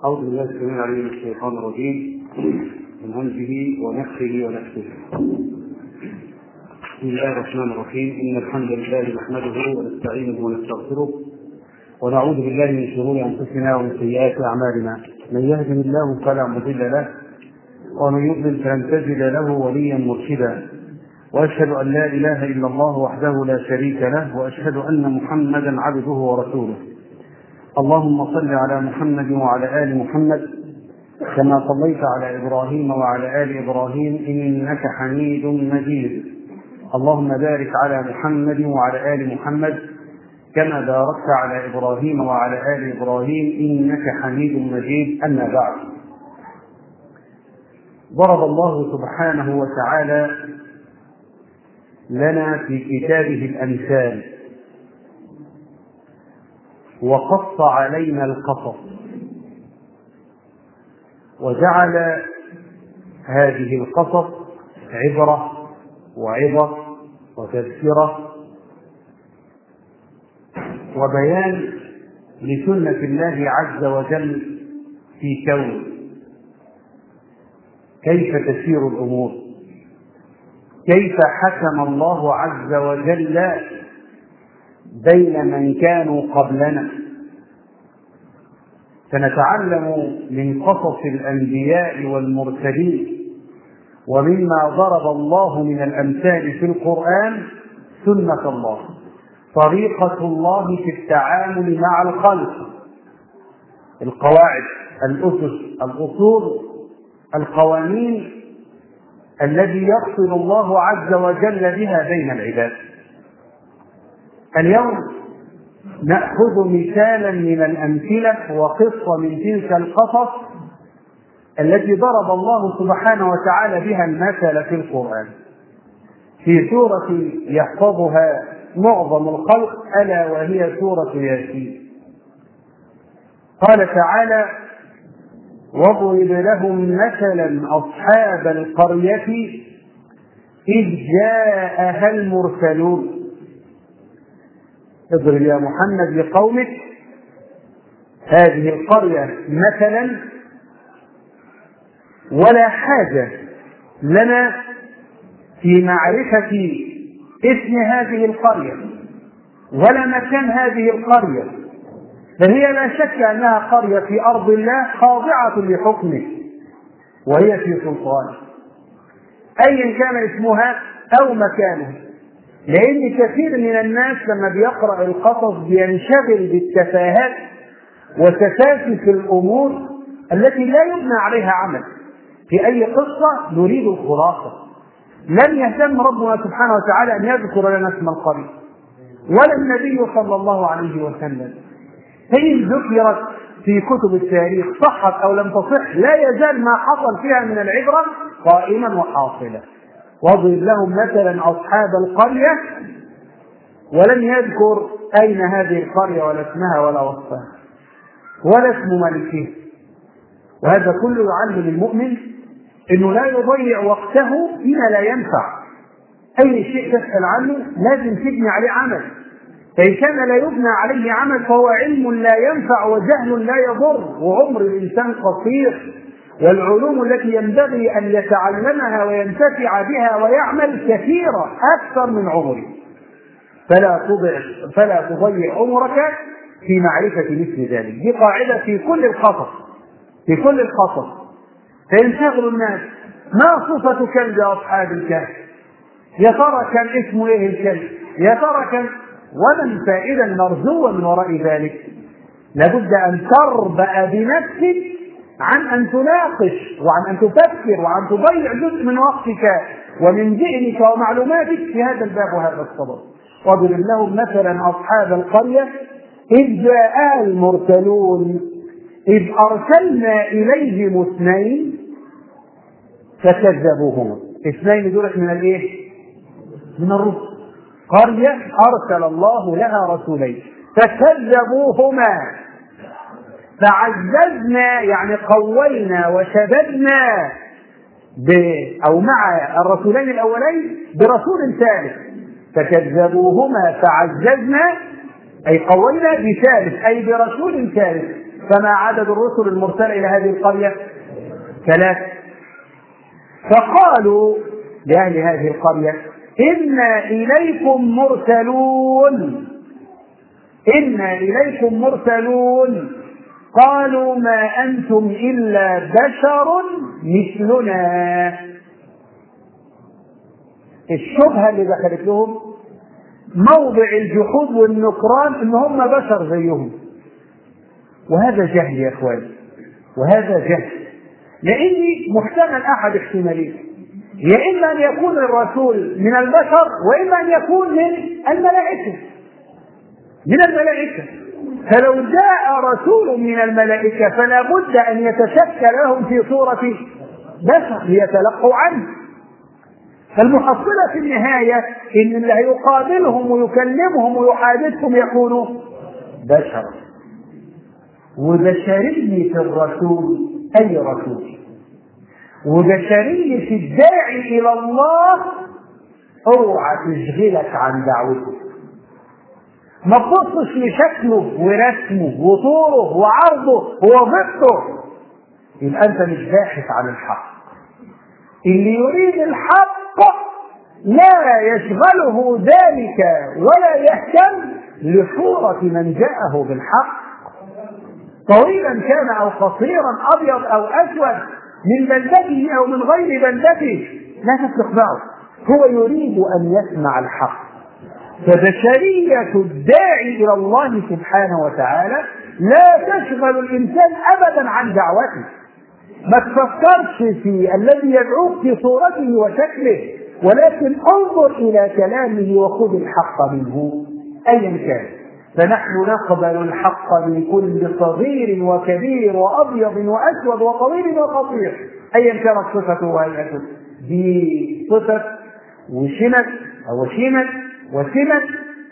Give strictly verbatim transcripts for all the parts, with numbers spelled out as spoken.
أعوذ بالله السميع العليم من الشيطان الرجيم من همزه ونفخه ونفسه. بسم الله الرحمن الرحيم. إن الحمد لله نحمده ونستعينه ونستغفره ونعوذ بالله من شرور أنفسنا ومن سيئات أعمالنا. من يهده الله فلا مضل له ومن يضلل فلن تجد له وليا مرشدا. وأشهد أن لا إله إلا الله وحده لا شريك له وأشهد أن محمدا عبده ورسوله. اللهم صل على محمد وعلى آل محمد كما صليت على إبراهيم وعلى آل إبراهيم إنك حميد مجيد. اللهم بارك على محمد وعلى آل محمد كما باركت على إبراهيم وعلى آل إبراهيم إنك حميد مجيد. أما بعد، ضرب الله سبحانه وتعالى لنا في كتابه الأمثال وقص علينا القصص، وجعل هذه القصص عبرة وعظة وتذكرة وبيان لسنة الله عز وجل في كونه، كيف تسير الأمور، كيف حكم الله عز وجل بين من كانوا قبلنا. فنتعلم من قصص الأنبياء والمرسلين ومما ضرب الله من الأمثال في القرآن سنة الله، طريقة الله في التعامل مع الخلق، القواعد، الأسس، الأصول، القوانين الذي يفصل الله عز وجل بها بين العباد. اليوم نأخذ مثالا من الأمثلة وقصة من تلك القصص التي ضرب الله سبحانه وتعالى بها المثل في القرآن، في سورة يحفظها معظم الخلق ألا وهي سورة ياسين. قال تعالى: واضرب لهم مثلا أصحاب القرية إذ جاءها المرسلون. اضرب يا محمد لقومك هذه القرية مثلا، ولا حاجة لنا في معرفة اسم هذه القرية ولا مكان هذه القرية، فهي لا شك أنها قرية في أرض الله خاضعة لحكمه وهي في سلطانه أيا كان اسمها أو مكانه. لأن كثير من الناس لما بيقرأ القصص بينشغل بالتفاهات وتفاسف الأمور التي لا يبنى عليها عمل. في أي قصة نريد الخلاصة. لم يهتم ربنا سبحانه وتعالى أن يذكر لنا اسم القرية ولا النبي صلى الله عليه وسلم. هي ذكرت في كتب التاريخ صحت أو لم تصح، لا يزال ما حصل فيها من العبرة قائما وحاصلا. واضرب لهم مثلا أصحاب القرية، ولم يذكر أين هذه القرية ولا اسمها ولا وصفها ولا اسم ملكها. وهذا كله يعلم المؤمن أنه لا يضيع وقته فيما لا ينفع. أي شيء تسأل عنه لازم تبني عليه عمل، فإن كان لا يبنى عليه عمل فهو علم لا ينفع وجهل لا يضر، وعمر الإنسان قصير، والعلوم التي ينبغي أن يتعلمها وينتفع بها ويعمل كثيرة أكثر من عمره. فلا تضيع فلا تضيع عمرك في معرفة مثل ذلك. دي قاعدة في كل القصص في كل القصص فينشغل الناس: ما صفة كلب أصحاب الكهف؟ يا ترى كان اسمه إيه الكلب؟ يا ترى كان؟ ولا الفائدة المرجوة من وراء ذلك. لابد أن تربأ بنفسك عن أن تناقش وعن أن تفكر وعن تضيع جزء من وقتك ومن ذهنك ومعلوماتك في هذا الباب وهذا الصدد. واضرب لهم مثلا أصحاب القرية إذ جاءها المرسلون إذ أرسلنا إليهم اثنين فكذبوهما. اثنين دولت من الإيه؟ من الرسل. قرية أرسل الله لها رسولين فكذبوهما فعززنا يعني قوينا وشددنا ب أو مع الرسولين الأولين برسول ثالث. فكذبوهما فعززنا أي قوينا بثالث أي برسول ثالث. فما عدد الرسل المرسلة إلى هذه القرية؟ ثلاثة. فقالوا لأهل هذه القرية إنا إليكم مرسلون إنا إليكم مرسلون قالوا ما أنتم إلا بشر مثلنا. الشبهة اللي دخلت لهم موضع الجحود والنكران إن هم بشر زيهم، وهذا جهل يا إخواني، وهذا جهل، لأن محتمل أحد احتمالين، يا إما أن يكون الرسول من البشر وإما أن يكون من الملائكة من الملائكة فلو جاء رسول من الملائكة فلا بد أن يتشكل لهم في صورة بشر ليتلقوا عنه. فالمحصلة في النهاية إن اللي هيقابلهم ويكلمهم ويحادثهم يكونوا بشر. وبشرية الرسول أي رسول، وبشرية الداعي إلى الله اوعى تشغلك عن دعوته. ما تبصش لشكله ورسمه وطوره وعرضه ووظيفته، يبقى أنت مش باحث عن الحق. اللي يريد الحق لا يشغله ذلك ولا يهتم لصورة من جاءه بالحق، طويلا كان أو قصيرا، أبيض أو أسود، من بلدته أو من غير بلدته، لا تستقبعه، هو يريد أن يسمع الحق. فبشرية الداعي إلى الله سبحانه وتعالى لا تشغل الإنسان أبدا عن دعوته. ما تفكرش في الذي يدعوك في صورته وشكله، ولكن انظر إلى كلامه وخذ الحق منه أيا كان. فنحن نقبل الحق من كل صغير وكبير وأبيض وأسود وطويل وقصير أيا كانت صفته وهيئته. دي صفة وشمت أو شمت وسمت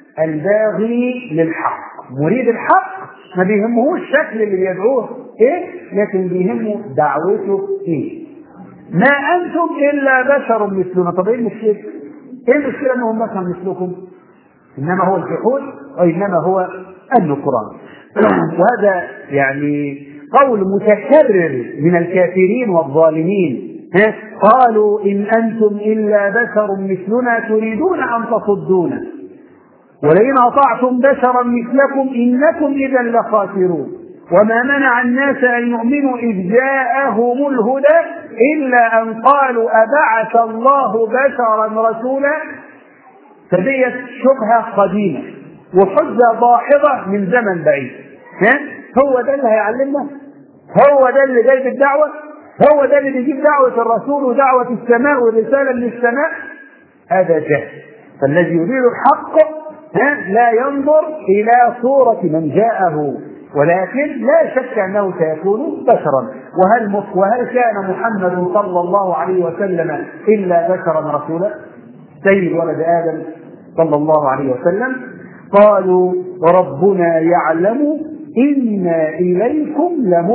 الباغي للحق. مريد الحق ما بيهمه الشكل اللي بيدعوه ايه، لكن بيهمه دعوته ايه. ما انتم الا بشر مثلنا. طب ايه المشكله؟ ايه المشكله انهم بشر مثلكم؟ انما هو الجحود وانما هو النكران. وهذا يعني قول متكرر من الكافرين والظالمين. قالوا إن أنتم إلا بشر مثلنا تريدون أن تصدونا ولئن أطعتم بشرا مثلكم إنكم إذا لخاسرون وما منع الناس أن يؤمنوا إذ جاءهم الهدى إلا أن قالوا أبعث الله بشرا رسولا. فديت شبهة قديمة وحجة ضاحضة من زمن بعيد. هو ده اللي هيعلمنا؟ هو ده اللي جاي بالدعوة؟ هو ده اللي بيجيب دعوة الرسول ودعوة السماء والرسالة من السماء؟ هذا جهل. فالذي يريد الحق لا ينظر إلى صورة من جاءه، ولكن لا شك أنه سيكون بشرا. وهل, وهل كان محمد صلى الله عليه وسلم إلا بشرا رسولا؟ سيد ولد آدم صلى الله عليه وسلم. قالوا ربنا يعلم إنا إليكم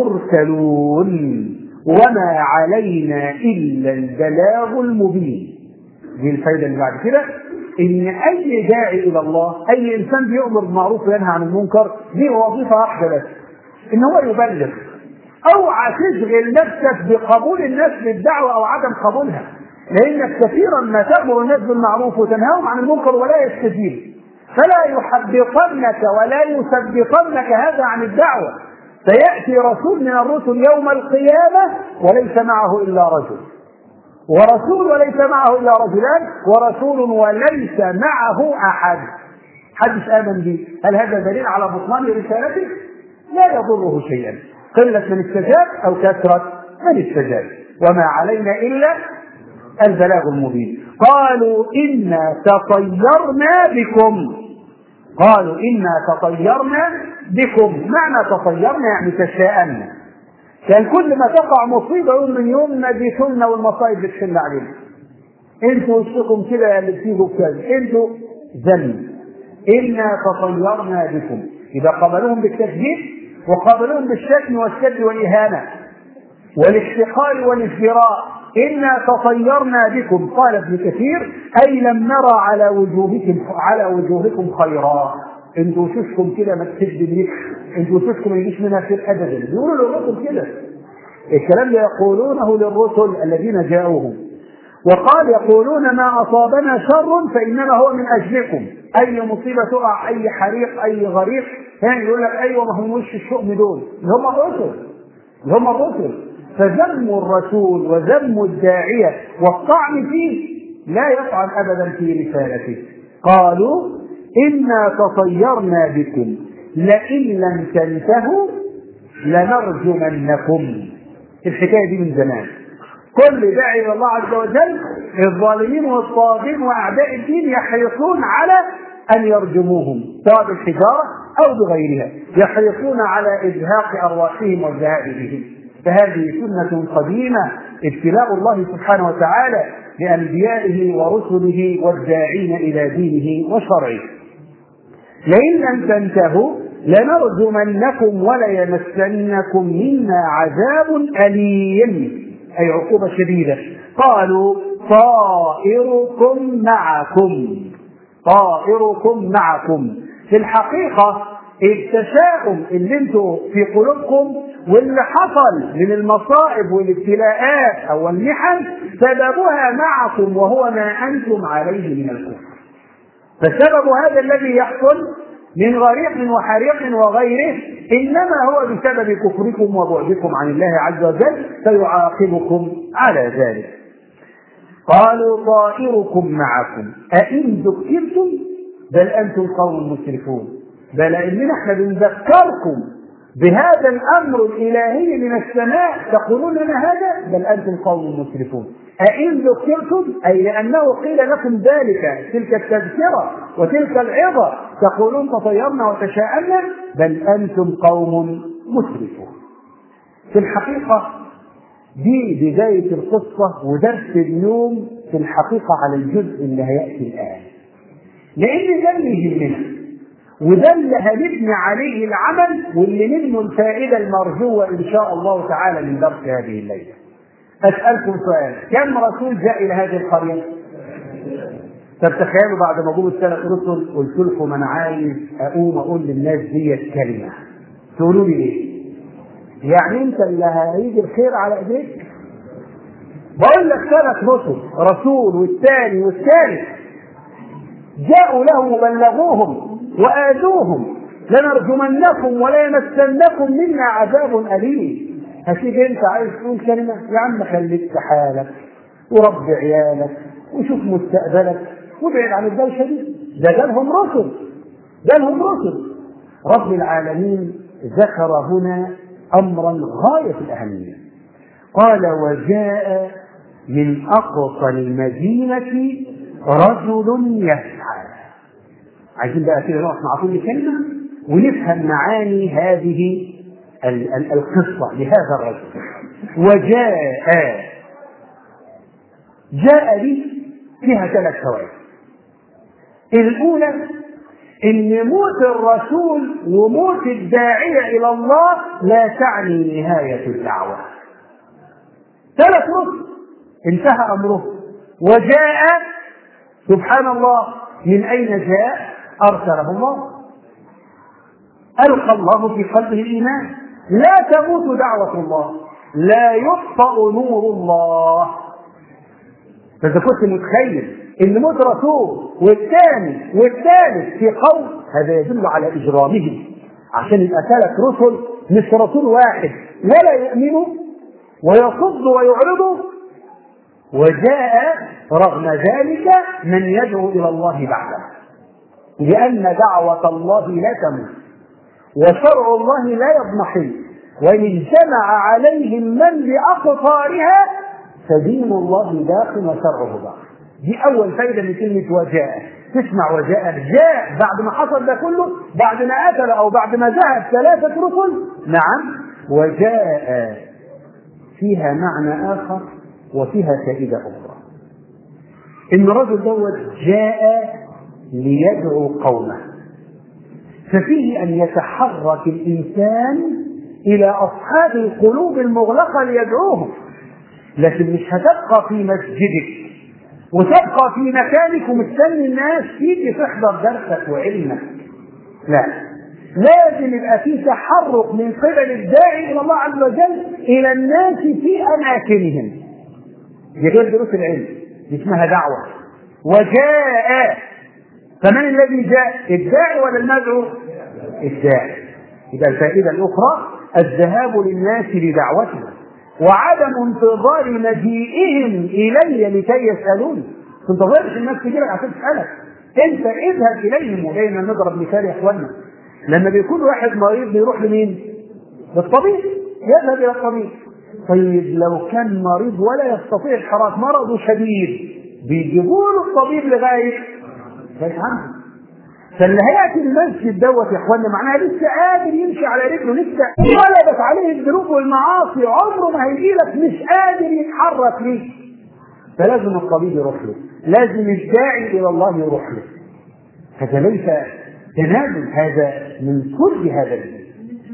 لمرسلون وما علينا إلا البلاغ المبين. دي الفايدة اللي بعد كده، إن أي داعي إلى الله، أي إنسان بيؤمر بالمعروف وينهى عن المنكر، دي وظيفة واحدة بس، إن هو يبلغ. أوعى تشغل نفسك بقبول الناس للدعوة أو عدم قبولها، لأنك كثيرا ما تأمر الناس بالمعروف وتنهاهم عن المنكر ولا يستجيب، فلا يحبطنك ولا يثبطنك هذا عن الدعوة. سيأتي رسول من الرسل يوم القيامة وليس معه إلا رجل، ورسول وليس معه إلا رجلان، ورسول وليس معه أحد. حدش آمن به. هل هذا دليل على بطلان رسالته؟ لا يضره شيئا، قلة من استجاب أو كثرة من استجاب. وما علينا إلا البلاغ المبين. قالوا إنا تطيرنا بكم قالوا إنا تطيرنا بكم. معنى تطيرنا يعني تشاءمنا. كان كل ما تقع مصيبة يوم من يوم ما بيتولنا والمصائب بتحل علينا. انتوا وشكم كده اللي بتيجوا كذا، انتوا ذنب. إنا تطيرنا بكم. إذا قابلوهم بالتكذيب وقابلوهم بالشتم والسب والإهانة والاحتقار والازدراء. إنا تطيرنا بكم. قال ابن كثير أي لم نرى على وجوهكم على وجوهكم خيرا. انتوا وشوشكم كده ما تسد ليك انتوا وصفكم ما يجيش منها خير ابدا. بيقولوا للرسل كده، الكلام ده يقولونه للرسل الذين جاءوهم. وقال يقولون ما اصابنا شر فانما هو من اجلكم، اي مصيبه تقع، اي حريق، اي غريق، يعني يقول لك ايوه ما هم وش الشؤم دول اللي هم الرسل، اللي هم الرسل. فذم الرسول وذم الداعيه والطعن فيه لا يطعن ابدا في رسالته. قالوا انا تطيرنا بكم لئن لم تنتهوا لنرجمنكم. الحكايه دي من زمان، كل داعي الى الله عز وجل الظالمين والطاغين واعداء الدين يحرصون على ان يرجموهم سواء بالحجاره او بغيرها، يحرصون على ازهاق ارواحهم والذهاب بهم. فهذه سنه قديمه ابتلاء الله سبحانه وتعالى لانبيائه ورسله والداعين الى دينه وشرعه. لئن لم تنتهوا لنرجمنكم وليمسنكم منا عذاب أليم، أي عقوبة شديدة. قالوا طائركم معكم، طائركم معكم. في الحقيقة التشاؤم اللي انتوا في قلوبكم واللي حصل من المصائب والابتلاءات أو المحن سببها معكم وهو ما أنتم عليه من الكفر. فسبب هذا الذي يحصل من غريق وحريق وغيره إنما هو بسبب كفركم وبعدكم عن الله عز وجل، فيعاقبكم على ذلك. قالوا طائركم معكم أئن ذكرتم بل أنتم قوم مسرفون. بل إننا احنا بنذكركم بهذا الأمر الإلهي من السماء تقولون لنا هذا، بل أنتم قوم مسرفون. أئن ذكرتم أي لأنه قيل لكم ذلك، تلك التذكرة وتلك العظة، تقولون تطيرنا وتشاءمنا، بل أنتم قوم مسرفون. في الحقيقة دي بداية القصة ودرس اليوم في الحقيقة على الجزء اللي هيأتي الآن، لأن ده اللي يهمنا وده اللي هنبني عليه العمل واللي منه الفائدة المرجوة إن شاء الله تعالى من درس هذه الليلة. أسألكم سؤال، كم رسول جاء إلى هذه القرية؟ طب تخيلوا بعد ما جم الثلاث رسل قلت لكم أنا عايز أقوم أقول للناس دي كلمة، تقولوا لي إيه؟ يعني أنت اللي هيجي الخير على إيديك؟ بقول لك ثلاث رسل، رسول والثاني والثالث جاءوا له وبلغوهم وآذوهم لنرجمنكم وليمسنكم منا عذاب أليم. هسيب انت عايز تقول كلمة؟ يا عم خليك في حالك ورب عيالك وشوف مستقبلك وابعد عن الدوشة دي. ده جالهم رسل، جالهم رسل. رب العالمين ذكر هنا أمرا غاية في الأهمية. قال وجاء من أقصى المدينة رجل يسعى. عايزين بقى كده نقف مع كل كلمة ونفهم معاني هذه القصة لهذا الرجل. وجاء، جاء لي فيها ثلاث فوائد. الأولى إن موت الرسول وموت الداعية إلى الله لا تعني نهاية الدعوة. ثلاث رسل انتهى أمره، وجاء سبحان الله من أين جاء؟ أرسله الله، ألقى الله في قلبه الإيمان. لا تموت دعوة الله، لا يطفأ نور الله. فإذا كنت متخيل إن موت رسول والثاني والثالث في قوم، هذا يدل على إجرامهم، عشان يبقى ثلاث رسل مش رسول واحد ولا يؤمنوا ويصد ويعرضوا. وجاء رغم ذلك من يدعو إلى الله بعده، لأن دعوة الله لا تموت وشرع الله لا يضمحل، وإن اجتمع عليهم من بأقطارها فدين الله باق وشرعه باق. دي أول فائدة من كلمة وجاء. تسمع وجاء، جاء بعد ما حصل ده كله، بعد ما قتل أو بعد ما ذهب ثلاثة رسل، نعم. وجاء فيها معنى آخر وفيها فائدة أخرى، إن الرجل دوت جاء ليدعو قومه، ففيه أن يتحرك الإنسان إلى أصحاب القلوب المغلقة ليدعوهم. لكن مش هتبقى في مسجدك وتبقى في مكانك ومستني الناس تيجي تحضر درسك وعلمك، لا، لازم يبقى في تحرك من قبل الداعي الى الله عز وجل الى الناس في اماكنهم. دي غير دروس العلم، دي اسمها دعوه. وجاء، فمن الذي جاء؟ الداعي ولا المدعو؟ الداعي. يبقى الفائده الاخرى الذهاب للناس لدعوتهم وعدم انتظار مجيئهم الي لكي يسالوني. ما تنتظرش الناس تجي لك عشان تسالك، انت اذهب اليهم. ودايما نضرب مثال يا اخوانا، لما بيكون واحد مريض بيروح لمين؟ للطبيب، يذهب الى الطبيب. طيب لو كان مريض ولا يستطيع الحركه، مرضه شديد، بيجيبوا له الطبيب لغايه ما يفهمه. فاللي هياتي المسجد دوت يا اخوانا معناها لسه قادر يمشي على رجله، لسه غلبت عليه الذنوب والمعاصي، عمره ما هيجي لك مش قادر يتحرك ليه. فلازم الطبيب يروح له، لازم الداعي الى الله يروح له. هذا ليس تنازل، هذا من كل هذا الدين.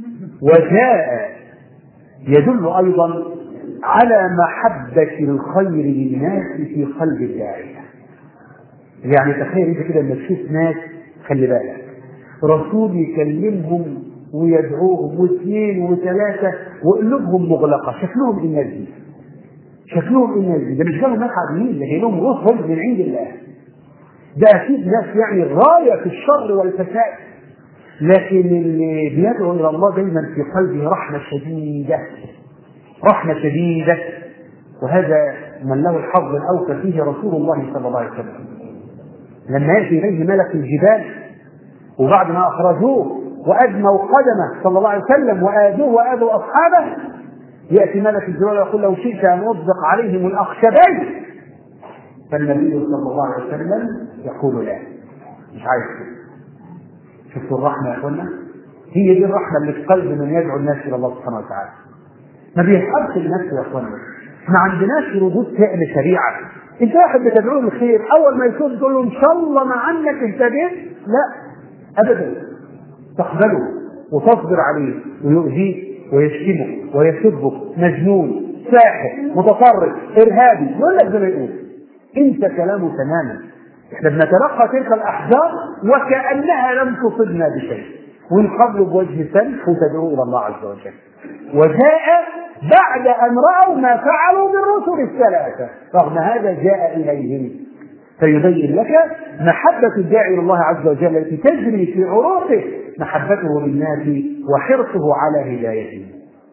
وجاء يدل ايضا على محبه الخير للناس في قلب الداعيه. يعني تخيل انت كده لما تشوف ناس، خلي بالك، رسول يكلمهم ويدعوهم واثنين وثلاثه وقلوبهم مغلقه، شكلهم ايه الناس دي؟ شكلهم ايه الناس دي؟ ده مش جاوا ناس عاديين، ده جايلهم رسل من عند الله. ده اكيد ناس يعني غايه في الشر والفساد، لكن اللي بيدعو الى الله دايما في قلبه رحمه شديده، رحمه شديده. وهذا من له الحظ الاوفى فيه رسول الله صلى الله عليه وسلم. لما ياتي اليه ملك الجبال وبعد ما اخرجوه وادموا قدمه صلى الله عليه وسلم واذوه واذوا اصحابه، ياتي ملك الجبال ويقول لو شئت ان اطبق عليهم الاخشبين، فالنبي صلى الله عليه وسلم يقول لا، مش عايز كده. شفتوا الرحمه يا اخوانا؟ هي دي الرحمه اللي في قلب من يدعو الناس الى الله سبحانه وتعالى. ما بيحبش الناس يا اخوانا، ما عندناش ردود فعل سريعه. انت واحد بتدعوه الخير، اول ما يكون تقول له ان شاء الله ما عنك اهتديت، لا ابدا، تقبله وتصبر عليه ويؤذيه ويشتمه ويسبه مجنون ساحر متطرف ارهابي، يقول لك زي ما يقول، انت كلامه تماما. احنا بنتلقى تلك الاحزاب وكانها لم تصبنا بشيء، ونقبل بوجه سلف وتدعو الى الله عز وجل. وجاء بعد ان راوا ما فعلوا بالرسل الثلاثه، رغم هذا جاء اليهم فيبين لك محبه الداعي الى الله عز وجل التي تجري في عروقه محبته للناس وحرصه على هدايتهم.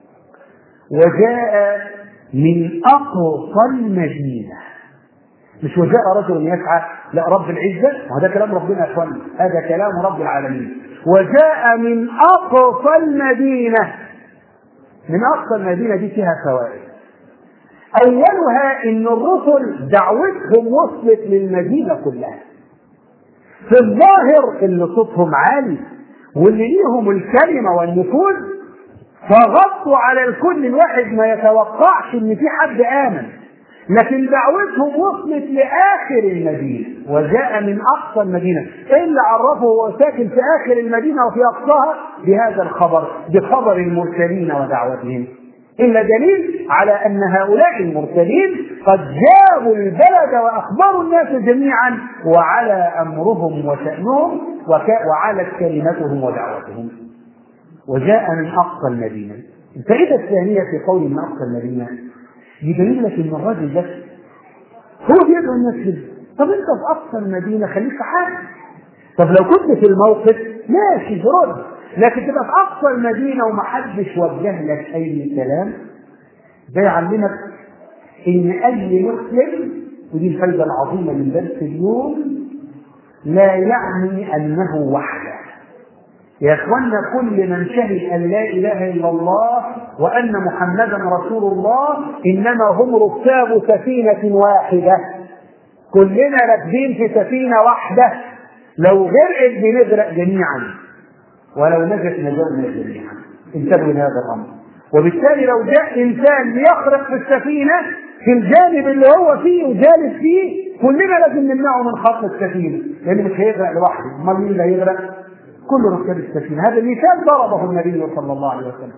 وجاء من اقصى المدينه، مش وجاء رجل يسعى، لا، رب العزه، وهذا كلام ربنا يا اخوان، هذا كلام رب العالمين. وجاء من اقصى المدينه. من اقصى المدينه دي فيها فوائد. اولها ان الرسل دعوتهم وصلت للمدينه كلها. في الظاهر اللي صوتهم عالي واللي ليهم الكلمه والنفوذ فغطوا على الكل، الواحد ما يتوقعش ان في حد امن، لكن دعوتهم وصلت لاخر المدينه. وجاء من اقصى المدينه، اللي عرفه هو ساكن في اخر المدينه وفي اقصاها بهذا الخبر، بخبر المرسلين ودعوتهم، الا دليل على ان هؤلاء المرسلين قد جابوا البلد واخبروا الناس جميعا وعلى امرهم وشانهم وعلت كلمتهم ودعوتهم. وجاء من اقصى المدينه. الفائده الثانيه في قول من اقصى المدينه يبين لك ان الراجل ده هو بيدعو الناس كده. طب انت في اقصى المدينه خليك في حالك. طب لو كنت في الموقف ماشي برد، لكن تبقى في اقصى المدينه ومحدش وجه لك اي كلام، ده يعلمك ان اي مسلم، ودي الفائده العظيمه من درس اليوم، لا يعني انه وحده. يا اخوانا كل من شهد ان لا اله الا الله وان محمدا رسول الله انما هم ركاب سفينه واحده، كلنا راكبين في سفينه واحده، لو غرقت بنغرق جميعا ولو نجت نجونا جميعا. انتبهوا لهذا الامر. وبالتالي لو جاء انسان ليخرق في السفينه في الجانب اللي هو فيه وجالس فيه، كلنا لازم نمنعه من خط السفينه، لان مش هيغرق لوحده، امال مين اللي هيغرق؟ كل ركاب السفينه. هذا المثال ضربه النبي صلى الله عليه وسلم.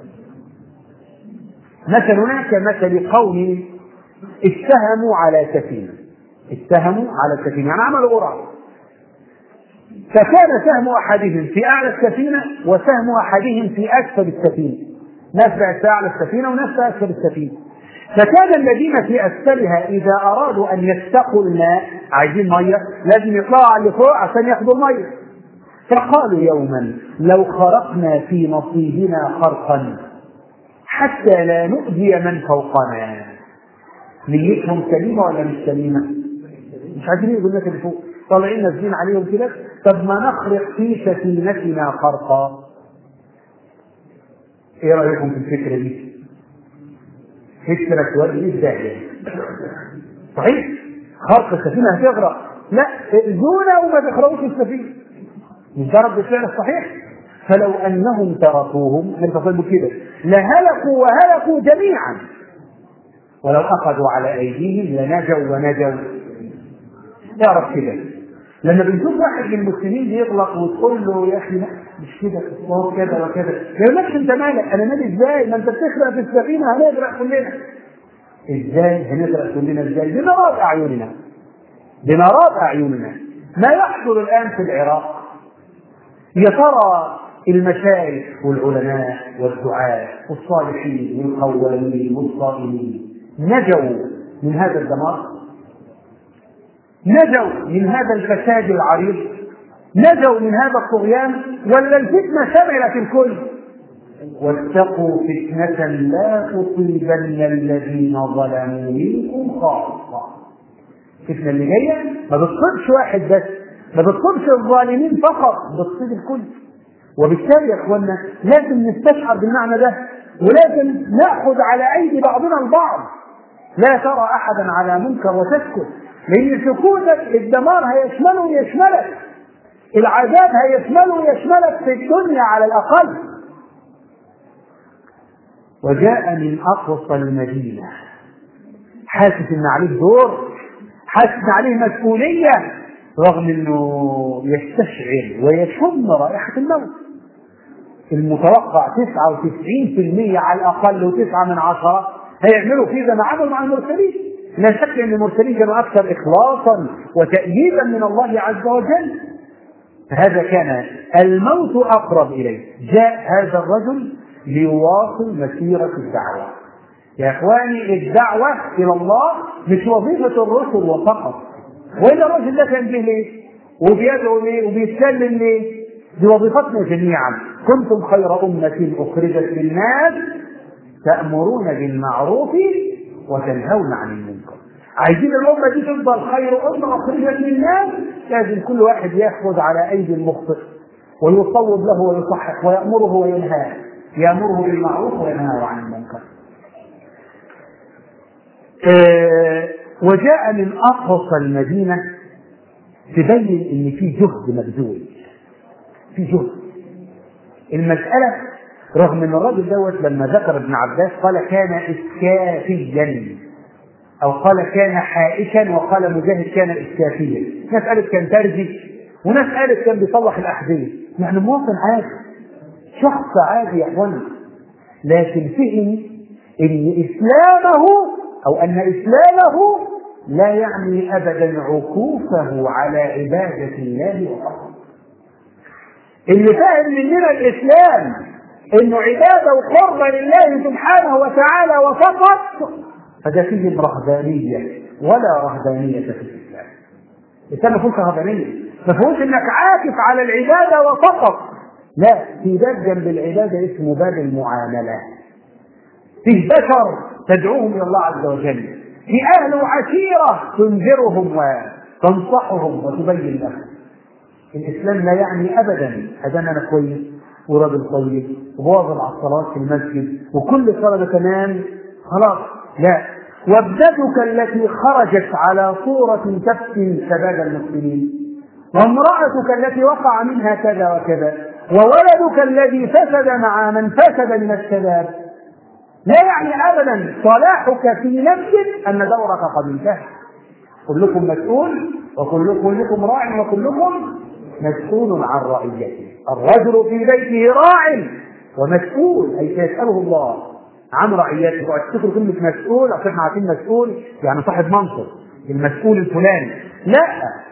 مثلنا كمثل قوم اتهموا على سفينه، اتهموا على السفينه يعني عملوا قرعه، فكان سهم أحدهم في أعلى السفينة وسهم أحدهم في أسفل السفينة، ناس في أعلى السفينة وناس في أسفل السفينة. فكان الذين في أسفلها إذا أرادوا أن يستقوا الماء، عايزين مية، لازم يطلعوا على اللي فوق عشان ياخدوا المية. فقالوا يوما لو خرقنا في نصيبنا خرقا حتى لا نؤذي من فوقنا. نيتهم سليمة ولا مش سليمة؟ مش عايزين يقولوا الناس اللي فوق طالعين نازلين عليهم كده، طب ما نخرق في سفينتنا خرقا. ايه رأيكم في الفكرة دي؟ فكرة تودي ازاي؟ صحيح؟ خرق السفينة هتغرق، لا ائذونا وما تخرقوش السفينة. مش ده رد الفعل الصحيح؟ فلو انهم تركوهم نتصل كده لهلكوا وهلكوا جميعا، ولو اخذوا على ايديهم لنجوا ونجوا. اعرف كده لما بنشوف واحد من المسلمين بيغلط وتقول له يا اخي لا مش كده هو كذا وكذا، يقول لك انت مالك انا مالي ازاي؟ ما انت بتغرق في السفينه هنغرق كلنا. ازاي هنغرق كلنا؟ ازاي؟ بنراد اعيننا بنراد اعيننا. ما يحصل الان في العراق، يا ترى المشايخ والعلماء والدعاة والصالحين والقوالين والصائمين نجوا من هذا الدمار؟ نجوا من هذا الفساد العريض؟ نجوا من هذا الطغيان؟ ولا الفتنة شملت الكل؟ واتقوا فتنة لا تصيبن الذين ظلموا منكم خاصة. الفتنة اللي جاية ما بتصيبش واحد بس، ما بتصيبش الظالمين فقط، بتصيب الكل. وبالتالي يا اخوانا لازم نستشعر بالمعنى ده، ولازم ناخذ على ايدي بعضنا البعض. لا ترى احدا على منكر وتسكت، لان سكوتك الدمار هيشمله ويشملك، العذاب هيشمله ويشملك في الدنيا على الاقل. وجاء من اقصى المدينه حاسس ان عليه دور، حاسس ان عليه مسؤوليه، رغم انه يستشعر ويشم رائحه الموت. المتوقع تسعة وتسعين بالمئة على الاقل وتسعة من عشرة هيعملوا فيه زي ما عملوا مع المرسلين. لا شك ان المرسلين كانوا اكثر اخلاصا وتأييدا من الله عز وجل. هذا كان الموت اقرب اليه. جاء هذا الرجل ليواصل مسيرة الدعوة. يا اخواني الدعوة الى الله مش وظيفة الرسل وفقط. وإلا الرجل ده كان به ليه؟ وبيدعو ليه؟ وبيتكلم ليه؟ دي وظيفتنا جميعا. كنتم خير أمة أخرجت للناس تأمرون بالمعروف وتنهون عن المنكر. عايزين الأمة دي تفضل خير أمة أخرجت للناس، لازم كل واحد يأخذ على أيدي المخطئ ويصوب له ويصحح ويأمره وينهاه، يأمره بالمعروف وينهاه عن المنكر. آه وجاء من أقصى المدينة تبين إن في جهد مبذول، في جهد. المسألة رغم أن الرجل دوت لما ذكر ابن عباس قال كان إسكافيا، أو قال كان حائشا، وقال مجاهد كان إسكافيا. ناس قالت كان ترجي، وناس قالت كان بيصلح الأحذية. يعني مواطن عادي، شخص عادي يا أخوانا، لكن فهم إن إسلامه أو أن إسلامه لا يعني أبدا عكوفه على عبادة الله وحده. اللي فاهم مننا الإسلام إنه عبادة وقربة لله سبحانه وتعالى وفقط، فده فيه رهبانية، ولا رهبانية في الإسلام. الإسلام ما فيهوش رهبانية، ما فيهوش إنك عاكف على العبادة وفقط، لا، في باب جنب العبادة اسمه باب المعاملة. فيه بشر تدعوهم إلى الله عز وجل، في أهل وعشيرة تنذرهم وتنصحهم وتبين لهم. الإسلام لا يعني أبدا أذان أنا كويس وراجل طيب وواظب على الصلاة في المسجد وكل صلاة تمام خلاص، لا. وابنتك التي خرجت على صورة تفتن شباب المسلمين، وامرأتك التي وقع منها كذا وكذا، وولدك الذي فسد مع من فسد من الشباب، لا يعني أبدا صلاحك في نفسك أن دورك قد انتهى. كلكم مسؤول وكلكم راع وكلكم مسؤول عن رعيته. الرجل في بيته راع ومسؤول، أي سيسأله الله عن رعيته. وأتذكر كلمة مسؤول، عشان احنا عارفين مسؤول يعني صاحب منصب، المسؤول الفلاني، لا،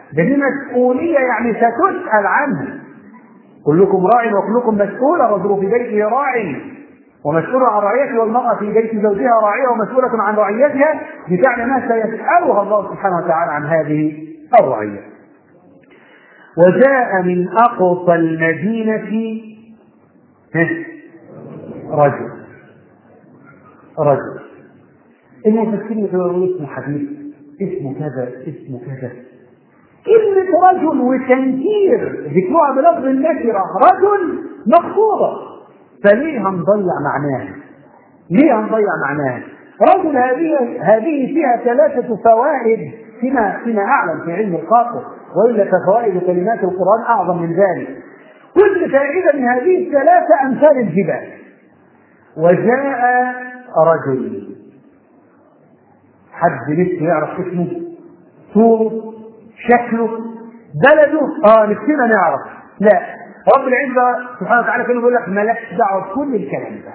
ده دي مسؤولية، يعني ستسأل عنها. كلكم راع وكلكم مسؤول، الرجل في بيته راع ومسؤول عن رعيته، والمرأة في بيت زوجها راعية ومسؤولة عن رعيتها، بتعني ما سيسألها الله سبحانه وتعالى عن هذه الرعية. وجاء من أقصى المدينة رجل رجل المفسرين يقولون اسمه حديث، اسمه كذا، اسمه كذا. كلمة رجل وتنكير ذكرها بلفظ النكرة رجل مقصودة، فليه هنضيع معناها؟ ليه هنضيع معناها؟ رجل هذه هذه فيها ثلاثة فوائد فيما فيما أعلم في علم القاصر، وإلا ففوائد كلمات القرآن أعظم من ذلك. كل فائدة من هذه الثلاثة أمثال الجبال. وجاء رجل، حد نفسه يعرف اسمه، صوره، شكله، بلده؟ اه نفسنا نعرف. لا، رب العزة سبحانه وتعالى كان يقول لك مالكش دعوة بكل الكلام ده.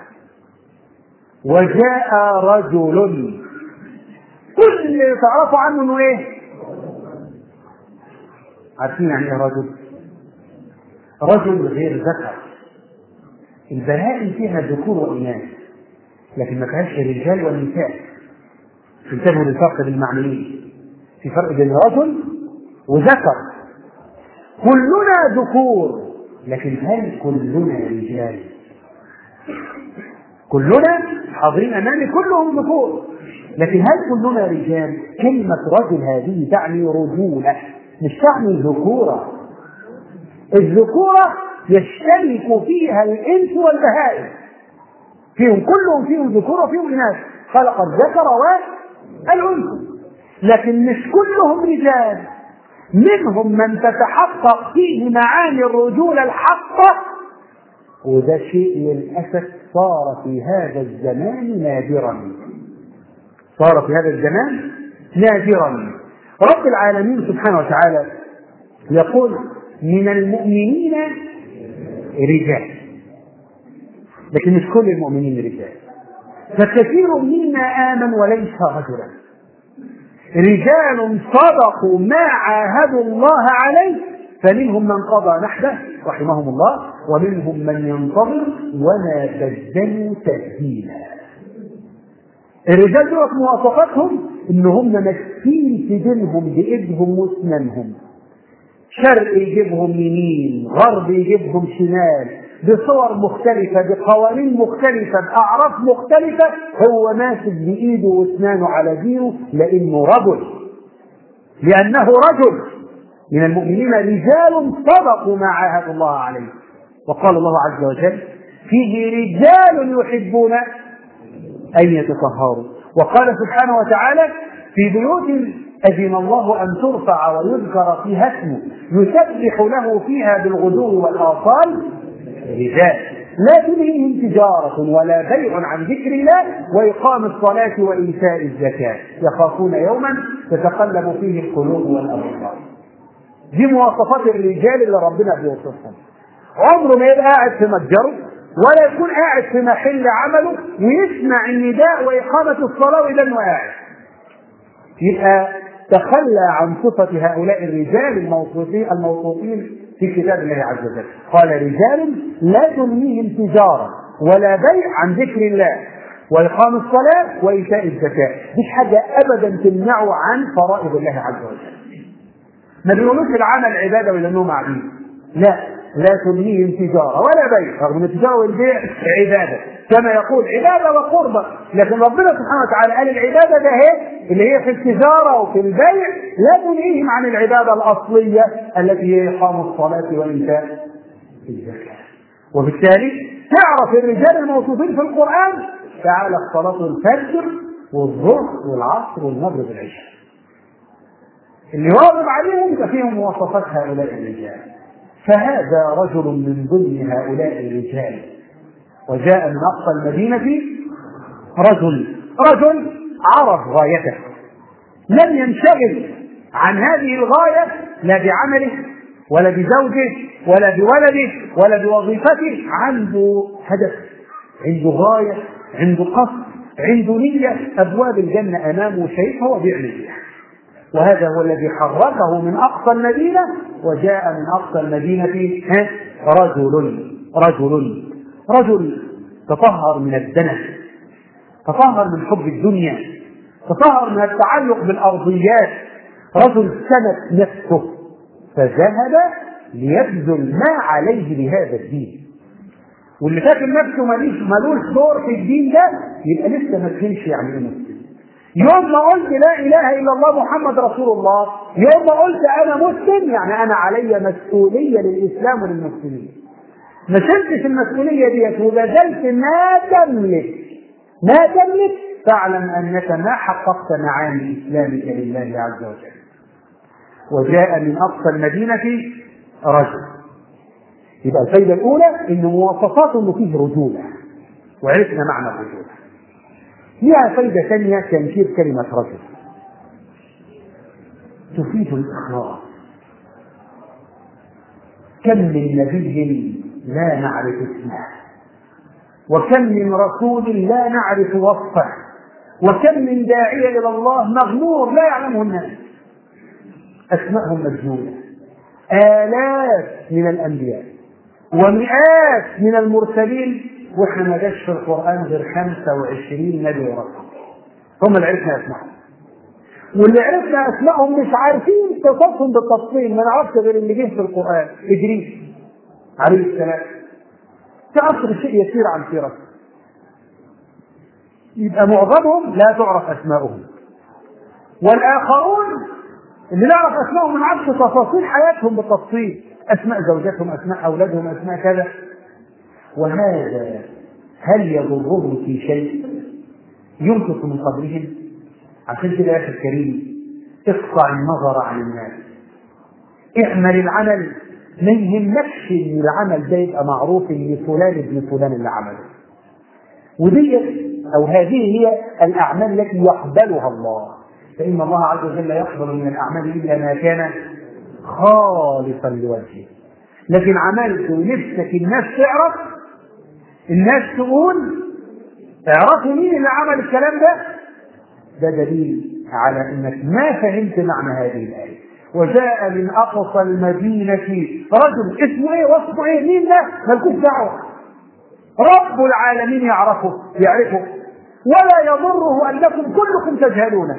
وجاء رجل، كل اللي تعرفوا عنه انه ايه؟ عارفين يعني ايه رجل؟ رجل غير ذكر. البهائم فيها ذكور واناث، لكن ما فيهاش الرجال والنساء. انتبهوا للفرق بين المعنيين، في فرق بين رجل وذكر. كلنا ذكور، لكن هل كلنا رجال؟ كلنا حاضرين امامي كلهم ذكور، لكن هل كلنا رجال؟ كلمة رجل هذه تعني رجولة، مش تعني ذكورة. الذكورة يشترك فيها الإنس والبهائم، فيهم كلهم فيهم ذكور وفيهم إناث، خلق الذكر والأنثى، لكن مش كلهم رجال. منهم من تتحقق فيه معاني الرجولة الحقة، وده شيء للأسف صار في هذا الزمان نادرا، صار في هذا الزمان نادرا. رب العالمين سبحانه وتعالى يقول من المؤمنين رجال، لكن مش كل المؤمنين رجال، فكثير منا آمن وليس رجلا. رجال صدقوا ما عاهدوا الله عليه، فمنهم من قضى نحبه رحمهم الله، ومنهم من ينتظر وما بدلوا تبديلا. الرجال دول مواصفاتهم ان هم ماسكين في دينهم بايدهم واسنانهم، شرق يجيبهم يمين، غرب يجيبهم شمال، بصور مختلفة، بقوانين مختلفة، بأعراف مختلفة، هو ماسك بإيده واسنانه على دينه لأنه رجل، لأنه رجل. من المؤمنين رجال صدقوا ما عاهدوا الله عليه، وقال الله عز وجل فيه رجال يحبون أن يتطهروا. وقال سبحانه وتعالى في بيوت أذن الله أن ترفع ويذكر فيها اسمه يسبح له فيها بالغدو والآصال رجال لا تلهيهم تجارة ولا بيع عن ذكر الله وإقام الصلاة وإيتاء الزكاة يخافون يوما تتقلب فيه القلوب والأبصار. دي مواصفات الرجال اللي ربنا بيوصفهم. عمره ما يبقى قاعد في متجره ولا يكون قاعد في محل عمله ويسمع النداء وإقامة الصلاة وإذا انه قاعد. يبقى تخلى عن صفة هؤلاء الرجال الموصوفين الموصوفين في كتاب الله عز وجل. قال رجال لا تلهيهم تجارة ولا بيع عن ذكر الله وإقام الصلاة وإيتاء الزكاة. مش حاجة أبدا تمنعه عن فرائض الله عز وجل. ما بيقولوش العمل عبادة ولا انهم عبيد، لا، لا تلهيهم تجارة ولا بيع، رغم ان التجارة والبيع عبادة كما يقول عبادة وقربة، لكن ربنا سبحانه وتعالى قال العبادة ده هي اللي هي في التجارة وفي البيع لا تلهيهم عن العبادة الأصلية التي هي إقام الصلاة وإيتاء الزكاة. وبالتالي تعرف الرجال الموصوفين في القرآن تعالى صلاة الفجر والظهر والعصر والمغرب والعشاء، اللي واظب عليهم يبقى فيهم مواصفات هؤلاء الرجال. فهذا رجل من ضمن هؤلاء الرجال. وجاء من أقصى المدينة رجل رجل عرف غايته، لم ينشغل عن هذه الغاية لا بعمله ولا بزوجه ولا بولده ولا بوظيفته، عنده هدف، عنده غاية، عنده قصد، عنده نية، أبواب الجنة أمامه شايفها وبيعمل فيها. وهذا هو الذي حركه من أقصى المدينة، وجاء من أقصى المدينة رجل رجل رجل تطهر من الدنس، تطهر من حب الدنيا، تطهر من التعلق بالأرضيات، رجل سنت نفسه فذهب ليبذل ما عليه بهذا الدين. واللي فاكر نفسه ملوش دور في الدين ده يبقى لسه ما فهمش يعني ايه مسلم. يوم ما قلت لا اله الا الله محمد رسول الله، يوم ما قلت انا مسلم يعني انا علي مسؤوليه للاسلام وللمسلمين. ما شلتش المسؤوليه ديت وبذلت ما تملك ما تملك فاعلم انك ما حققت معاني اسلامك لله عز وجل. وجاء من اقصى المدينه رجل. يبقى الفائده الاولى ان مواصفاته انه فيه رجوله، وعرفنا معنى الرجوله. فيها فائده ثانيه تنكير كلمه رجل، تفيد الاخلاص. كم من نبي لا نعرف اسمه، وكم من رسول لا نعرف وصفه، وكم من داعية إلى الله مغمور لا يعلمه الناس، أسمائهم مجهولة. آلاف من الأنبياء ومئات من المرسلين، وإحنا ما جاش في القرآن غير خمسة وعشرين نبي ورسول، هم اللي عرفنا أسمائهم. واللي عرفنا أسمائهم مش عارفين قصصهم بالتفصيل، ما نعرفش غير اللي جه في القرآن. إدريس عليه السلام كأصل شيء يسير عن سيرته، يبقى معظمهم لا تعرف أسماؤهم. والآخرون اللي نعرف أسماءهم ما نعرفش تفاصيل حياتهم بالتفصيل، أسماء زوجاتهم، أسماء أولادهم، أسماء كذا. وهذا هل يضرهم في شيء؟ ينقص من قدرهم. عشان كده يا أخي الكريم اقطع النظر عن الناس، اعمل العمل، ما يهمكش ان العمل ده يبقى معروف ان فلان ابن فلان اللي عمله. ودي او هذه هي الاعمال التي يقبلها الله، فان الله عز وجل يقبل من الاعمال الا ما كان خالصا لوجهه. لكن عملت ونفسك الناس تعرف، الناس تقول اعرفوا مين اللي عمل الكلام ده، ده دليل على انك ما فهمت معنى هذه الايه. وجاء من اقصى المدينه رجل، اسمه ايه وصفه ايه مين ده مالكوش دعوه، رب العالمين يعرفه يعرفه ولا يضره انكم كلكم تجهلونه.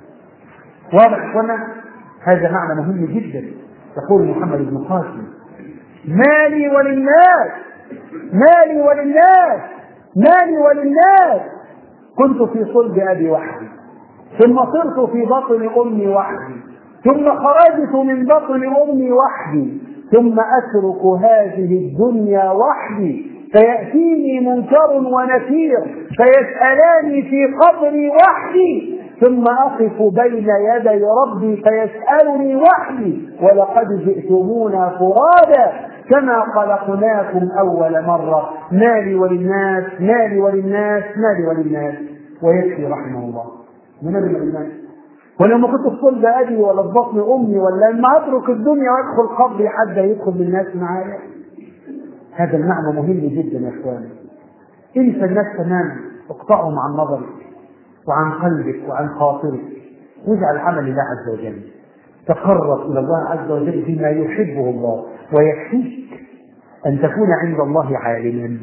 واضح اخوانا؟ هذا معنى مهم جدا. يقول محمد بن قاسم: مالي وللناس مالي وللناس مالي وللناس، كنت في صلب ابي وحدي، ثم صرت في بطن امي وحدي، ثم خرجت من بطن امي وحدي، ثم اترك هذه الدنيا وحدي، فياتيني منكر ونكير فيسالاني في قبري وحدي، ثم اقف بين يدي ربي فيسالني وحدي، ولقد جئتمونا فرادا كما خلقناكم اول مره، مالي وللناس مالي وللناس مالي وللناس. ويكفي رحمه الله من الناس. ولما كنت في صلب ابي ولا في بطن امي، ولا لما اترك الدنيا وادخل قبري حد يدخل بالناس معايا. هذا المعنى مهم جدا يا اخواني. انسى الناس تماما، اقطعهم عن نظرك وعن قلبك وعن خاطرك، واجعل عمل الله عز وجل، تقرب الى الله عز وجل بما يحبه الله. ويكفيك ان تكون عند الله عالما،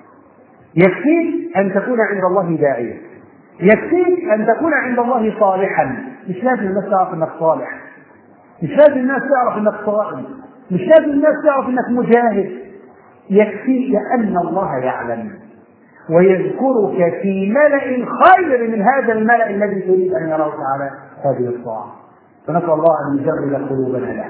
يكفيك ان تكون عند الله داعيا، يكفيك ان تكون عند الله صالحا. مش لازم الناس تعرف انك صالح، مش لازم الناس تعرف انك صائم، مش لازم الناس تعرف انك مجاهد. يكفيك ان الله يعلم ويذكرك في ملأ خير من هذا الملأ الذي تريد ان يراه تعالى هذه الطاعة. فنسأل الله ان يجرد قلوبنا له.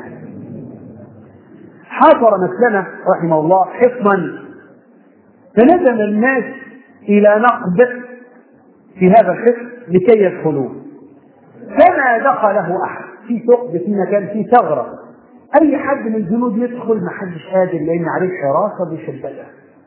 حاصر مسلمة رحمه الله حصنا، فندم الناس الى نقد في هذا الحصن لكي يدخلوه، فما دخله احد. في ثقب، في مكان، في ثغرة، اي حد من الجنود يدخل ما حدش قادر، لان عليه حراسة مشددة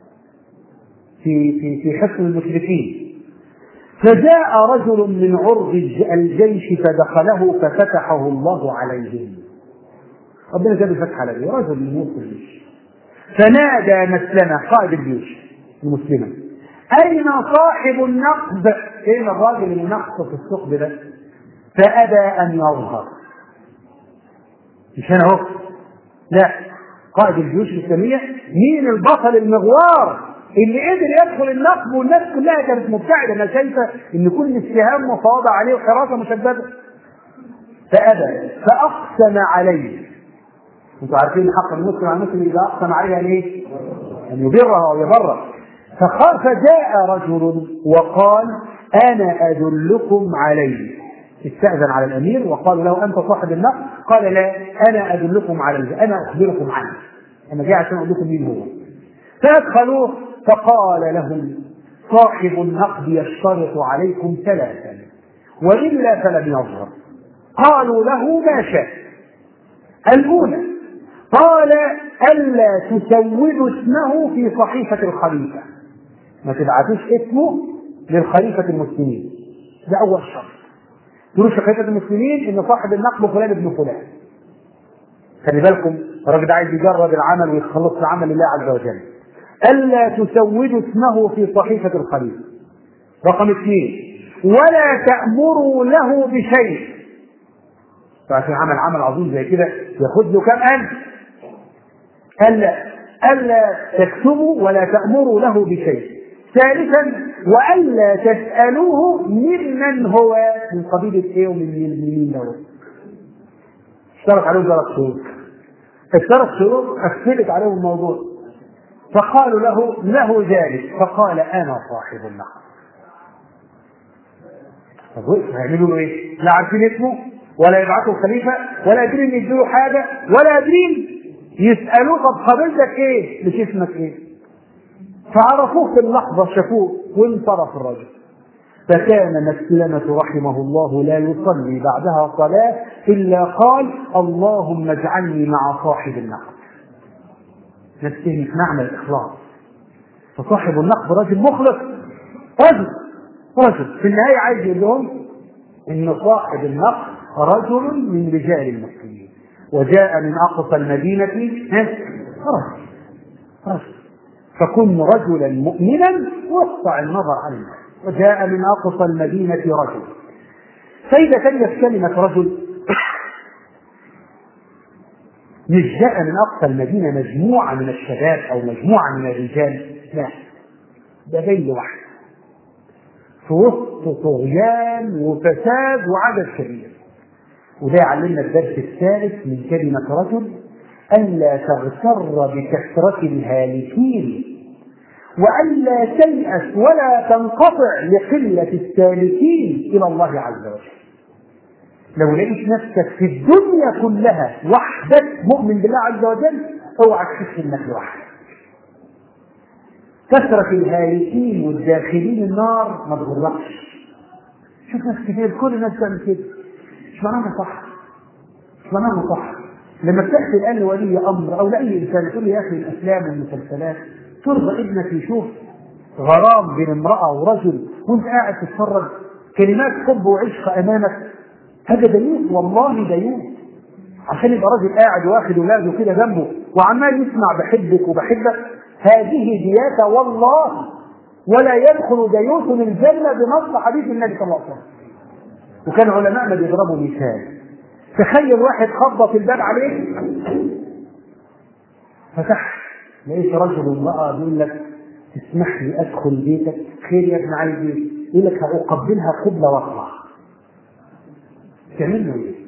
في في في حصن المشركين. فجاء رجل من عرض الجيش فدخله ففتحه الله عليهم. ربنا جاب الفتح عليه، رجل من وسط الجيش. فنادى مسلمة قائد الجيش المسلمة: أين صاحب النقب؟ أين الراجل اللي نقص في الثقب ده؟ فأبى أن يظهر. مش أنا أهو، لا، قائد الجيوش الإسلامية مين البطل المغوار اللي قدر يدخل النقب والناس كلها كانت مبتعدة، أنا شايفة إن كل السهام مفاوضة عليه وحراسة مشددة، فأبى فأقسم عليه. أنتوا عارفين حق المسلم على المسلم إذا أقسم عليه يعني إيه؟ أن يبرها أو يبرها. فجاء رجل وقال أنا أدلكم عليه، استأذن على الأمير وقال له أنت صاحب النقد؟ قال لا، أنا أدلكم عليه، أنا أخبركم عنه، أنا جاي عشان أقول لكم مين هو. فأدخلوه فقال لهم صاحب النقد يشترط عليكم ثلاثا وإلا فلن يظهر. قالوا له ما شاء. الأولى قال ألا تسودوا اسمه في صحيفة الخليفة، ما تبعتوش اسمه للخليفة المسلمين، ده أول شرط. تقولوا صحيفة المسلمين إن صاحب النقد فلان ابن فلان. خلي بالكم الراجل ده عايز يجرب العمل ويخلص العمل لله عز وجل. ألا تسودوا اسمه في صحيفة الخليفة. رقم اثنين ولا تأمروا له بشيء. فعشان عمل عمل عظيم زي كده ياخذ له كم ألف. ألا ألا تكتبوا ولا تأمروا له بشيء. ثالثا وألا تسألوه ممن هو، من قبيلة إيه ومن مين له. اشترط عليهم ثلاث شروط، الثلاث شروط أثبت عليهم الموضوع. فقالوا له له ذلك، فقال أنا صاحب النقد. طب هيعملوا له إيه؟ لا عارفين اسمه ولا يبعثوا الخليفة ولا قادرين يدوا حاجة ولا قادرين يسألوه طب قبيلتك إيه؟ مش اسمك إيه؟ فعرفوه في اللحظة، شافوه وانصرف الرجل. فكان مسلمة رحمه الله لا يصلي بعدها صلاة إلا قال اللهم اجعلني مع صاحب النقد. نفسه في معنى الإخلاص. فصاحب النقد رجل مخلص، رجل رجل في النهاية عايز يقول لهم إن صاحب النقد رجل من رجال المسلمين وجاء من أقصى المدينة رجل رجل فكن رجلا مؤمنا واقطع النظر عن الناس. وجاء من أقصى المدينة رجل. فإذا كانت كلمة رجل مش جاء من أقصى المدينة مجموعة من الشباب أو مجموعة من الرجال، لا، ده جاي لوحده في وسط طغيان وفساد وعدد كبير. وده يعلمنا الدرس الثالث من كلمة رجل ألا تغتر بكثرة الهالكين وألا تيأس ولا تنقطع لقلة السالكين إلى الله عز وجل. لو لقيت نفسك في الدنيا كلها وحدك مؤمن بالله عز وجل اوعى تحس انك لوحدك. كثرة الهالكين والداخلين النار ما تغرقش. شوف ناس كتير كل الناس تعمل كده، مش معناها صح، مش معناها صح. لما بتحكي الآن لولي أمر أو لأي إنسان تقول لي يا أخي الأفلام والمسلسلات ترضى ابنك يشوف غرام بين امرأة ورجل وانت قاعد تتفرج كلمات حب وعشق أمامك، هذا دليل والله دليل. عشان يبقى راجل قاعد واخد ولاده كده جنبه وعمال يسمع بحبك وبحبك، هذه دياسة والله، ولا يدخل ديوث الجنة بنص حديث النبي صلى الله عليه وسلم. وكان علماءنا بيضربوا مثال، تخيل واحد خبط الباب عليك فتح لقيت رجل وامرأة بيقول لك تسمح لي ادخل بيتك؟ خير يا ابن عايز ايه؟ يقول لك هأقبلها قبلة واطلع. تعمل له ايه؟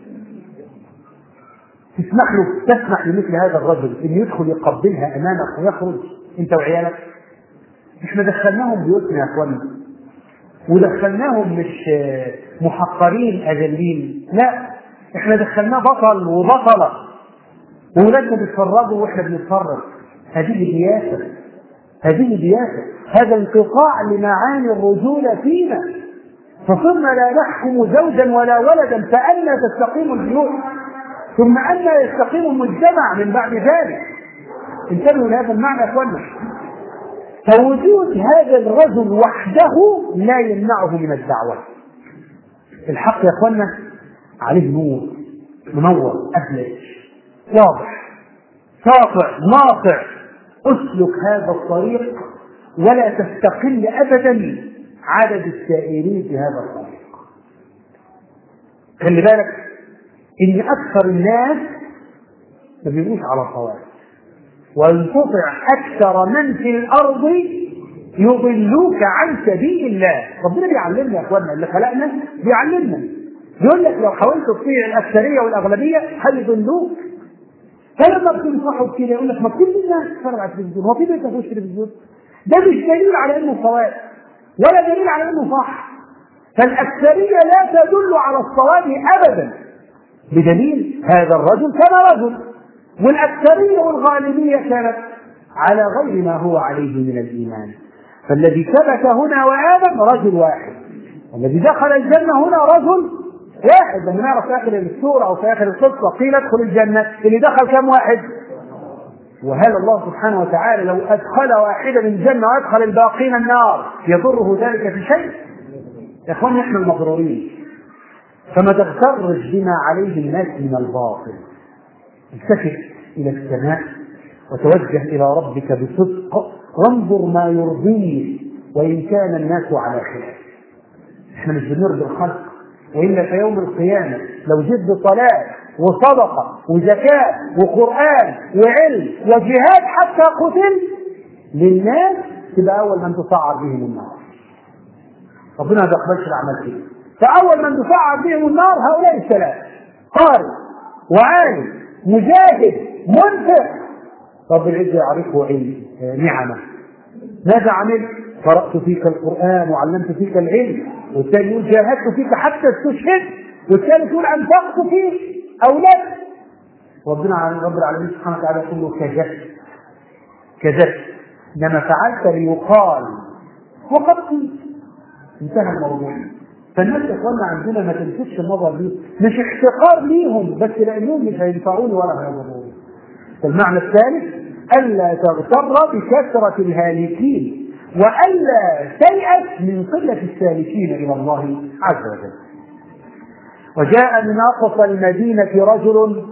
تسمح له تسمح لمثل هذا الرجل ان يدخل يقبلها امامك ويخرج انت وعيالك؟ احنا دخلناهم بيوتنا يا اخوانا، ودخلناهم مش محقرين اذلين، لا، احنا دخلناه بطل وبطلة وولادنا بيتفرجوا واحنا بنتفرج. هذه دياسة، هذه دياسة، هذا انقطاع لمعاني الرجولة فينا. فصرنا لا نحكم زوجا ولا ولدا، فأنا تستقيم البيوت، ثم أنا يستقيم المجتمع من بعد ذلك. انتبهوا لهذا المعنى يا اخوانا. فوجود هذا الرجل وحده لا يمنعه من الدعوة. الحق يا اخوانا عليه نور منور أبلج واضح ساطع ناطع. اسلك هذا الطريق ولا تستقل أبدا عدد السائرين في هذا الطريق. خلي بالك إن أكثر الناس ما بيبقوش على صواب، وإن تطع أكثر من في الأرض يضلوك عن سبيل الله. ربنا بيعلمنا يا اخواننا، اللي خلقنا بيعلمنا، يقول لك لو حاولت تطيع الأكثرية والأغلبية هيضلوك. فلما بتنصحوا بكده يقول لك ما كل الناس تتفرج على التلفزيون، هو في بيت ما فيهوش تلفزيون؟ ده مش دليل على انه صواب ولا دليل على انه صح. فالأكثرية لا تدل على الصواب أبدا، بدليل هذا الرجل كان رجل، والأكثرية والغالبية كانت على غير ما هو عليه من الإيمان. فالذي ثبت هنا وآمن رجل واحد، الذي دخل الجنة هنا رجل واحد. لما نعرف في آخر السورة أو في آخر القصة قيل ادخل الجنة، اللي دخل كم واحد؟ وهل الله سبحانه وتعالى لو أدخل واحدا الجنة وأدخل الباقين النار يضره ذلك في شيء؟ يا إخواني إحنا المضرورين، فما تغترش بما عليه الناس من الباطل. التفت إلى السماء وتوجه إلى ربك بصدق وانظر ما يرضيه، وإن كان الناس على خلاف. احنا مش بنرضي الخلق، وإلا في يوم القيامة لو جد صلاة وصدقة وزكاة وقرآن وعلم وجهاد حتى قتل للناس تبقى أول من تصعر بهم النار. ربنا ما يقبلش الأعمال كده. فأول من تصعر بهم النار هؤلاء الثلاثة: قارئ وعالم مجاهد منفق. رب العزة يعرفه نعمه. ماذا عملت؟ قرأت فيك القرآن وعلمت فيك العلم. والثاني يقول جاهدت فيك حتى استشهدت. والثالث يقول أنفقت فيك أولاد. ربنا رب العالمين سبحانه وتعالى يقول له كذبت كذبت إنما فعلت ليقال وقد قلت. انتهى الموضوع. فالناس اخواننا عندنا ما تلفتش النظر ليه، مش احتقار ليهم بس لانهم مش هينفعوني ولا هيضروني. المعنى الثالث: الا تغتر بكثره الهالكين، والا تيأس من قله السالكين الى الله عز وجل. وجاء من اقصى المدينه رجل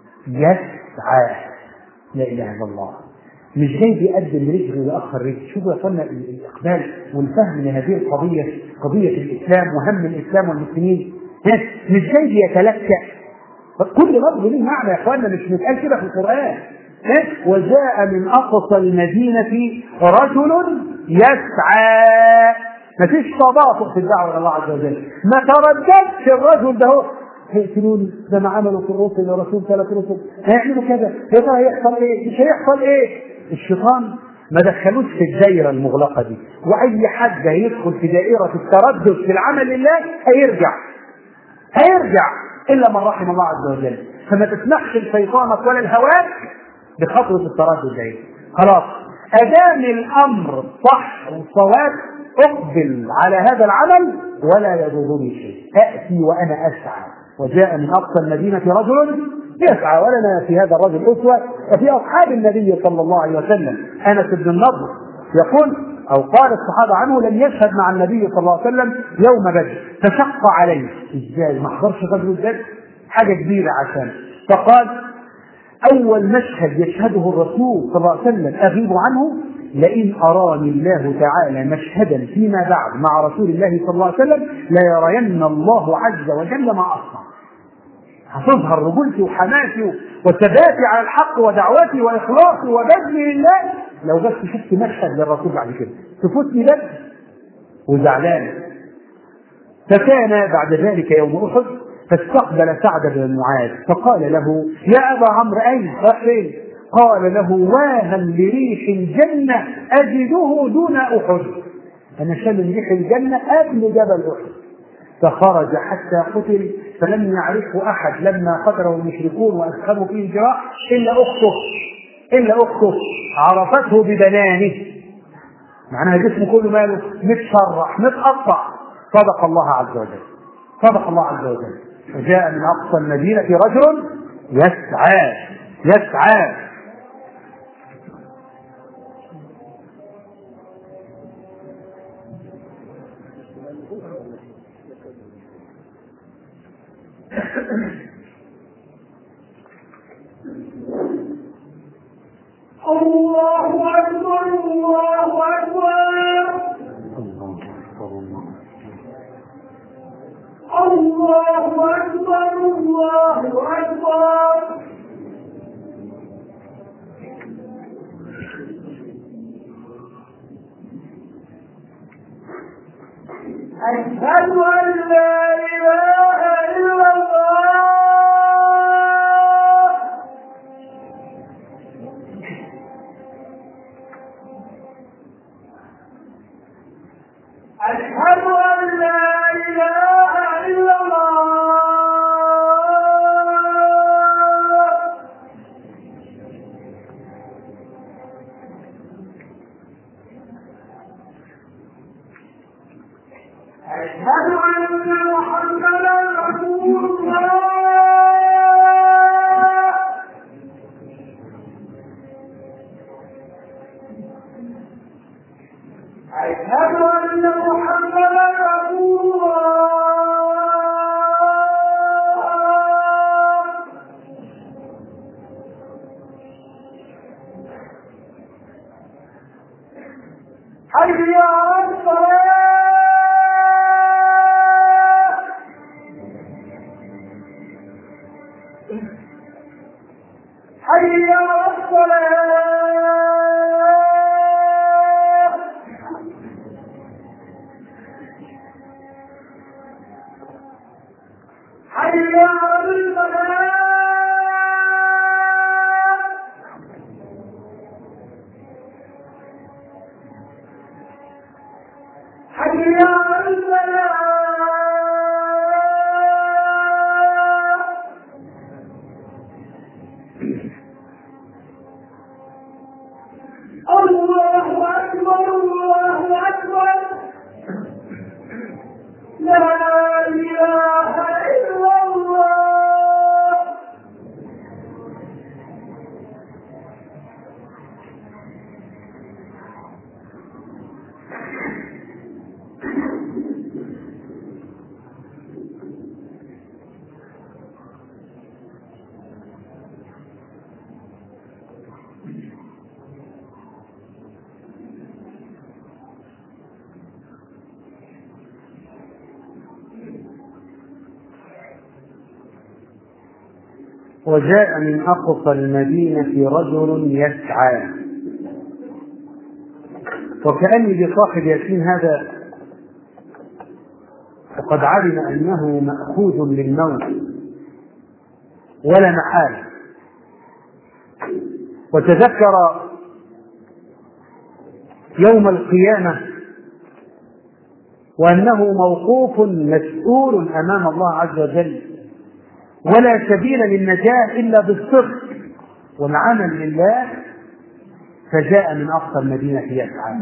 يسعى. لا اله الا الله. مش جاي بيقدم رجل ويأخر رجل. شوفوا يا اخوانا الاقبال والفهم لهذه القضيه، قضيه الاسلام وهم الاسلام والمسلمين. مش جاي بيتلكأ. كل لفظ ليه معنى يا اخوانا، مش متقال كده في القران. وجاء من اقصى المدينه رجل يسعى. ما فيش تباطؤ في الدعوه الى الله عز وجل. ما ترددش الرجل ده هيقتلوني زي ما عملوا في الرسل ورسول ثلاث رسل، هيعملوا كذا، يا ترى هيحصل ايه؟ مش هيحصل ايه؟ الشيطان ما دخلوش في الدائره المغلقه دي، واي حد هيدخل في دائره التردد في العمل لله هيرجع هيرجع الا من رحم الله عز وجل. فما تسمحش لشيطانك ولا الهواك بخطوه التردد دي. خلاص ادام الامر صح وصواب اقبل على هذا العمل ولا يضرني شيء. اتي وانا اسعى. وجاء من اقصى المدينه رجل يسعى. ولنا في هذا الرجل اسوه، وفي اصحاب النبي صلى الله عليه وسلم انس بن النضر يقول او قال الصحابه عنه: لم يشهد مع النبي صلى الله عليه وسلم يوم بدر فشق عليه. ازاي ما حضرش غزوه بدر؟ حاجه كبيره عشان. فقال: اول مشهد يشهده الرسول صلى الله عليه وسلم اغيب عنه لئن اراني الله تعالى مشهدا فيما بعد مع رسول الله صلى الله عليه وسلم ليرين الله عز وجل ما اصنع. هتظهر رجولتي وحماسي وثباتي على الحق ودعوتي واخلاصي وبذلي لله لو بس شفت مشهد للرسول بعد كده. تفوتني بس وزعلان. فكان بعد ذلك يوم احد فاستقبل سعد بن معاذ فقال له: يا ابا عمرو اين؟ راح فين؟ قال له: واها لريح الجنه اجده دون احد. انا شم ريح الجنه قبل جبل احد. فخرج حتى قتل فلم يعرفه احد لما قتله المشركون واسخنوا فيه الجراح الا اخته الا اخته عرفته ببنانه. معناها جسمه كله ماله متشرح متقطع. صدق الله عز وجل. صدق الله عز وجل. وجاء من اقصى المدينه رجل يسعى يسعى. الله أكبر الله أكبر الله أكبر الله أشهد أن لا إله إلا الله أشهد أن لا إله إلا الله أشهد أن محمدا رسول الله أشهد أن محمدا رسول الله حي على الصلاة حي على الصلاة حي على الفلاح حي على الفلاح الله أكبر الله أكبر لا إله إلا الله وجاء من أقصى المدينة رجل يسعى، وكأني بصاحب ياسين هذا وقد علم أنه مأخوذ للموت ولا محال، وتذكر يوم القيامة وأنه موقوف مسؤول أمام الله عز وجل، ولا سبيل للنجاة إلا بالصدق والعمل لله، فجاء من أقصى المدينة يسعى.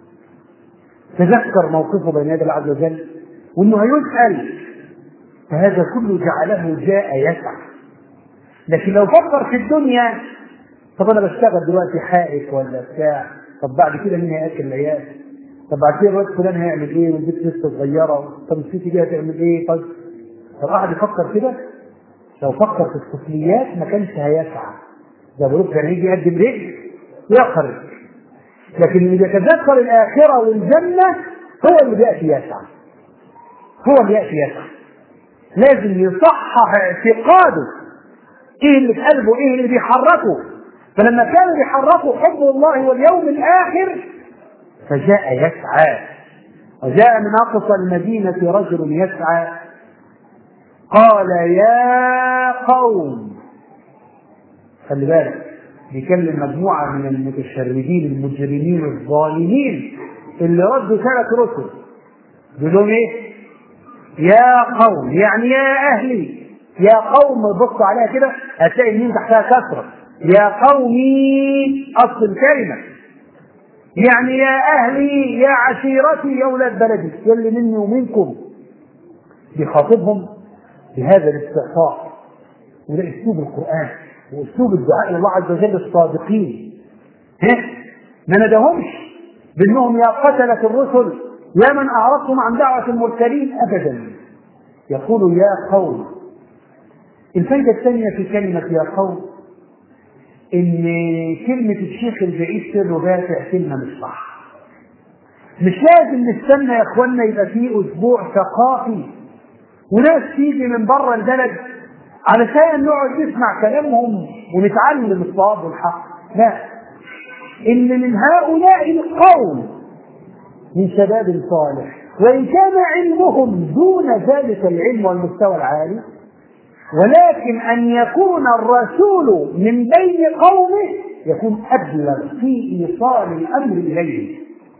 تذكر موقفه بين يدي الله عز وجل وأنه هيسأل، فهذا كله جعله جاء يسعى. لكن لو فكر في الدنيا، طب أنا بشتغل دلوقتي حائط ولا بتاع، طب بعد كده مين هيأكل العيال؟ طب بعد كده الوقت فلان هيعمل إيه؟ والبنت لسه صغيرة، طب الست دي هتعمل إيه؟ طب طب قاعد يفكر كده. لو فكر في السفليات ما كانش هيسعى، ده بيقول كان يجي يقدم رجل يخرج. لكن اللي بيتذكر الآخرة والجنة هو اللي بيأتي يسعى، هو اللي يأتي يسعى. لازم يصحح اعتقاده، ايه اللي في قلبه، ايه اللي بيحركه. فلما كانوا بيحركوا حب الله واليوم الآخر فجاء يسعى. وجاء من أقصى المدينة رجل يسعى قال يا قوم. خلي بالك بيكلم مجموعة من المتشردين المجرمين الظالمين اللي ردوا ثلاث رسل، بيقولوا ايه؟ يا قوم، يعني يا أهلي. يا قوم بص عليها كده هتلاقي الميم تحتها كسرة. يا قومي أصل الكلمة، يعني يا أهلي يا عشيرتي يا ولاد بلدي، يلي مني ومنكم. بيخاطبهم بهذا الاستعطاء، وده اسلوب القرآن واسلوب الدعاء الى الله عز وجل الصادقين. ما ندهمش بانهم يا قتلة الرسل يا من اعرضتم عن دعوة المرسلين، ابدا. يقول يا قوم. الفائدة الثانية في كلمة يا قوم ان كلمة الشيخ البعيد سر باتع كلمة مش صح. مش لازم نستنى يا اخوانا يبقى فيه اسبوع ثقافي وناس تيجي من بره البلد علشان نقعد نسمع كلامهم ونتعلم الصواب والحق. لا، ان من هؤلاء القوم من شباب صالح وإن كان علمهم دون ذلك العلم والمستوى العالي، ولكن أن يكون الرسول من بين قومه يكون أبلغ في إيصال الأمر إليهم،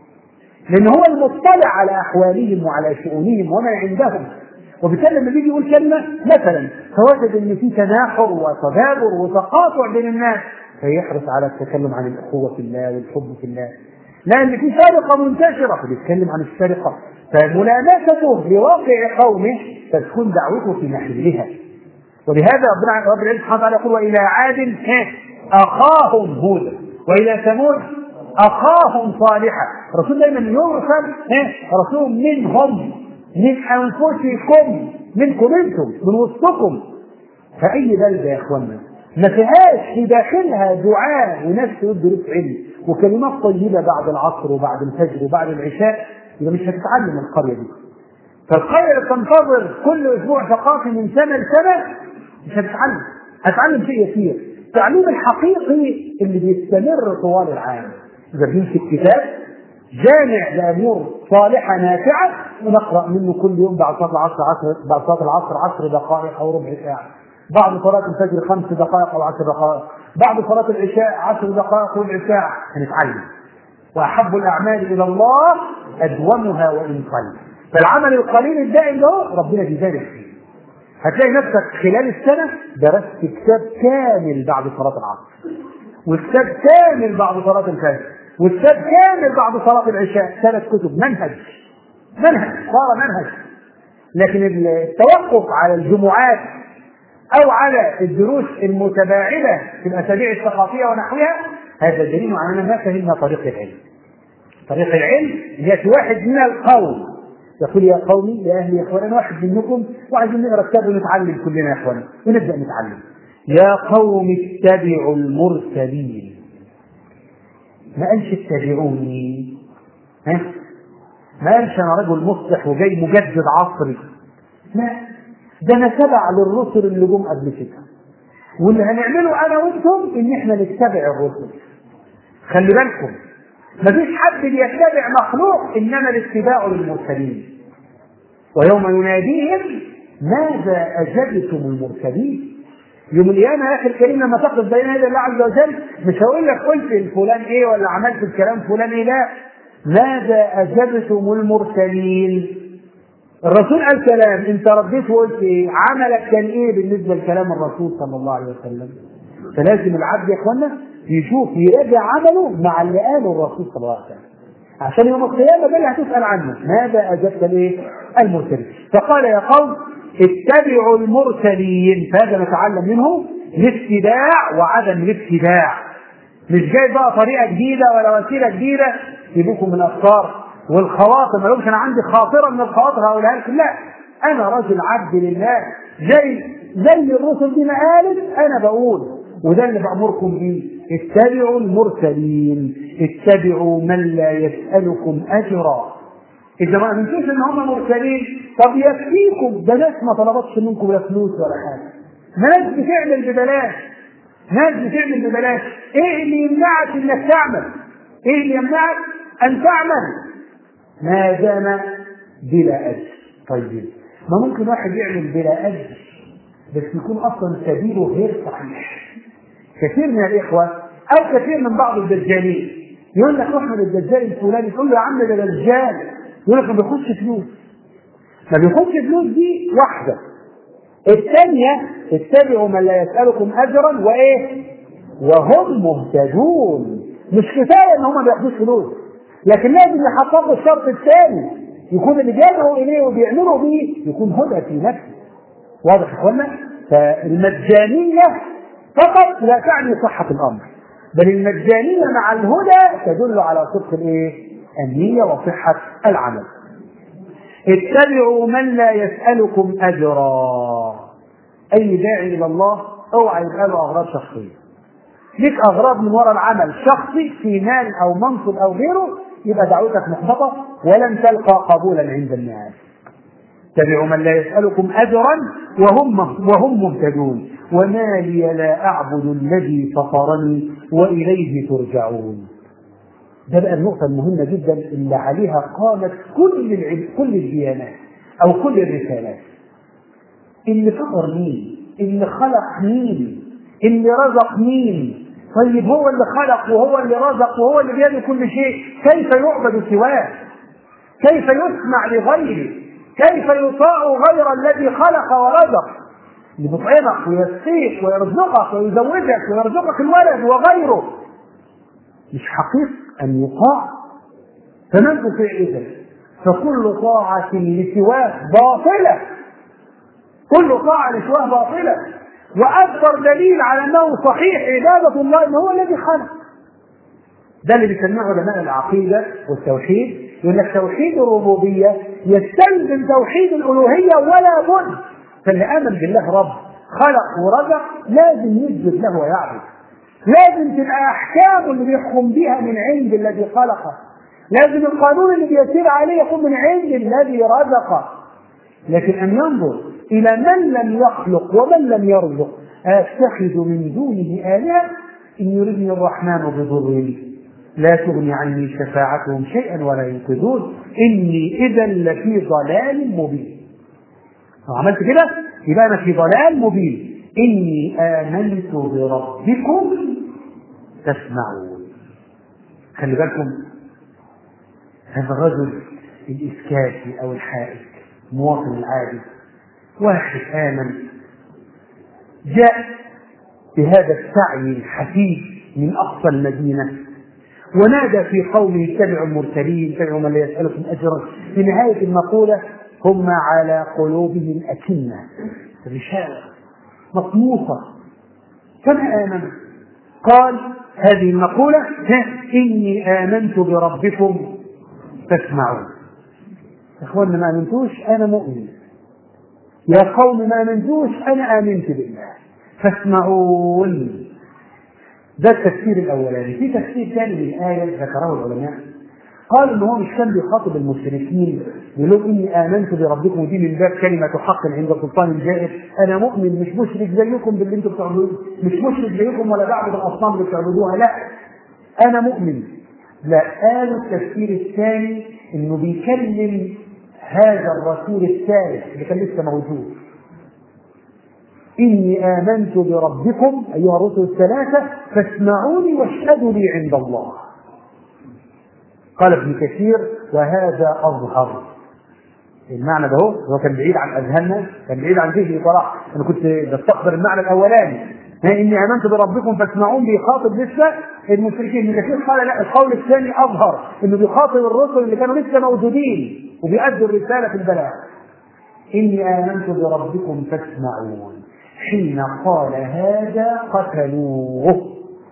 لأن هو المطلع على أحوالهم وعلى شؤونهم وما عندهم. وبالتالي لما بيجي يقول كلمة مثلا فوجد أن في تناحر وتدابر وتقاطع بين الناس، فيحرص على التكلم عن الأخوة في الله والحب في الله، لأن في سرقة منتشرة فبيتكلم عن السرقة، فملامسته لواقع قومه فتكون دعوته في محلها. ولهذا ربنا رب العزة سبحانه وتعالى يقول: وإلى عاد أخاهم هودا وإلى ثمود أخاهم صالحا. الرسول دائما يرسل رسول منهم، من أنفسكم، منكم انتم، من وسطكم. فأي بلدة يا إخوانا ما فيهاش في داخلها دعاء وناس يدرس علم وكلمات طيبة بعد العصر وبعد الفجر وبعد العشاء، يبقى مش هتتعلم القرية دي. فالقرية اللي تنتظر كل أسبوع ثقافي من سنة لسنة مش هتتعلم، هتتعلم شيء يسير. التعليم الحقيقي اللي بيستمر طوال العام، إذا بيمسك كتاب جامع لأمور صالحة نافعة ونقرأ منه كل يوم بعد صلاة العصر عشر بعد صلاة العصر عشر دقائق أو ربع ساعة، بعد صلاة الفجر خمس دقائق أو عشر دقائق، بعد صلاة العشاء عشر دقائق وربع ساعة، هنتعلم. وأحب الأعمال إلى الله أدومها وإن قل. فالعمل القليل الدائم ده ربنا بيبارك فيه. هتلاقي نفسك خلال السنة درست كتاب كامل بعد صلاة العصر، وكتاب كامل بعد صلاة الفجر، وكتاب كامل بعد صلاة العشاء، ثلاث كتب، منهج منهج صار منهج. لكن التوقف على الجمعات أو على الدروس المتباعدة في الأسابيع الثقافية ونحوها هذا دليل على أننا ما فهمنا طريق العلم. طريق العلم يأتي واحد من القوم يقول: يا قومي، يا أهلي، يا إخوان، أنا واحد منكم وعايزين نقرأ كتاب ونتعلم كلنا يا إخوان، ونبدأ نتعلم. يا قوم اتبعوا المرسلين. ما قالش اتبعوني، ها؟ ما قالش أنا رجل مصلح وجاي مجدد عصري، لا، ده أنا تبع للرسل اللي جم قبل كده، واللي هنعمله أنا وأنتم إن إحنا نتبع الرسل. خلي بالكم، مفيش حد بيتبع مخلوق، إنما الاتباع للمرسلين. ويوم يناديهم ماذا أجبتم المرسلين. يوم القيامة يا أخي الكريم لما تقف بين يدي الله عز وجل مش هقول لك قلت الفلان إيه ولا عملت الكلام فلان إيه، لا، ماذا أجبتم المرسلين. الرسول قال كلام، أنت رديت وقلت إيه، عملك كان إيه بالنسبة لكلام الرسول صلى الله عليه وسلم. فلازم العبد يا إخوانا يشوف يراجع عمله مع اللي قاله الرسول صلى الله عليه وسلم، عشان يوم القيامة ده اللي هتسأل عنه، ماذا أجبت ليه المرسلين. فقال: يا قوم اتبعوا المرسلين. فهذا نتعلم منه الاتباع وعدم الاتباع. مش جاي بقى طريقة جديدة ولا وسيلة جديدة يجيبوكم من الأفكار والخواطر. ما لهمش أنا عندي خاطرة من الخواطر هقولها لكم، لا، أنا رجل عبد لله جاي زي الرسل دي ما قالت أنا بقول، وده اللي بأمركم بيه: اتبعوا المرسلين، اتبعوا من لا يسألكم أجرا. إذا ما أمنتوش إن هم مرسلين طب يكفيكم، ده ناس ما طلبتش منكم لا فلوس ولا حاجة، ناس بتعمل ببلاش، ناس بتعمل ببلاش. إيه اللي يمنعك إنك تعمل؟ إيه اللي يمنعك أن تعمل ما دام بلا أجر؟ طيب ما ممكن واحد يعمل بلا أجر بس يكون أصلا سبيله غير صحيح. كثير من الإخوة أو كثير من بعض الدجالين يقول لك أحمد الدجال الفلاني، تقول له يا عم ده دجال، يقول لك ما بياخدش فلوس. ما بياخدش فلوس دي واحدة. الثانية اتبعوا من لا يسألكم أجرا وإيه وهم مهتدون. مش كفاية إن هم ما بياخدوش فلوس، لكن لازم يحققوا الشرط الثاني، يكون اللي بيدعوا إليه وبيعملوا به يكون هدى في نفسه. واضح يا إخوانا؟ فالمجانية فقط لا تعني صحة الأمر، بل المجانية مع الهدى تدل على صدق الإيه؟ النية وصحة العمل. اتبعوا من لا يسألكم أجرا. أي داعي إلى الله اوعى يبقى له أغراض شخصية، ليك أغراض من وراء العمل شخصي في مال أو منصب أو غيره، يبقى دعوتك محبطة ولن تلقى قبولا عند الناس. اتبعوا من لا يسألكم أجرا وهم وهم مهتدون. وما لي لا أعبد الذي فطرني وإليه ترجعون. ده بقى النقطة المهمة جدا اللي عليها قامت كل العب... كل الديانات أو كل الرسالات. اللي فطر مين؟ اللي خلق مين؟ اللي رزق مين؟ طيب هو اللي خلق وهو اللي رزق وهو اللي بيعمل كل شيء، كيف يعبد سواه؟ كيف يسمع لغيره؟ كيف يطاع غير الذي خلق ورزق؟ اللي بيطعمك ويسقيك ويرزقك ويزوجك ويرزقك الولد وغيره، مش حقيق أن يطاع؟ فمن تطيع إذا؟ فكل طاعة لسواه باطلة، كل طاعة لسواه باطلة. وأكبر دليل على أنه صحيح عبادة الله أن هو الذي خلق. ده اللي بيسميه علماء العقيدة والتوحيد، يقول لك توحيد الربوبية يستلزم توحيد الألوهية ولا بد. فاللي آمن بالله رب خلق ورزق لازم يسجد له ويعبد، لازم تبقى أحكامه اللي بيحكم بها من عند الذي خلقه، لازم القانون اللي بيسير عليه يكون من عند الذي رزقه. لكن أن ينظر إلى من لم يخلق ومن لم يرزق، أتخذ من دونه آلهة إن يردني الرحمن بضر لا تغني عني شفاعتهم شيئا ولا ينقذون إني إذا لفي ضلال مبين. لو عملت كده يبقى أنا في ضلال مبين. إني آمنت بربكم تسمعون. خلي بالكم، هذا الرجل الإسكافي أو الحائك مواطن العادي، واحد آمن جاء بهذا السعي الحثيث من أقصى المدينة ونادى في قومه اتبعوا المرسلين اتبعوا من لا يسألكم أجرا. في نهاية المقولة هم على قلوبهم أكنة، رشاوة مطموسة. كما آمن قال هذه المقولة إني آمنت بربكم فاسمعون. إخواننا ما آمنتوش أنا مؤمن، يا قوم ما آمنتوش أنا آمنت بالله فاسمعون. ده التفسير الأولاني. في تفسير ثاني للآية ذكره العلماء، قال إن هو مش كان بيخاطب المشركين يقول إني آمنت بربكم ودي من باب كلمة حق عند سلطان جائر، أنا مؤمن مش مشرك زيكم باللي أنتم بتعبدوه، مش مشرك زيكم ولا بعبد الأصنام اللي بتعبدوها، لا أنا مؤمن. لا، قالوا التفسير الثاني إنه بيكلم هذا الرسول الثالث اللي كان لسه موجود، إني آمنت بربكم أيها الرسل الثلاثة فاسمعوني واشهدوا لي عند الله. قال ابن كثير وهذا أظهر. المعنى ده هو كان بعيد عن أذهاننا، كان بعيد عن ذهني صراحة، أنا كنت بستقبل المعنى الأولاني إني آمنت بربكم فاسمعون بيخاطب لسه المشركين. ابن كثير قال لا، القول الثاني أظهر، إنه بيخاطب الرسل اللي كانوا لسه موجودين وبيأدوا الرسالة في البلاغ. إني آمنت بربكم فاسمعون. حين قال هذا قتلوه.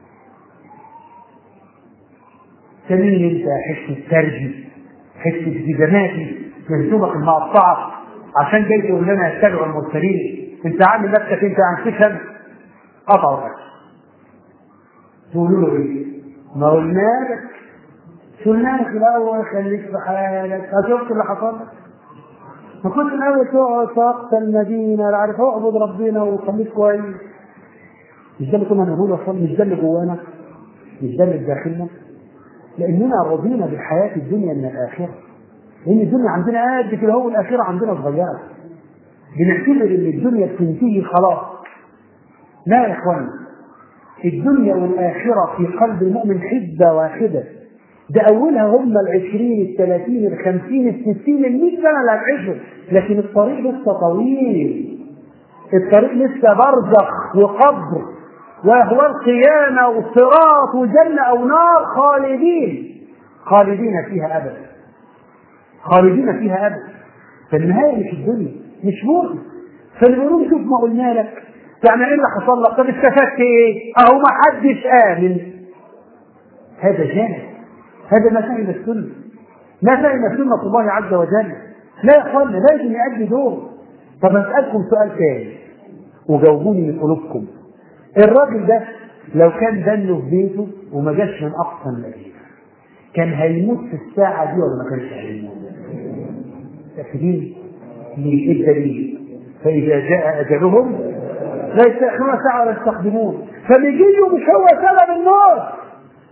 سمين انت حس الترجي، حس الجزماتي يهزمك المقطعة عشان جاي تقول لنا اتبعوا المرسلين، انت عامل نفسك انت عن تفهم قطعوا لك. تقولوا له ايه؟ ما قلنا لك قلنا لك الاول خليك في حالك، شفت اللي حصل لك؟ ما كنت الاول تقعد تقتل المدينه، لا عارف اعبد ربنا وخليك كويس. مش ده اللي كنا نقوله اصلا؟ مش ده اللي جوانا؟ مش ده اللي في داخلنا؟ لاننا رضينا بالحياه الدنيا من الاخره، لان الدنيا عندنا قد كده هو الاخره عندنا صغيره، بنعتبر ان الدنيا بتنتهي خلاص. لا يا اخوان، الدنيا والاخره في قلب المؤمن حزبه واحده، ده اولها هم العشرين الثلاثين الخمسين الستين المئة سنه اللي هتعيشوا، لكن الطريق لسه طويل، الطريق لسه برزخ وقبر وهو القيامه وصراط وجنه او نار، خالدين خالدين فيها ابدا، خالدين فيها ابدا. فالنهايه مش الدنيا، مش موت. فالمؤمنون شوف ما قلنا لك يعني ايه اللي حصل لك؟ طب استفدت ايه؟ اهو ما حدش امن. هذا جانب، هذا ما فهم السنه، ما فهم سنه الله عز وجل. لا يا اخوانا، لازم يؤدي دور. طب اسالكم سؤال ثاني وجاوبوني من قلوبكم. الراجل ده لو كان دنه في بيته وما جاش من اقصى المدينه كان هيموت في الساعه دي ولا ما كانش هيموت؟ تكريم ليه الدليل؟ فاذا جاء اجلهم لا يستأخرون ساعه ولا يستقدمون. فبيجيله مش هو سبب النار،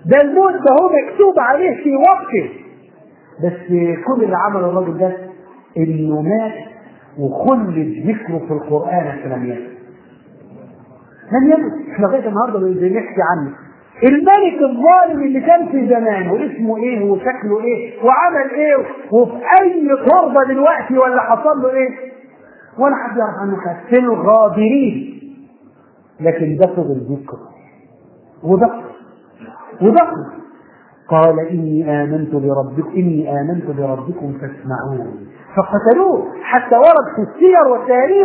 ده الموت ده هو مكتوب عليه في وقته، بس كل اللي عمله الراجل ده انه مات وخلد ذكره في القرآن فلم يمت. لم يمت. احنا لغايه النهارده بنحكي عنه. الملك الظالم اللي كان في زمانه واسمه ايه وشكله ايه وعمل ايه وفي اي تربه دلوقتي ولا حصل له ايه ولا حد يعرف عنه حاجه، في الغابرين. لكن ده فضل ذكر وذكر وذكر. قال إني آمنت بربكم إني آمنت بربكم فاسمعون، فقتلوه حتى ورد في السير والتاريخ،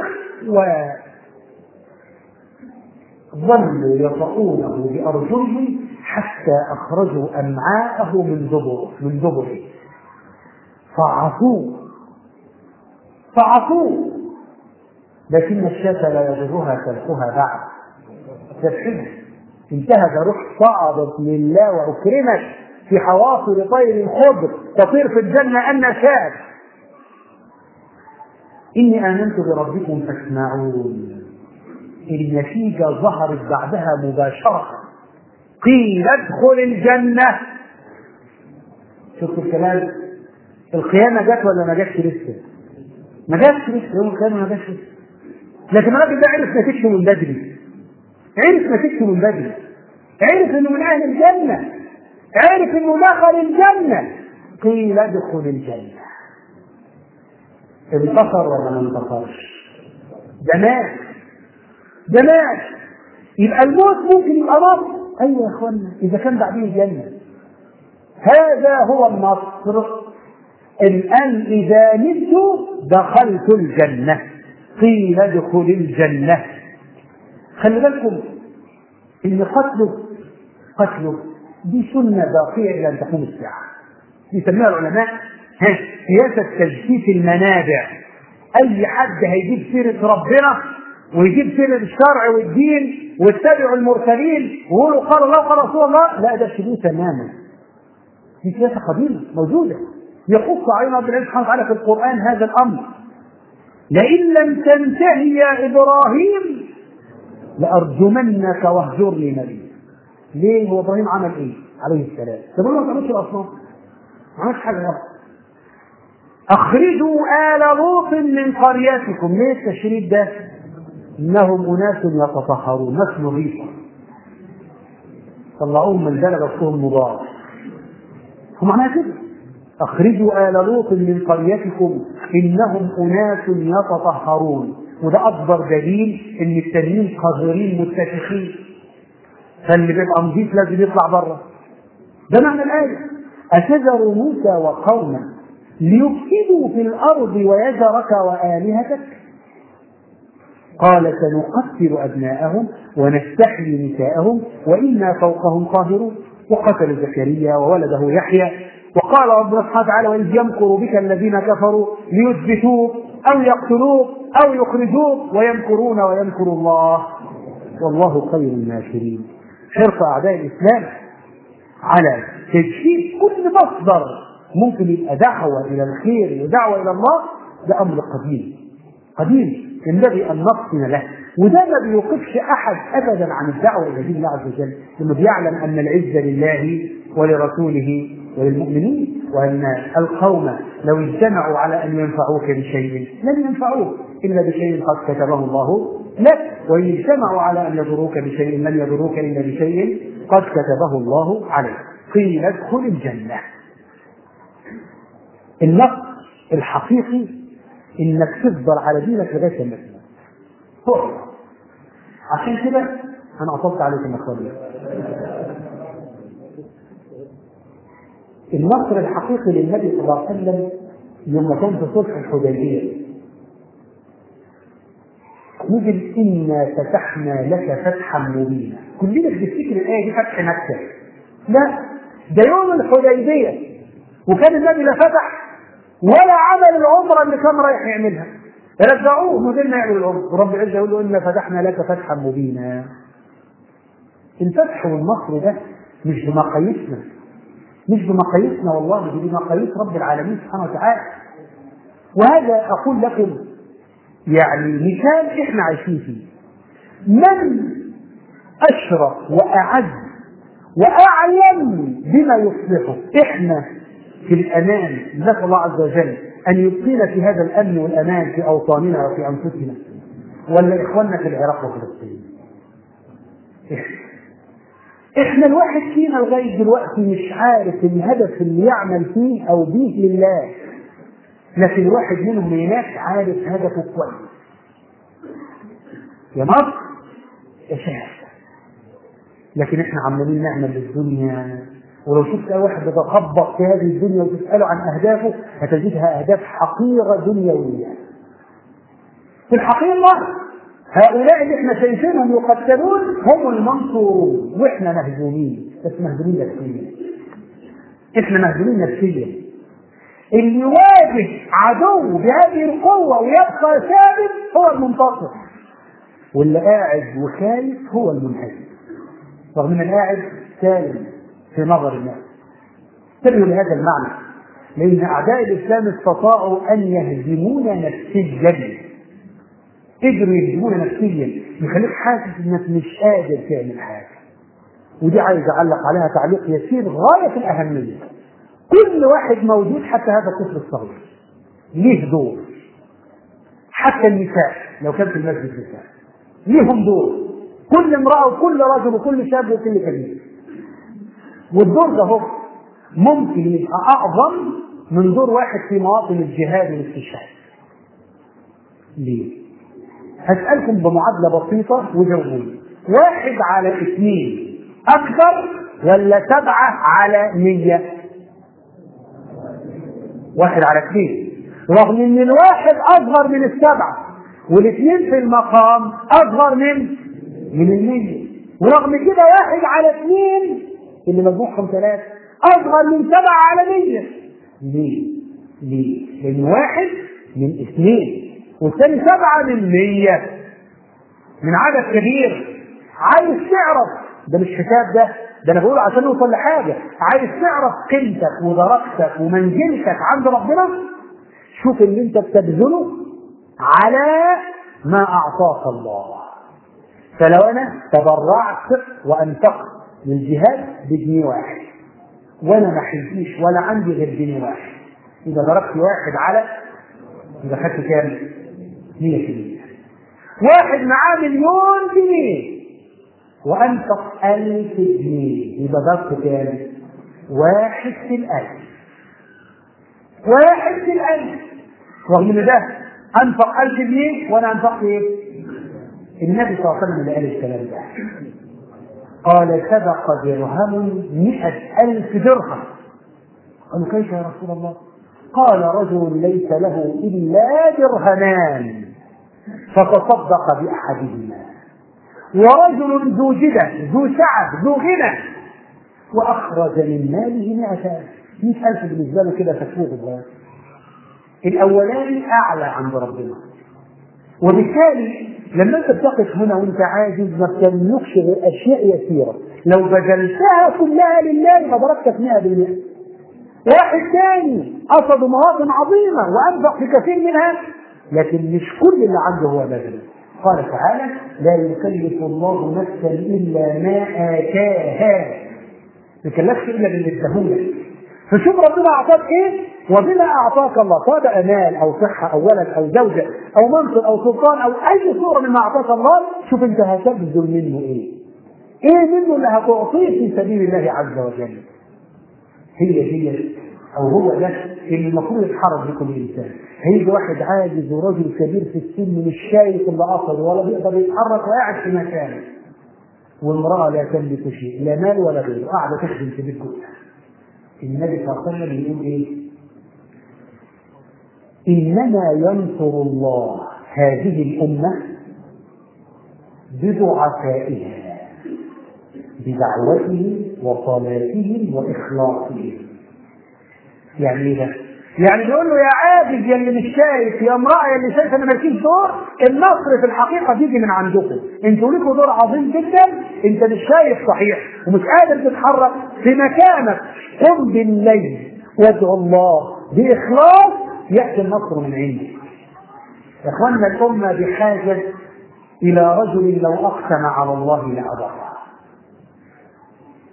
وظلوا يطؤونه بأرجلهم حتى أخرجوا أمعاءه من دبره من دبره فعصوه فعصوه لكن الشاة لا يضرها كلحها بعد تبحث. انتهى روح صعدت لله وأكرمت في حواصل طير خضر تطير في الجنة أن شاءت. إني آمنت بربكم فاسمعون. النتيجة ظهرت بعدها مباشرة، قيل ادخل الجنة. شوفوا الكلام، القيامة جت ولا ما جاتش لسه؟ ما جاتش لسه، يوم القيامة ما جاتش لسه. لكن الراجل ده عرف نتيجته من بدري، عرف نتيجته من بدري، عرف انه من اهل الجنة، عرف انه دخل الجنة. قيل ادخل الجنة. انتصر ولا ما انتصرش؟ ده مات ده مات. يبقى الموت ممكن يبقى نصر. ايوه يا اخوانا، اذا كان بعدين الجنة. هذا هو النصر. الان اذا مت دخلت الجنة. قيل ادخل الجنة. خلي بالكم ان قتله قتله دي سنة باقية الى ان تقوم الساعة. يسميها العلماء سياسة تجديد المنابع. اي حد هيجيب سيرة ربنا ويجيب سيرة الشرع والدين ويتبعوا المرسلين ويقولوا قال الله وقال رسول الله، لا ده شديد تماما. دي سياسة قديمة موجودة يقص علينا رب العزة سبحانه وتعالى في القرآن هذا الامر. لئن لم تنتهي يا ابراهيم لارجمنك واهجرني مليا. ليه؟ هو ابراهيم عمل ايه عليه السلام؟ طب ما تعملش الاصنام، ما عملش حاجه غلط. اخرجوا آل لوط من قريتكم. ليه التشريد ده؟ انهم اناس يتطهرون، ناس نظيفه، طلعوهم من بلد اصلهم مضاعف. هم معناها كده، اخرجوا آل لوط من قريتكم انهم اناس يتطهرون. وده اكبر دليل ان التانيين قادرين متفقين، فاللي بيبقى نظيف لازم يطلع بره. ده معنى الايه. اتذر موسى وقومه ليفسدوا في الارض ويذرك والهتك. قال سنقتل ابناءهم ونستحيي نساءهم وانا فوقهم قاهرون. وقتل زكريا وولده يحيى. وقال ربنا سبحانه وتعالى واذ يمكر بك الذين كفروا ليثبتوك او يقتلوك او يخرجوك ويمكرون ويمكر الله والله خير الماكرين. حرص اعداء الاسلام على تجسيد كل مصدر ممكن يبقى دعوه الى الخير ودعوه الى الله. ده امر قديم قديم ينبغي ان نفطن له. وده ما بيوقفش احد ابدا عن الدعوه الى دين الله عز وجل، لانه بيعلم ان العزه لله ولرسوله وللمؤمنين، وان القوم لو اجتمعوا على ان ينفعوك بشيء لن ينفعوك الا بشيء قد كتبه الله لك، وان اجتمعوا على ان يضروك بشيء لن يضروك الا بشيء قد كتبه الله عليك. قيل ادخل الجنه. النقص الحقيقي انك تصبر على دينك لغايه ما تموت. عشان كده انا اطلت عليكم يا اخواني. النصر الحقيقي للنبي صلى الله عليه وسلم يوم كان في صلح الحديبيه نزل انا فتحنا لك فتحا مبينا. كلنا بنفتكر الايه دي فتح مكه، لا ده يوم الحديبيه وكان النبي لا فتح ولا عمل العمره اللي كان رايح يعملها. رجعوه من غير ما يعمل العمره، ورب العزه يقول له انا فتحنا لك فتحا مبينا. الفتح والنصر ده مش بمقاييسنا، مش بمقاييسنا والله، دي بمقاييس رب العالمين سبحانه وتعالى. وهذا اقول لكم يعني مثال احنا عايشين فيه. من اشرف واعز وأعلم بما يصلحه. إحنا في الأمان، نسأل الله عز وجل أن يبقينا في هذا الأمن والأمان في أوطاننا وفي أنفسنا، ولا إخواننا في العراق وفلسطين؟ إحنا الواحد فينا لغاية دلوقتي مش عارف الهدف اللي يعمل فيه أو به لله، لكن الواحد منهم هناك عارف هدفه كويس. يا مصر يا شهر، لكن احنا عمالين نعمل للدنيا. ولو شفت اي واحد بيتخبط في هذه الدنيا وتساله عن اهدافه هتجدها اهداف حقيره دنيويه. في الحقيقه هؤلاء اللي احنا شايفينهم يقتلون هم المنصورون، واحنا مهزومين، بس مهزومين نفسيا. احنا مهزومين نفسيا. اللي يواجه عدو بهذه القوه ويبقى ثابت هو المنتصر، واللي قاعد وخايف هو المنهزم، رغم ان القاعد سالم في نظر الناس. تبعوا لهذا المعنى، لان اعداء الاسلام استطاعوا ان يهزمونا نفسيا. قدروا يهزمونا نفسيا، يخليك حاسس انك مش قادر تعمل حاجه. ودي عايز اعلق عليها تعليق يسير غايه في الاهميه. كل واحد موجود، حتى هذا الطفل الصغير ليه دور، حتى النساء لو كان في المسجد نساء ليهم دور، كل امرأة وكل رجل وكل شاب وكل كبير. والدور ده هو ممكن يبقى أعظم من دور واحد في مواطن الجهاد والاستشهاد. ليه؟ هسألكم بمعادلة بسيطة وجاوبوني. واحد على اثنين أكثر ولا سبعة على مية؟ واحد على اثنين، رغم ان الواحد أصغر من السبعة والاثنين في المقام أصغر من من المية، ورغم كده واحد على اثنين اللي مجموعهم ثلاثة أصغر من سبعة على مية. ليه؟ ليه؟ لأن واحد من اثنين والثاني سبعة من مية، من عدد كبير. عايز تعرف ده مش حساب، ده ده أنا بقوله عشان نوصل لحاجة. عايز تعرف قيمتك ودرجتك ومنزلتك عند ربنا، شوف اللي أنت بتبذله على ما أعطاك الله. فلو أنا تبرعت وأنفقت للجهاد بجنيه واحد وأنا ما حلتيش ولا عندي غير جنيه واحد، إذا ضربت واحد على إذا خدت كام؟ مية في المية. واحد معاه مليون جنيه وأنفق ألف جنيه، إذا ضربت كام؟ واحد في الألف. واحد في الألف، رغم إن ده أنفق ألف جنيه وأنا أنفقت إيه؟ النبي صلى الله عليه وسلم اللي قال الكلام ده قال سبق درهم مئة ألف درهم. قالوا كيف يا رسول الله؟ قال رجل ليس له إلا درهمان فتصدق بأحدهما، ورجل ذو جدة ذو سعة ذو غنى وأخرج من ماله مئة ألف. مئة ألف بالنسبة له كده تفوق. الأولاني أعلى عند ربنا، وبالتالي لما انت بتقف هنا وانت عاجز ما بتملكش غير اشياء يسيره، لو بذلتها كلها لله فضربتك مئة بالمئة. واحد ثاني قصد مواطن عظيمه وانفق في كثير منها، لكن مش كل اللي عنده هو بذل. قال تعالى لا يكلف الله نفسا الا ما اتاها، ما يكلفش الا باللي اداهولك. فشوف ربنا اعطاك ايه وبما اعطاك الله، سواء مال او صحه او ولد او زوجه او منصب او سلطان او اي صوره مما اعطاك الله، شوف انت هتبذل منه ايه، ايه منه اللي هتعطيه في سبيل الله عز وجل. هي هي او هو ده اللي المفروض يتحرك بكل انسان. هيجي واحد عاجز ورجل كبير في السن مش شايف اللي اصله ولا بيقدر يتحرك وقاعد في مكانه، وامراه لا تملك شيء لا مال ولا غيره قاعده تخدم في بيت جوزها. النبي صلى الله عليه وسلم يقول ايه؟ انما ينصر الله هذه الامه بضعفائها بدعوتهم وصلاتهم واخلاصهم. يعني ايه ده؟ يعني بيقول له يا عاجز يا اللي مش شايف، يا امراه يا اللي شايفه انا مالكيش دور، النصر في الحقيقه بيجي من عندكم، انتوا ليكوا دور عظيم جدا، انت مش شايف صحيح ومش قادر تتحرك في مكانك، قم بالليل وادعو الله باخلاص ياتي النصر من عنده. يا اخوانا الامه بحاجه الى رجل لو اقسم على الله لأبره.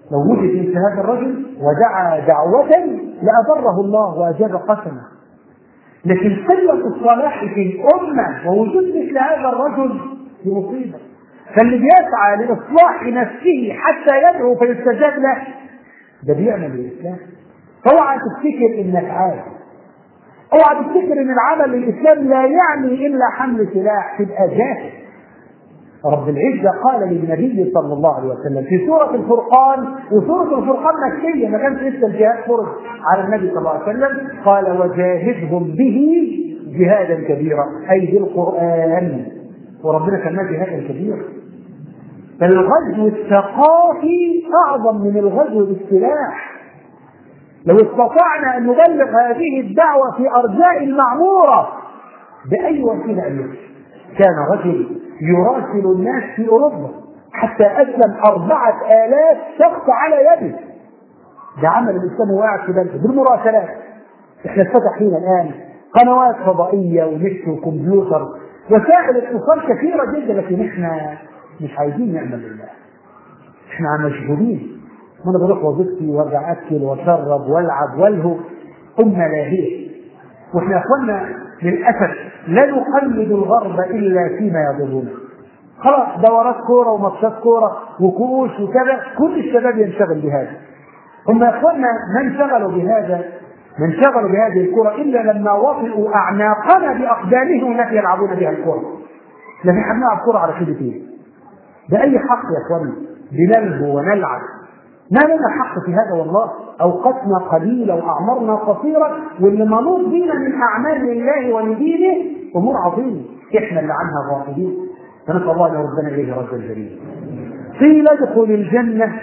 لو وجد مثل هذا الرجل ودعا دعوة لأبره الله وأجاب قسمه. لكن قلة الصلاح في الأمة ووجود مثل هذا الرجل في مصيبة. فاللي بيسعى لإصلاح نفسه حتى يدعو فيستجاب له ده بيعمل الإسلام. اوعى تفتكر إنك عارف، اوعى تفتكر إن العمل للإسلام لا يعني إلا حمل سلاح، تبقى جاهل. رب العزة قال للنبي صلى الله عليه وسلم في سورة الفرقان، وسورة الفرقان مكية ما كانش لسه الجهاد فرض على النبي صلى الله عليه وسلم، قال وجاهدهم به جهادا كبيرا، أي بالقرآن. وربنا كان جهادا كبيرا. فالغزو الثقافي أعظم من الغزو بالسلاح. لو استطعنا أن نبلغ هذه الدعوة في أرجاء المعمورة بأي وسيلة أن يكون. كان رجل يراسل الناس في أوروبا حتى أسلم أربعة آلاف شخص على يده. ده عمل الإسلام وقاعد في بلده بالمراسلات. إحنا اتفتح فينا الآن قنوات فضائية ونت وكمبيوتر وسائل اتصال كثيرة جدا، لكن إحنا مش عايزين نعمل لله. إحنا مشغولين. أنا بروح وظيفتي وارجع أكل وأشرب والعب والهو، أمة لاهية. وإحنا أخوانا للأسف لا نقلد الغرب إلا فيما يضرنا. خلاص دورات كورة وماتشات كورة وكؤوس وكذا، كل الشباب ينشغل بهذا. هم أخوانا ما انشغلوا بهذا، ما انشغلوا بهذه الكورة إلا لما وطئوا أعناقنا بأقدامهم التي يلعبون بها الكورة. لكن احنا بنلعب كورة على كده ايه؟ بأي حق يا أخوانا؟ بنلهو ونلعب. ما لنا حق في هذا والله. أوقاتنا قليلة وأعمارنا قصيرة، واللي منوط بينا من أعمال الله ولدينه أمور عظيمة إحنا اللي عنها غافلين. فنسأل الله أن يردنا إليه ردا جليلا. قيل ادخل الجنة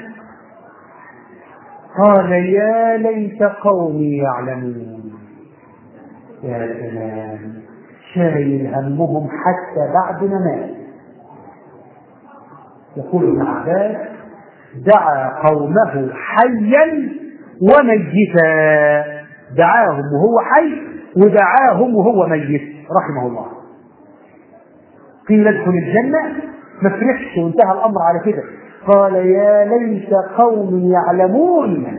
قال يا ليت قومي يعلمون. يا سلام، شايل همهم حتى بعد ما مات. يقول ابن عباس دعا قومه حيا وميتا، دعاهم وهو حي ودعاهم وهو ميت رحمه الله. قيل ادخل الجنة ما فرحش وانتهى الأمر على كده، قال يا ليت قوم يعلمون.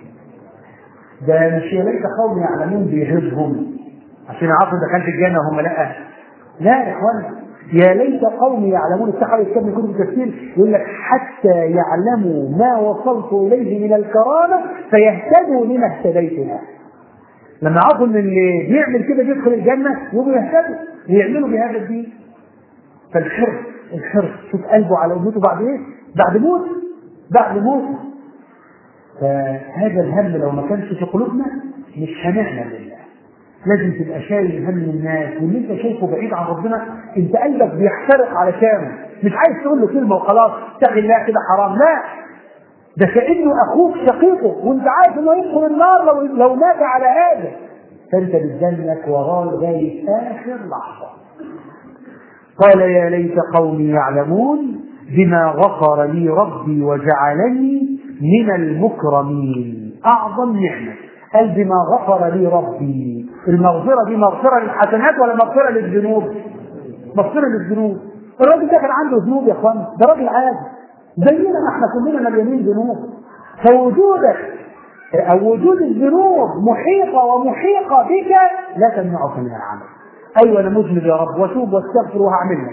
ده مش يا ليت قوم يعلمون بيهزهم عشان يعرفوا دخلت الجنة وهم لا لا يا اخوانا، يا ليت قوم يعلمون. استحوا يتكلم كتب التفسير يقول لك حتى يعلموا ما وصلت اليه من الكرامه فيهتدوا لما اهتديت له. لما عرفوا ان اللي بيعمل كده بيدخل الجنه يقوموا يهتدوا ويعملوا بهذا الدين. فالحرص الحرص شوف قلبه على امته بعد ايه؟ بعد موت بعد موت. فهذا الهم لو ما كانش في قلوبنا مش هنعمل لله. لازم تبقى شايل هم الناس، واللي انت شايفه بعيد عن ربنا انت قلبك بيحترق علشانه، مش عايز تقول له كلمه وخلاص اتقي الله كده حرام، لا، ده كانه اخوك شقيقه وانت عارف انه يدخل النار لو لو مات على هذا، فانت بتدنك وراه لغايه اخر لحظه. قال يا ليت قومي يعلمون بما غفر لي ربي وجعلني من المكرمين. اعظم نعمه قال بما غفر لي ربي. المغفرة دي مغفرة للحسنات ولا مغفرة للذنوب؟ مغفرة للذنوب. الراجل ده كان عنده ذنوب يا اخوان، ده راجل عادي زينا، احنا كلنا مليانين ذنوب. فوجودك او وجود الذنوب محيطة ومحيطة بك لا تمنعك من العمل. ايوه انا مذنب يا رب واتوب واستغفر وهعملها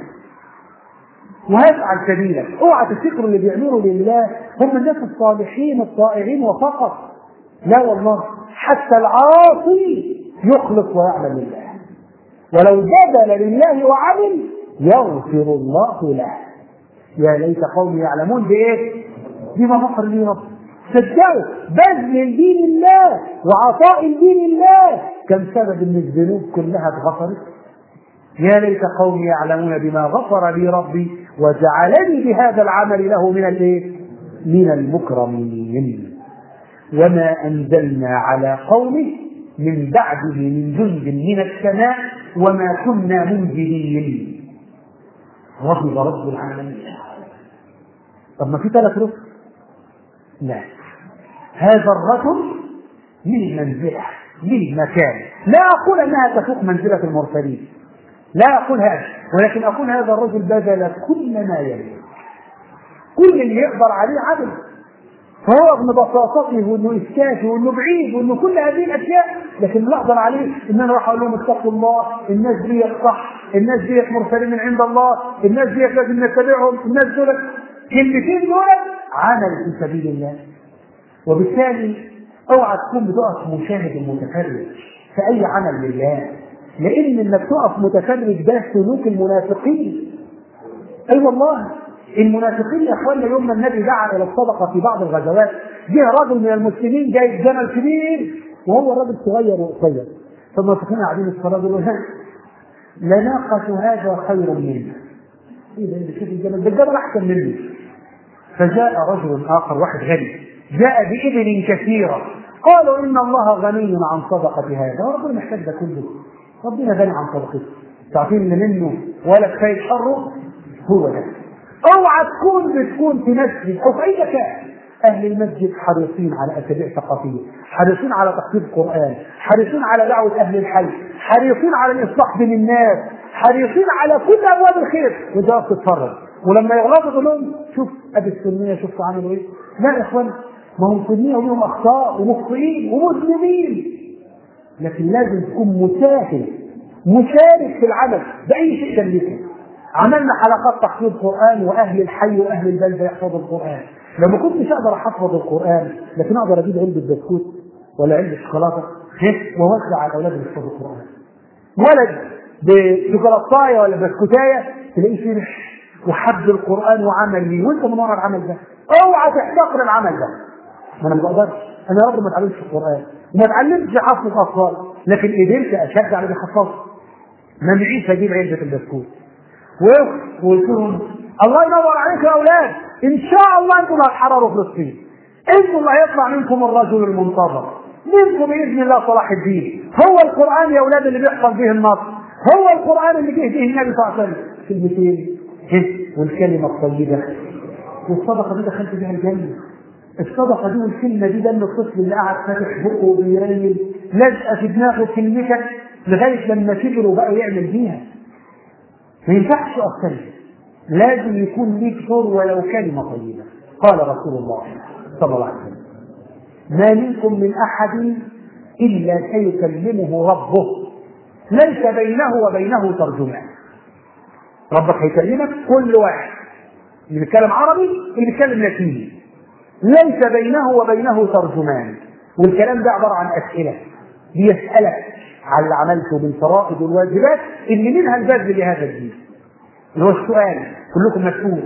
وهفعل سبيلك. اوعى تفتكروا اللي بيعملوا لله هم الناس الصالحين الطائعين وفقط، لا والله، حتى العاصي يخلص ويعمل لله، ولو بذل لله وعمل يغفر الله له. يا ليت قومي يعلمون بايه؟ بما غفر لي رب. صدقوا بذل لدين الله وعطاء لدين الله كان سبب ان الذنوب كلها اتغفرت. يا ليت قومي يعلمون بما غفر لي ربي وجعلني بهذا العمل له من الايه؟ من المكرمين. وما أنزلنا على قومه من بعده من جند من السماء وما كنا منزلين. رب رب العالمين. طب ما في ثلاث رسل؟ لا، هذا الرجل له منزلة له مكان، لا أقول أنها تفوق منزلة المرسلين، لا أقول هذا، ولكن أقول هذا الرجل بذل كل ما يملك، كل اللي يقدر عليه عمل. فرغم بساطته وانه اسكافي وانه بعيد وانه كل هذه الاشياء، لكن اللي اقدر عليه ان انا اروح اقول لهم اتقوا الله، الناس دي صح، الناس دي مرسلين من عند الله، الناس دي لازم نتبعهم، الناس دول كلمتين دول عمل في سبيل الله. وبالتالي اوعى تكون بتقف مشاهد متفرج في اي عمل لله، لان انك تقف متفرج ده سلوك المنافقين. اي أيوة والله المنافقين يا اخوانا، يوم ما النبي دعا الى الصدقه في بعض الغزوات جه رجل من المسلمين جايب جمل كبير وهو الراجل صغير وقصير، فالمنافقين قاعدين الصلاه يقولوا ها لناقه هذا خير منه. ايه ده؟ شوف الجمل ده، الجمل احسن منه. فجاء رجل اخر واحد غني جاء بإبل كثيره، قالوا ان الله غني عن صدقه هذا، وربنا محتاج ده كله، ربنا غني عن صدقته، تعرفين ان منه ولا كفايه شره هو ده. اوعى تكون بتكون في مسجد او في اي مكان اهل المسجد حريصين على اسابيع ثقافيه، حريصين على تحفيظ القران، حريصين على دعوه اهل الحي، حريصين على الاصلاح بين الناس، حريصين على كل ابواب الخير، وده تتفرج ولما يغلطوا تقول لهم شوف ابي السنيه شوفوا عملوا ايه. لا يا اخوان، ما هم سنيه ولهم اخطاء ومخطئين ومسلمين، لكن لازم تكون مساهم مشارك في العمل باي شيء تملكه. عملنا حلقات تحفيظ قرآن وأهل الحي وأهل البلدة يحفظوا القرآن. لما كنتش أقدر أحفظ القرآن لكن أقدر أجيب علبة بسكوت ولا علبة شوكولاتة ووزع على الأولاد اللي يحفظوا القرآن. ولد بشوكولاتاية ولا بسكوتاية تلاقيه فرح وحب القرآن وعمل ليه، وأنت من ورا العمل ده. أوعى تحتقر العمل ده. ما أنا ما بقدرش، أنا يا رب ما اتعلمتش القرآن وما اتعلمتش حفظ الأطفال، لكن قدرت أشجع اللي بيحفظوا. ما معيش أجيب علبة البسكوت وقلت لهم الله ينور عليكم يا اولاد، ان شاء الله انتم اللي هتحرروا فلسطين، انتم اللي هيطلع منكم الرجل المنتظر، منكم باذن الله صلاح الدين. هو القران يا اولاد اللي بيحصل به النصر، هو القران اللي جه به النبي صلى الله عليه وسلم. كلمتين والكلمه الطيبه والصدقه دي دخلت بها الجنه. الصدقه دي والكلمه دي، ده الطفل اللي قاعد فاتح بقه وبيريل لازقه في دماغه كلمتك لغايه لما كبر وبقى يعمل بيها. ما ينفعش أصلا، لازم يكون ليك دور ولو كلمة طيبة. قال رسول الله صلى الله عليه وسلم ما منكم من أحد إلا سيكلمه ربه ليس بينه وبينه ترجمان. ربك هيكلمك كل واحد، اللي بيتكلم عربي اللي بيتكلم لاتيني، ليس بينه وبينه ترجمان. والكلام ده عبارة عن أسئلة بيسألك على اللي عملته من فرائض والواجبات اللي منها البذل لهذا الدين، اللي هو السؤال كلكم مسؤول.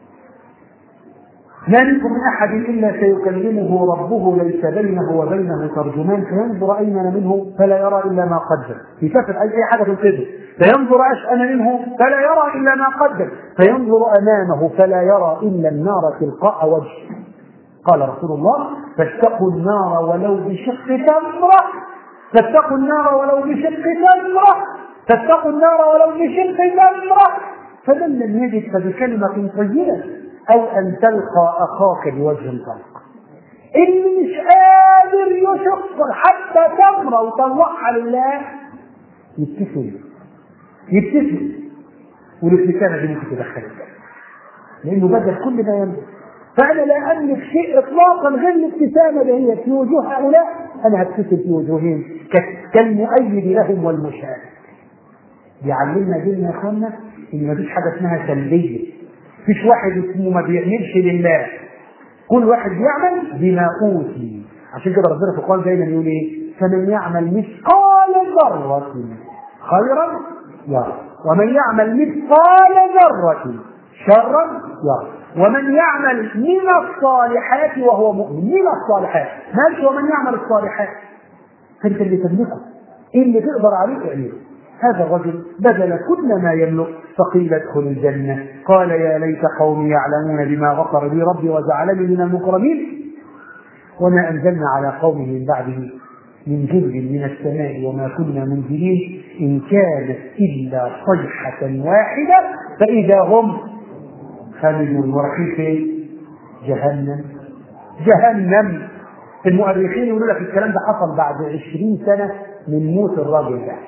ما منكم من احد الا سيكلمه ربه ليس بينه وبينه ترجمان فينظر ايمن منه فلا يرى الا ما قدم. يسافر اي حاجه تنقذه، فينظر اشأم منه فلا يرى الا ما قدم، فينظر امامه فلا يرى الا النار تلقاء وجهه. قال رسول الله فاتقوا النار ولو بشق تمره، فاتقوا النار ولو بشق تمره، فاتقوا النار ولو بشق تمره. فمن لم يجد فبكلمة طيبة أو أن تلقى أخاك بوجه طلق. اللي مش قادر يشق حتى تمرة وطلعها لله يبتسم يبتسم، والابتسامة دي ممكن تدخل الجنة لأنه بدل كل ما يملك. فأنا لا أملك شيء إطلاقا غير الابتسامة اللي هي في وجوه هؤلاء، أنا هبتسم في وجوههم كالمؤيد لهم والمشارك. بيعلمنا ديننا يا اخوانا ان مفيش حاجه اسمها سلبيه، مفيش واحد اسمه ما بيعملش لله، كل واحد بيعمل بما اوتي. عشان كده ربنا في القرآن دايما يقول ايه؟ فمن يعمل مثقال ذرة خيرا يرى ومن يعمل مثقال ذرة شرا يرى ومن يعمل من الصالحات وهو مؤمن. من الصالحات ماشي، ومن يعمل الصالحات، فانت اللي تملكه، ايه اللي تقدر عليه تعمله. هذا الرجل بذل كل ما يملك فقيل ادخل الجنة. قال يا ليت قومي يعلمون بما غفر لي ربي وجعلني من المكرمين. وما أنزلنا على قومه من بعده من جند من السماء وما كنا منزلين إن كانت إلا صيحة واحدة فإذا هم خالدون ورحيم في جهنم. جهنم المؤرخين يقولوا لك الكلام ده حصل بعد عشرين سنة من موت الراجل ده.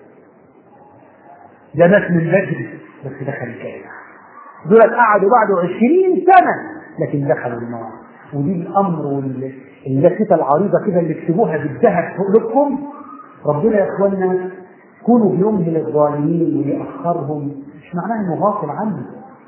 ده ناس من بدري بس دخل الجنة، دول قعدوا بعده عشرين سنة لكن دخلوا النار. ودي الامر واللفتة العريضة كده اللي اكتبوها بالذهب في قلوبكم. ربنا يا اخوانا كونوا بيمهل الظالمين ويأخرهم مش معناه انه غافل عنه.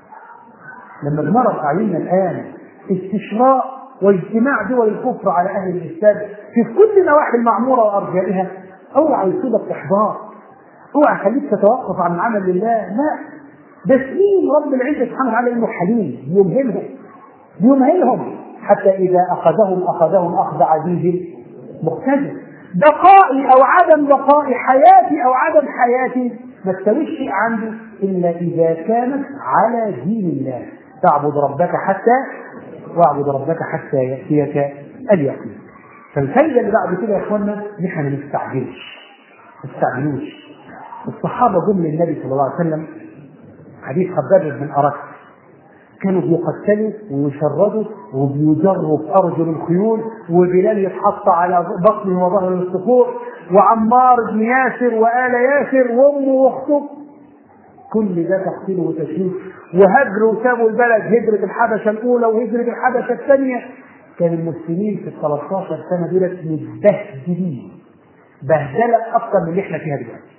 لما بنرى في اعيننا الان استشراء واجتماع دول الكفر على اهل الاسلام في كل نواحي المعموره وارجائها، اوعى يصيبك احباط، اوعى خليك تتوقف عن عمل الله، لا، ده سنين رب العزه سبحانه وتعالى انه حليم يمهلهم يمهلهم حتى اذا اخذهم اخذهم اخذ عزيز مقتدر. بقائي او عدم بقائي، حياتي او عدم حياتي، ما تسويش شيء عندي الا اذا كانت على دين الله. تعبد ربك حتى واعبد ربك حتى ياتيك اليقين. فالفايده اللي بعد كده يا اخوانا ان احنا ما نستعجلش ما نستعجلوش. الصحابه جم للنبي صلى الله عليه وسلم، حديث خباب بن أرد، كانوا بيقتلوا ويشردوا وبيجروا في أرجل الخيول، وبلال يتحط على بطنه وظهر الصخور، وعمار بن ياسر وآل ياسر وأمه وأخته، كل ده تقتيله وتشريف، وهجروا وسابوا البلد، هجرة الحبشة الأولى وهجرة الحبشة الثانية. كان المسلمين في الثلاث عشر سنة دولت متبهدلين بهدلة أكثر من اللي احنا فيها دلوقتي،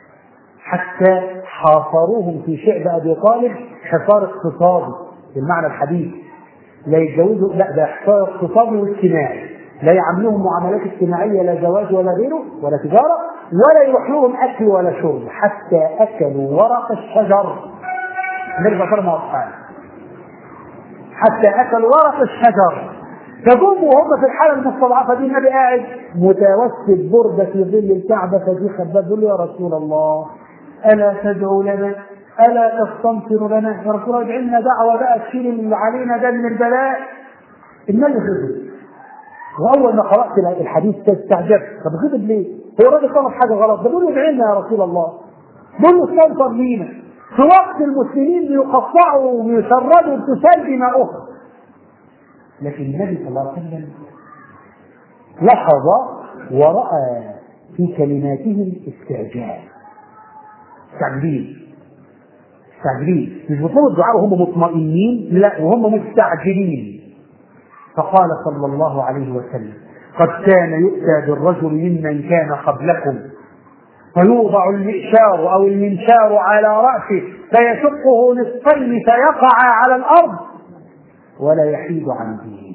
حتى حاصروهم في شعب أبي طالب حصار اقتصادي بالمعنى الحديث، لا يتجوزوا، لا ده حصار اقتصادي واجتماعي، لا يعملوهم معاملات اجتماعية، لا زواج ولا غيره ولا تجارة، ولا يروح لهم أكل ولا شرب، حتى أكلوا ورق الشجر. نرجع فرما أصحاب حتى أكلوا ورق الشجر. فقوموا وهم في الحالة المستضعفة دي، النبي قاعد متوسد بردة في ظل الكعبة، فدي خباب يقول له يا رسول الله ألا تدعو لنا، ألا تستنصر لنا يا رسول الله، ادعي لنا دعوة بقى تشيل اللي علينا ده من البلاء. النبي غضب، وأول ما قرأت الحديث تستعجبت، طب غضب ليه؟ هو الراجل طلب حاجة غلط، ده بيقول له ادعي لنا يا رسول الله، بيقول له استنصر لينا في وقت المسلمين بيقطعوا ويشردوا بتسال دماؤهم. لكن النبي صلى الله عليه وسلم لاحظ ورأى في كلماتهم استعجال، استعجلين استعجلين مش بطول الدعاء وهم مطمئنين، لا وهم مستعجلين. فقال صلى الله عليه وسلم قد كان يؤتى بالرجل ممن كان قبلكم فيوضع المئشار أو المنشار على رأسه فيشقه نصفين فيقع على الأرض ولا يحيد عن دينه،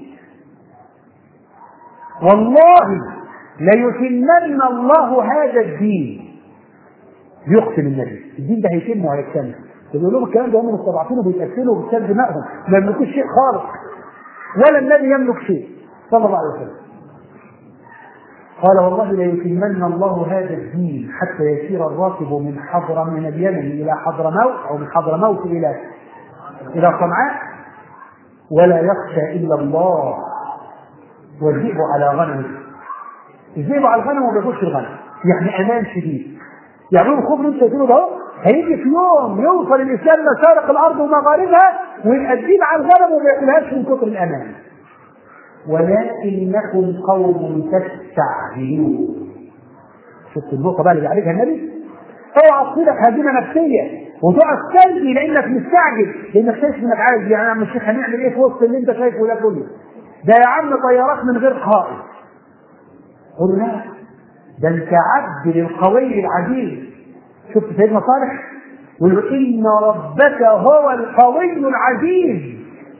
والله ليتمن الله هذا الدين. يقسم النبي الدين ده هيتم وهيكمل. يقول لهم الكلام ده هم مستضعفين وبيتأكلوا وبيتسال دمائهم، ما يملكوش شيء خالص، ولا النبي يملك شيء صلى الله عليه وسلم. قال والله ليتمن الله هذا الدين حتى يسير الراكب من حضر من اليمن الى حضرموت او من حضرموت الى الى صنعاء ولا يخشى الا الله، والذئب على غنمه. الذئب على الغنم وما بياكلش الغنم، يعني امان شديد. يعني الخوف اللي انت شايفينه ده هيجي في يوم يوصل الاسلام مشارق الارض ومغاربها ويبقى الذئب على الغنم وما بياكلهاش من كثر الامان. ولكنكم قوم تستعجلون. شفت النقطه بقى اللي بيعالجها النبي؟ اوعى تصيبك هزيمه نفسيه وتقع سلبي لانك مستعجل، لانك شايف انك عايز، يعني يا عم الشيخ هنعمل ايه في وسط اللي انت شايفه ده كله؟ ده يا عم طيارات من غير قائد. قول لا، ده انت عبد للقوي العزيز. شفت سيدنا صالح يقول ان ربك هو القوي العزيز.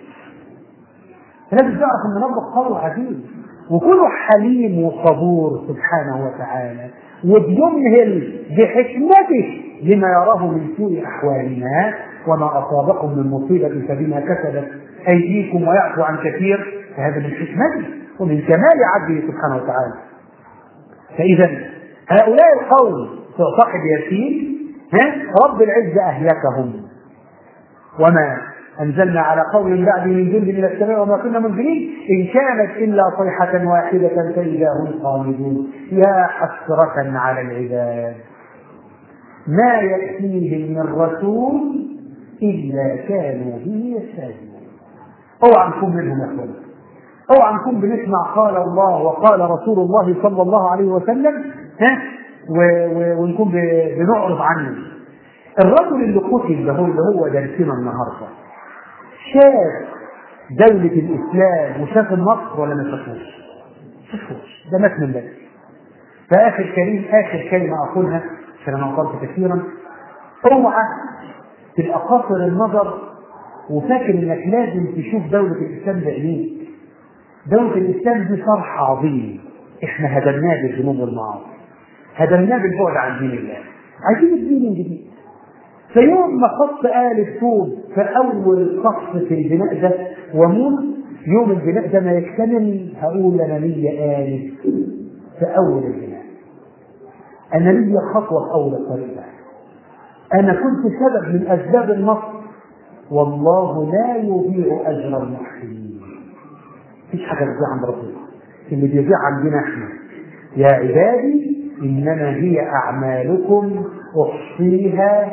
لازم تعرف ان ربك قوي عزيز، وكله حليم وصبور سبحانه وتعالى، وبيمهل بحكمته لما يراه من سوء احوالنا. وما اصابكم من مصيبه فبما كسبت ايديكم ويعفو عن كثير، فهذا من حكمته ومن كمال عدله سبحانه وتعالى. فاذا هؤلاء القوم صاحب ياسين رب العزه اهلكهم، وما أنزلنا على قوم بعد من جند إلى السماء وما كنا منزلين إن كانت إلا صيحة واحدة فإذا هم خامدون. يا حسرة على العباد ما يأتيهم من رسول إلا كانوا به يستهزئون. اوعى نكون منهم يا اخوان، اوعى نكون بنسمع قال الله وقال رسول الله صلى الله عليه وسلم ها ونكون بنعرض عنه. الرجل اللي قتل ده اللي هو درسنا النهارده شاف دولة الإسلام وشاف النصر ولا ما شافوش؟ شافوش، ده مات من بدري. فآخر كريم آخر كلمة أقولها عشان أنا قلت كثيرا، اوعى تبقى قاصر النظر وفاكر إنك لازم تشوف دولة الإسلام بعينيك. دولة الإسلام دي صرح عظيم إحنا هدمناه بالذنوب والمعاصي، هدمناه بالبعد عن دين الله، عايزين الدين الجديد. فيوم ما خط آل الطوب في أول صف في البناء ده ومول يوم البناء ده ما يكتمل، هقول أنا ليا آل في أول البناء، أنا ليا خطوة في أول الطريق ده، أنا كنت سبب من أسباب النصر، والله لا يضيع أجر المحسنين. مفيش حاجة بتضيع عند ربنا، اللي بيضيع عندنا احنا. يا عبادي إنما هي أعمالكم أحصيها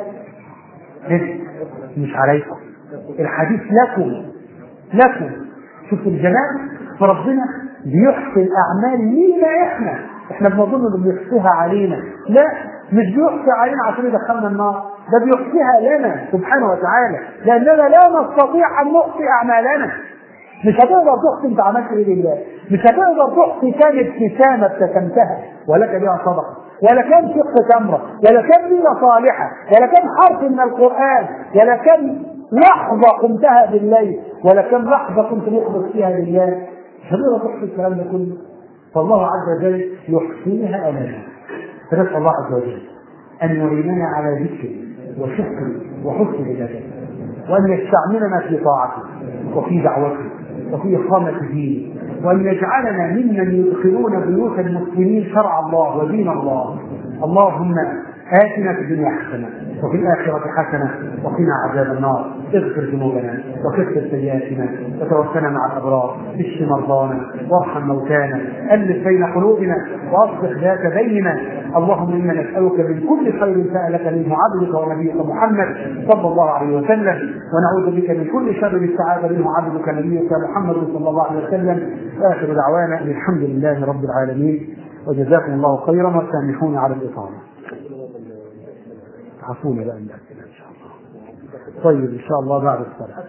مش عليكم، الحديث لكم لكم. شوفوا الجمال، فربنا بيحصي الأعمال لينا احنا، احنا بنظن انه بيحصيها علينا، لا مش بيحصي علينا عشان يدخلنا النار، ده بيحصيها لنا سبحانه وتعالى، لأننا لا نستطيع أن نحصي أعمالنا. مش هتقدر تحصي انت عملت ايه لله، مش هتقدر تحصي كام ابتسامه ابتسمتها ولك بها صدقه، ولا كم شق تمره، ولا كم نية صالحه، ولا كم حرف من القران، ولا كم لحظه قمتها بالليل، ولا كم لحظه كنت مخلص فيها لله. مش هتقدر تحصي الكلام ده كله، فالله عز وجل يحصيها امامنا. فنسال الله عز وجل ان يعيننا على ذكره وشكره وحسن عبادته، وان يستعملنا في طاعته وفي دعوته وفي إقامة دينه، وأن يجعلنا ممن يدخلون بيوت المسلمين شرع الله ودين الله. اللهم آتنا في الدنيا حسنة وفي الآخرة حسنة وقنا عذاب النار. اغفر ذنوبنا وكفر سيئاتنا وتوفنا مع الأبرار، اشف مرضانا وارحم موتانا، ألف بين قلوبنا وأصلح ذات بيننا. اللهم إنا نسألك من كل خير سألك منه عبدك ونبيك محمد صلى الله عليه وسلم، ونعوذ بك من كل شر استعاذ منه عبدك نبيك محمد صلى الله عليه وسلم. آخر دعوانا الحمد لله رب العالمين، وجزاكم الله خيرا، وسامحوني على الإطالة. عفونا بقى الأسئلة إن شاء الله. طيب إن شاء الله بعد الصلاة.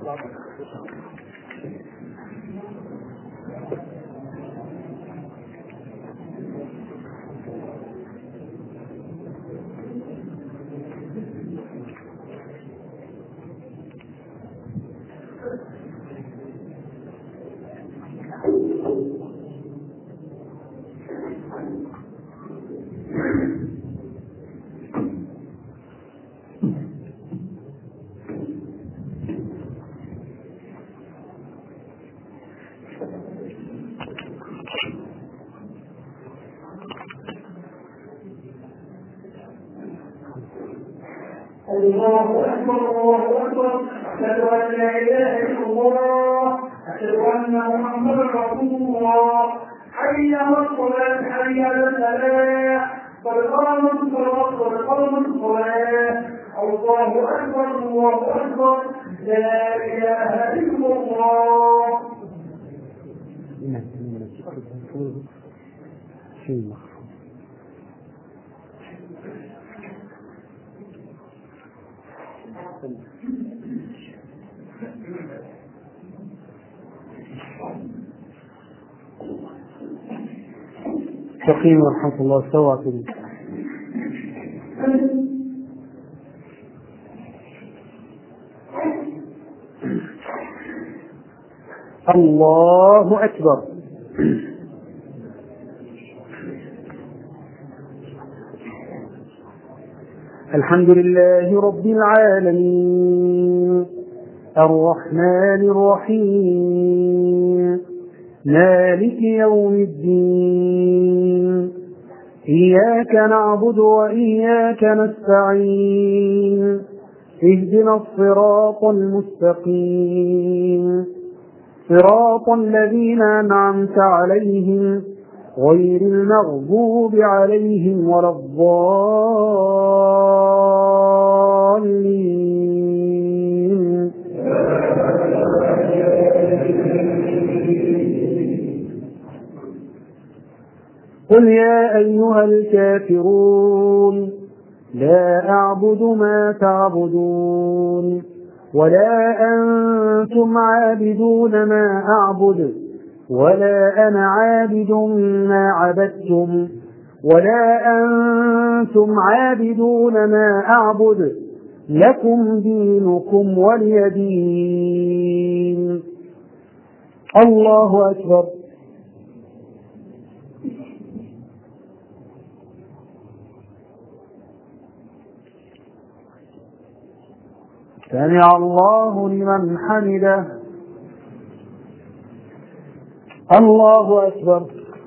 الله أكبر الله أكبر، أشهد أن لا إله إلا الله، أشهد أن محمدا رسول الله، حي على الصلاة حي على الفلاح، قد قامت الصلاة قد قامت الصلاة، الله أكبر الله أكبر، لا إله إلا الله. تقييم ورحمة الله سواء. الله أكبر. الحمد لله رب العالمين الرحمن الرحيم مالك يوم الدين إياك نعبد وإياك نستعين اهدنا الصراط المستقيم صراط الذين أنعمت عليهم غير المغضوب عليهم ولا الضالين. قل يا أيها الكافرون لا أعبد ما تعبدون ولا أنتم عابدون ما أعبد ولا أنا عابد ما عبدتم ولا أنتم عابدون ما أعبد لكم دينكم ولي دين. الله أكبر. سمع الله لمن حمده. الله أكبر.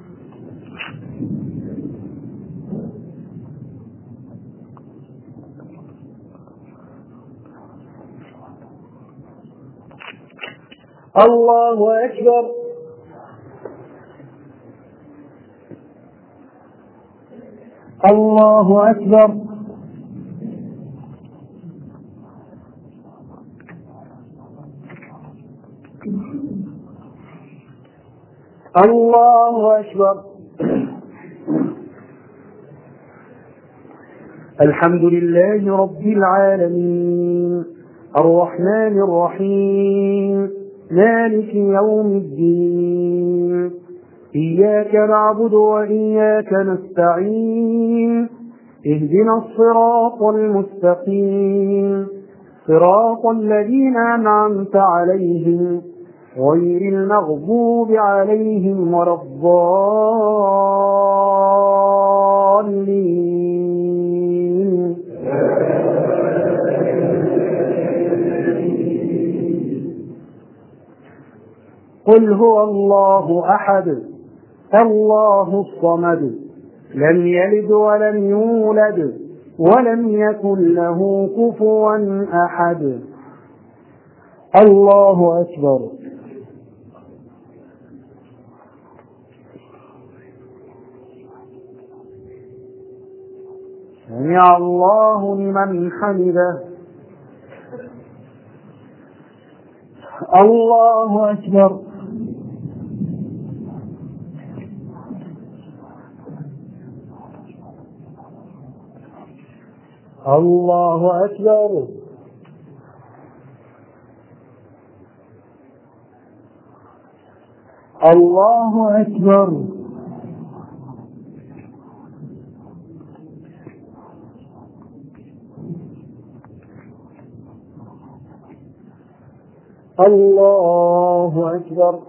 الله أكبر. الله أكبر. الله أكبر. الحمد لله رب العالمين الرحمن الرحيم مالك يوم الدين إياك نعبد وإياك نستعين اهدنا الصراط المستقيم صراط الذين أنعمت عليهم غير المغضوب عليهم ولا الضالين. قل هو الله أحد الله الصمد لم يلد ولم يولد ولم يكن له كفوا أحد. الله أكبر. سمع الله لمن حمده. الله أكبر. الله أكبر. الله أكبر. الله أكبر.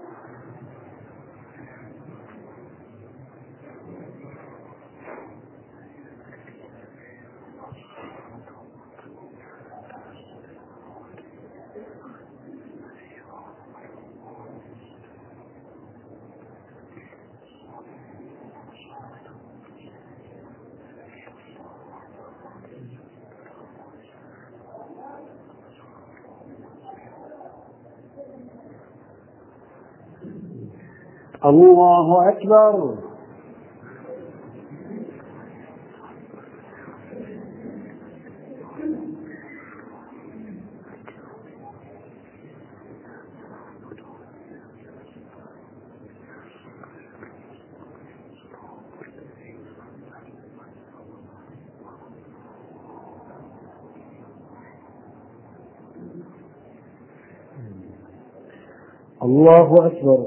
الله أكبر. الله أكبر.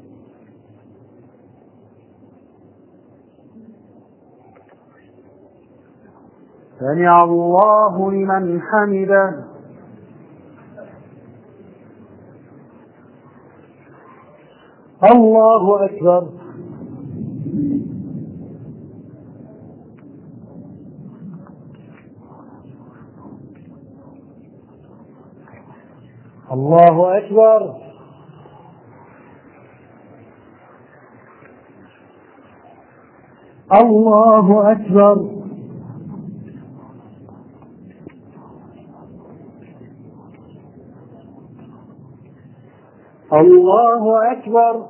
سمع الله لمن حمده. الله أكبر. الله أكبر. الله أكبر. الله أكبر.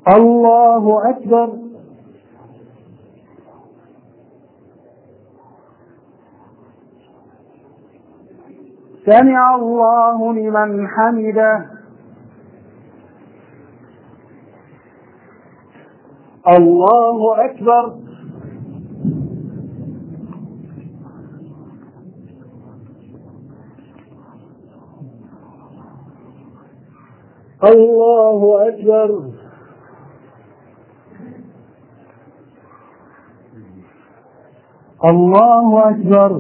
الله أكبر. سمع الله لمن حمده. الله أكبر. الله أكبر. الله أكبر.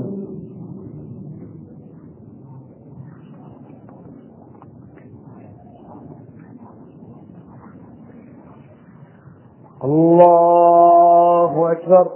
الله أكبر.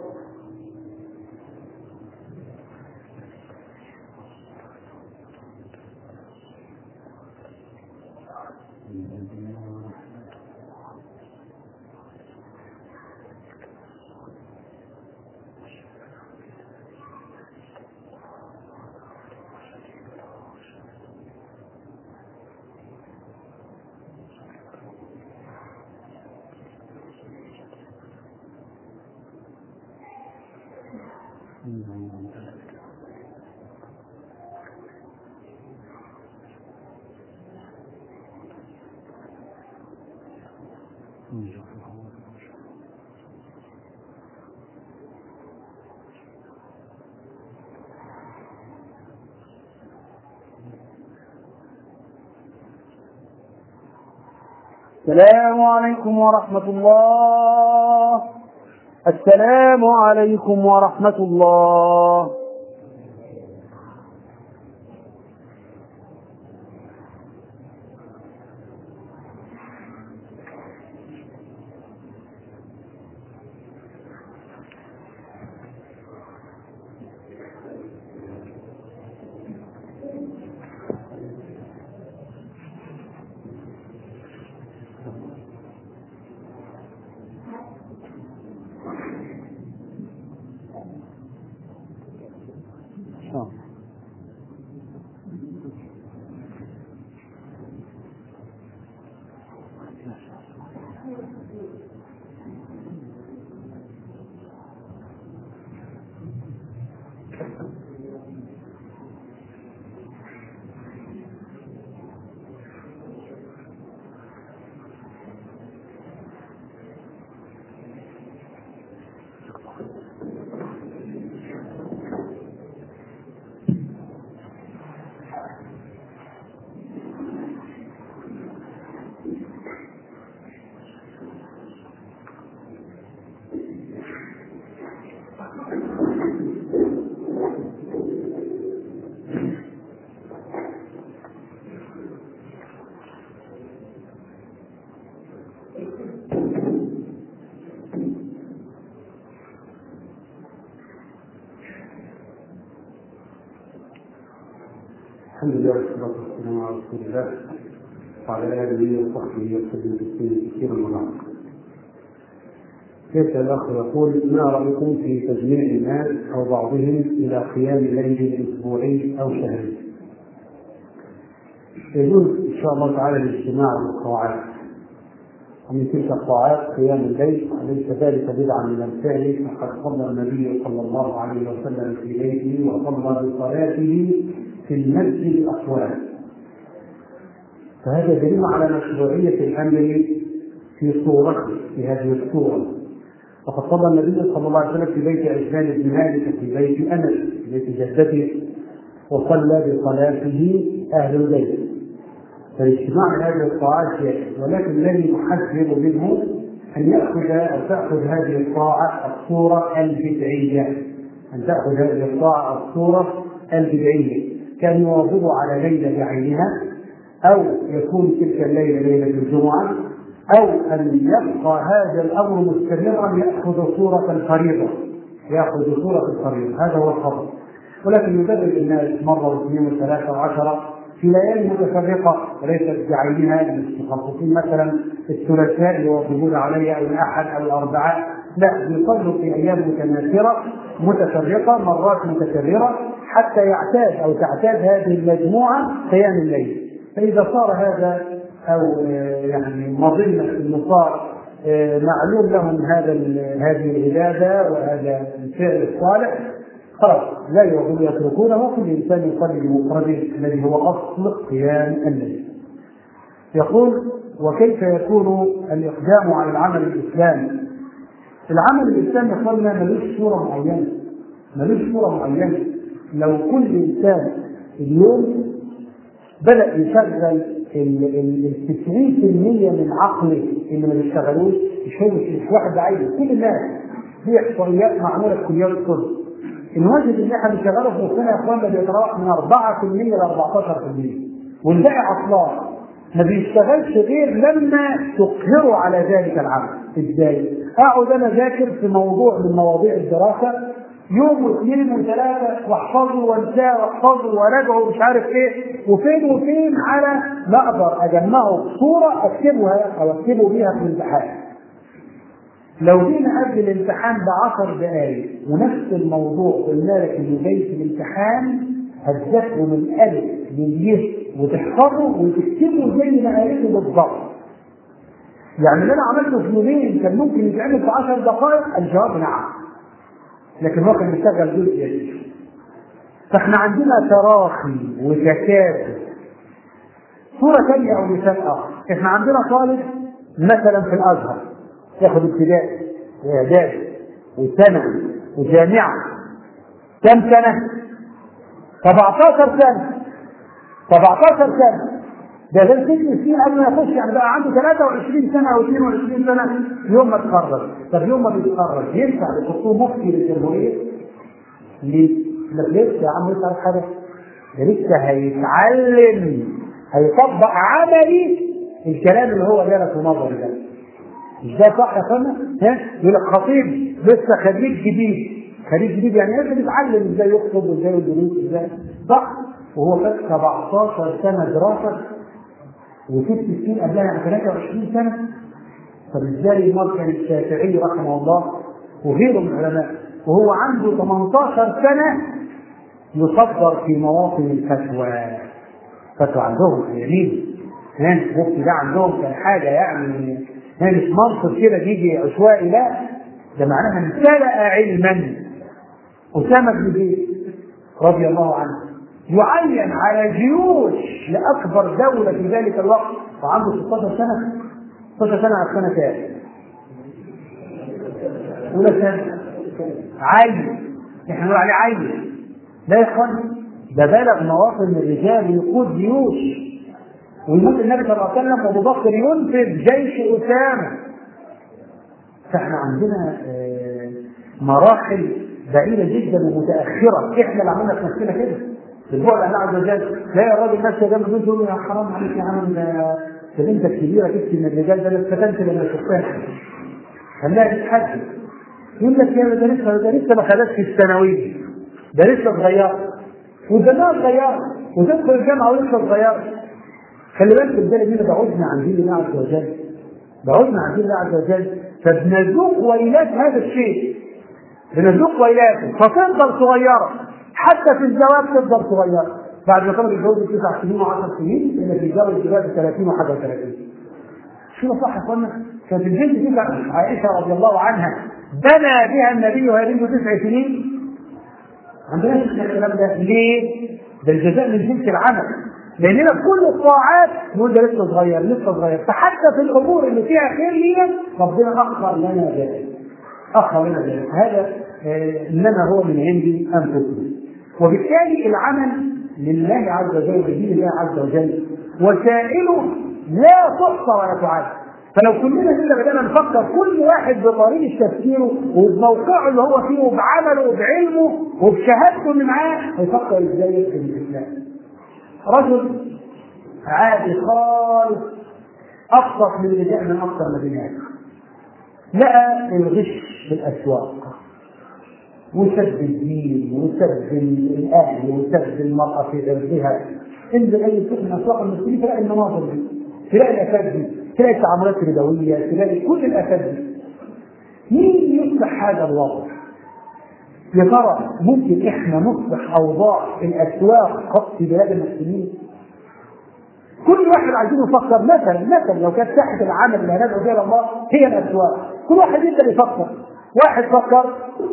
السلام عليكم ورحمة الله. السلام عليكم ورحمة الله. الحمد لله والصلاة والسلام على رسول الله وعلى آله وصحبه وسلم تسليما كثيرا وبعد. يبدأ الأخ يقول: ما رأيكم في تجميع الناس أو بعضهم إلى قيام الليل أسبوعي أو شهري؟ يجوز إن شاء الله تعالى الاجتماع بالطاعات، ومن تلك الطاعات قيام الليل، وليس ذلك بدعا من الفعل، فقد صلى النبي صلى الله عليه وسلم في بيته وصلى بصلاته في المسجد الأسود، فهذا دليل على مشروعية الأمر في صورته في هذه الصورة. وقد صلى النبي صلى الله عليه وسلم في بيت عثمان بن مالك في بيت أنس في بيت جدته، وصلى بصلاته أهل البيت. فالاجتماع هذه الطاعات جائز، ولكن الذي يحذر منه أن يأخذ أو تأخذ هذه الطاعة الصورة البدعية، أن تأخذ هذه الطاعة الصورة البدعية، كان يواظب على ليلة بعينها، أو يكون تلك الليلة ليلة الجمعة، أو أن يبقى هذا الأمر مستمرا يأخذ صورة الفريضة، يأخذ صورة الفريضة. هذا هو الخطأ. ولكن يبدل الناس مرة واثنين وثلاثة وعشرة في ليالي متفرقة وليست بعينها، المتخصصين مثلا الثلاثاء يواظبون عليها أو الأحد أو الأربعاء، لا، يصلوا في أيام متناثرة متفرقة مرات متكررة حتى يعتاد أو تعتاد هذه المجموعة قيام الليل. فإذا صار هذا أو يعني مظنة أنه صار معلوم لهم هذا هذه العبادة وهذا الفعل الصالح خلاص لا يتركونه، وكل إنسان يصلي بمفرده الذي هو أصل قيام الليل. يقول: وكيف يكون الإقدام على العمل الإسلامي؟ العمل الإسلامي قلنا ملوش صورة معينة، ملوش صورة معينة. لو كل إنسان اليوم بدأ يشغل التسعين في المية من عقله اللي ما بيشتغلوش، مش هو مش واحد بعينه، كل الناس في إحصائيات معمولة في كليات الطب الواجب اللي احنا بنشغله في مخنا يا اخوانا بيتراوح من أربعة في المية ل أربعتاشر في المية، والباقي عطلان ما بيشتغلش غير لما تقهروا على ذلك العمل. ازاي؟ اقعد انا ذاكر في موضوع من مواضيع الدراسه يوم واثنين وثلاثه واحفظه وانساه واحفظه وراجعه ومش عارف ايه، وفين وفين على ما اقدر اجمعه بصوره اكتبها او اكتبه بيها في الامتحان. لو جينا قبل الامتحان بعشر دقائق ونفس الموضوع قلنا لك انه جاي في الامتحان هتذاكره من الالف للياء وتحفظه وتكتبه زي ما قالته بالضبط. يعني اللي انا عملته في يومين كان ممكن يتعمل في عشر دقائق، الجواب نعم، لكن هو كان بيشتغل جزء يديه. فاحنا عندنا تراخي وتكاتف. صورة ثانية او مثال اخر، احنا عندنا طالب مثلا في الازهر ياخد ابتدائي واعدادي وثانوي وجامعه، كم سنه؟ سبعتاشر سنه. سبعتاشر سنه ده غير ست سنين قبل ما يخش، يعني بقى عنده ثلاثة وعشرين سنه او اثنين وعشرين سنه يوم ما اتخرج. طب يوم ما بيتخرج ينفع يحطوه مفتي للجمهوريه؟ ليه؟ لا لسه يا عم، لسه حاجه، ده لسه هيتعلم، هيطبق عملي الكلام اللي هو درس ونظري ده. مش ده صح يا اخوانا؟ ها؟ يقول لك خطيب لسه خريج جديد، خريج جديد يعني لسه بيتعلم ازاي يخطب وازاي يدرس ازاي، صح؟ وهو فات سبعتاشر سنه دراسه وست سنين قبلها يعني ثلاثة وعشرين سنه. طب ازاي امال كان الشافعي رحمه الله وغيره من العلماء وهو عنده ثمانية عشر سنه يصدر في مواطن الفتوى؟ فتوى عندهم يمين، ها مفتي ده عندهم كان حاجه يعني هي مش منصب كده بيجي عشوائي، لا ده معناها امتلأ علما. أسامة بن زيد رضي الله عنه يعين على جيوش لأكبر دولة في ذلك الوقت وعنده ستاشر سنة. ستاشر سنة على السنة كام؟ أولى سنة. عين، احنا نقول عليه عين. لا يا اخوان، ده بلغ مواطن الرجال يقود جيوش، ويموت النبي صلى الله عليه وسلم وابو بكر ينفذ جيش اسامه. فاحنا عندنا مراحل بعيده جدا ومتاخره، احنا اللي عملنا في نفسنا كده بالبعد عن الله عز وجل. لا الراجل نفسه جنب بنته يقول يا حرام عليك يا عم، ده انت الكبيره تكفي من الرجال، ده اتفتنت لما شفتها خلاها تتحدث. يقول لك يا ده لسه ده لسه ما خدتش الثانويه، ده لسه صغيره، وزمان صغيره، وتدخل الجامعه ولسه صغيره. خلي بالك الرجاله دي بعدنا عن دين الله عز وجل، بعدنا عن دين الله عز وجل، فبنذوق ويلات هذا الشيء، بنذوق ويلاته، فتفضل صغيره حتى في الزواج تفضل صغيره. بعد ما كانوا بيتجوزوا تسع سنين وعشر سنين اللي بيتجوز دلوقتي ثلاثين وحاجه وثلاثين. شو صح يا اخوانا؟ كانت البنت تسع، عائشه رضي الله عنها بنى بها النبي وهي بنت تسع سنين. عندنا الكلام ده ليه؟ ده الجزاء من جنس العمل، لاننا بكل الطاعات نقول ده لسه صغير لسه صغير، فحتى في الامور اللي فيها خير لينا ربنا اخر لنا ذلك، اخر لنا ذلك. هذا انما هو من عند انفسنا. وبالتالي العمل لله عز وجل بدين الله عز وجل وسائله لا تحصى ولا تعد. فلو كلنا كده بدأنا نفكر كل واحد بطريقه تفكيره وبموقعه اللي هو فيه وبعمله وبعلمه وبشهادته اللي معاه هيفكر ازاي في الاسلام. رجل عادي خالص ابسط من اللي جاء من اكثر مدينات، لقى الغش في الاسواق وسب الدين وسب الاهل وسب المراه في عرضها. انزل اي سوق من اسواق المسلمين تلاقي المناظر دي، تلاقي الافات دي، تلاقي التعاملات الربويه، تلاقي كل الافات دي. مين يصلح هذا الوضع؟ يا ترى ممكن احنا نصلح اوضاع الاسواق في بلاد المسلمين؟ كل واحد عايزين يفكر مثلا مثلا لو كانت ساحه العمل اللي هندعو فيها الله هي الاسواق، كل واحد يقدر يفكر. واحد فكر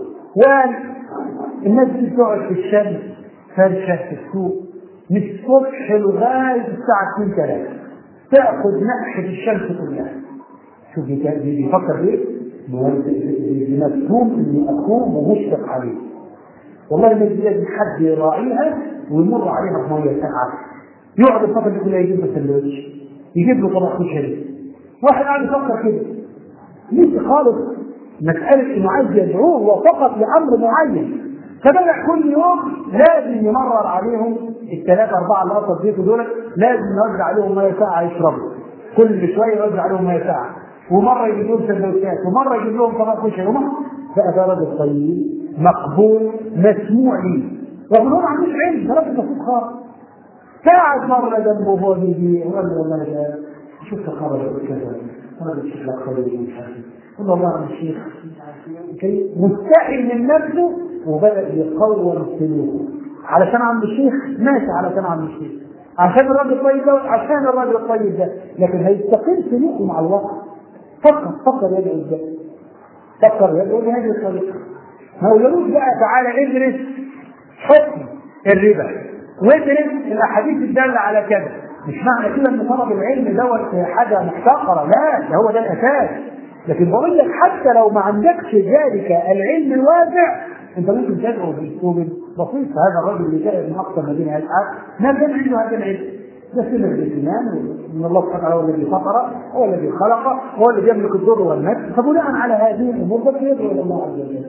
والناس دي بتقعد في الشمس فرشه في السوق من الصبح لغايه الساعه اتنين ثلاثة تاخذ نقحه الشمس كلها. شوف بيفكر ليه؟ بمفهوم ان اخوه مشفق عليه. والله الناس دي لازم حد يراعيها ويمر عليها بميه ساعه. يقعد الفتره دي كلها يجيب له سندوتش، يجيب له طبق كشري. واحد قاعد يفكر كده لسه خالص مساله انه عايز يدعوه وفقط لامر معين، فبدأ كل يوم لازم يمرر عليهم الثلاثة أربعة اللي أصل فيه دول، لازم يوزع عليهم مية ساعة يشربوا، كل شوية يوزع عليهم مية ساعة، ومرة يجيب لهم سندوتشات، ومرة يجيب لهم طبق كشري، ومرة بقى ده راجل طيب مقبول مسموع ليه، رغم إنه ما عندوش علم، ده راجل بسيط خالص. قاعد مرة جنبه وهو بيجي وقال له والله ده شفت خبر كذا، راجل الشيخ لك خبر مش عارف، قال له والله الشيخ مستحي من نفسه وبدأ يقوم سلوكه علشان عند الشيخ ماشي، علشان عند الشيخ، عشان الراجل الطيب ده، عشان الراجل الطيب ده، لكن هيستقيم سلوكه مع الله. فكر فكر يدعو ازاي، فكر يدعو بهذه الطريقه. ما قولوش بقى تعالى ادرس حكم الربا وادرس الاحاديث الداله على كذا، مش معنى كده ان طلب العلم دوت حاجه محتقره، لا ده هو ده الاساس. لكن بقول لك حتى لو ما عندكش ذلك العلم الواسع انت ممكن تدعو باسلوب بسيط. هذا الرجل اللي جاء من اقصى المدينه يسعى ما كان عنده هذا العلم، ده سنه الايمان ان الله سبحانه وتعالى هو الذي فطر، هو الذي خلق، هو الذي يملك الضر والنفع، فبناء على هذه الامور بس يدعو الى الله عز وجل.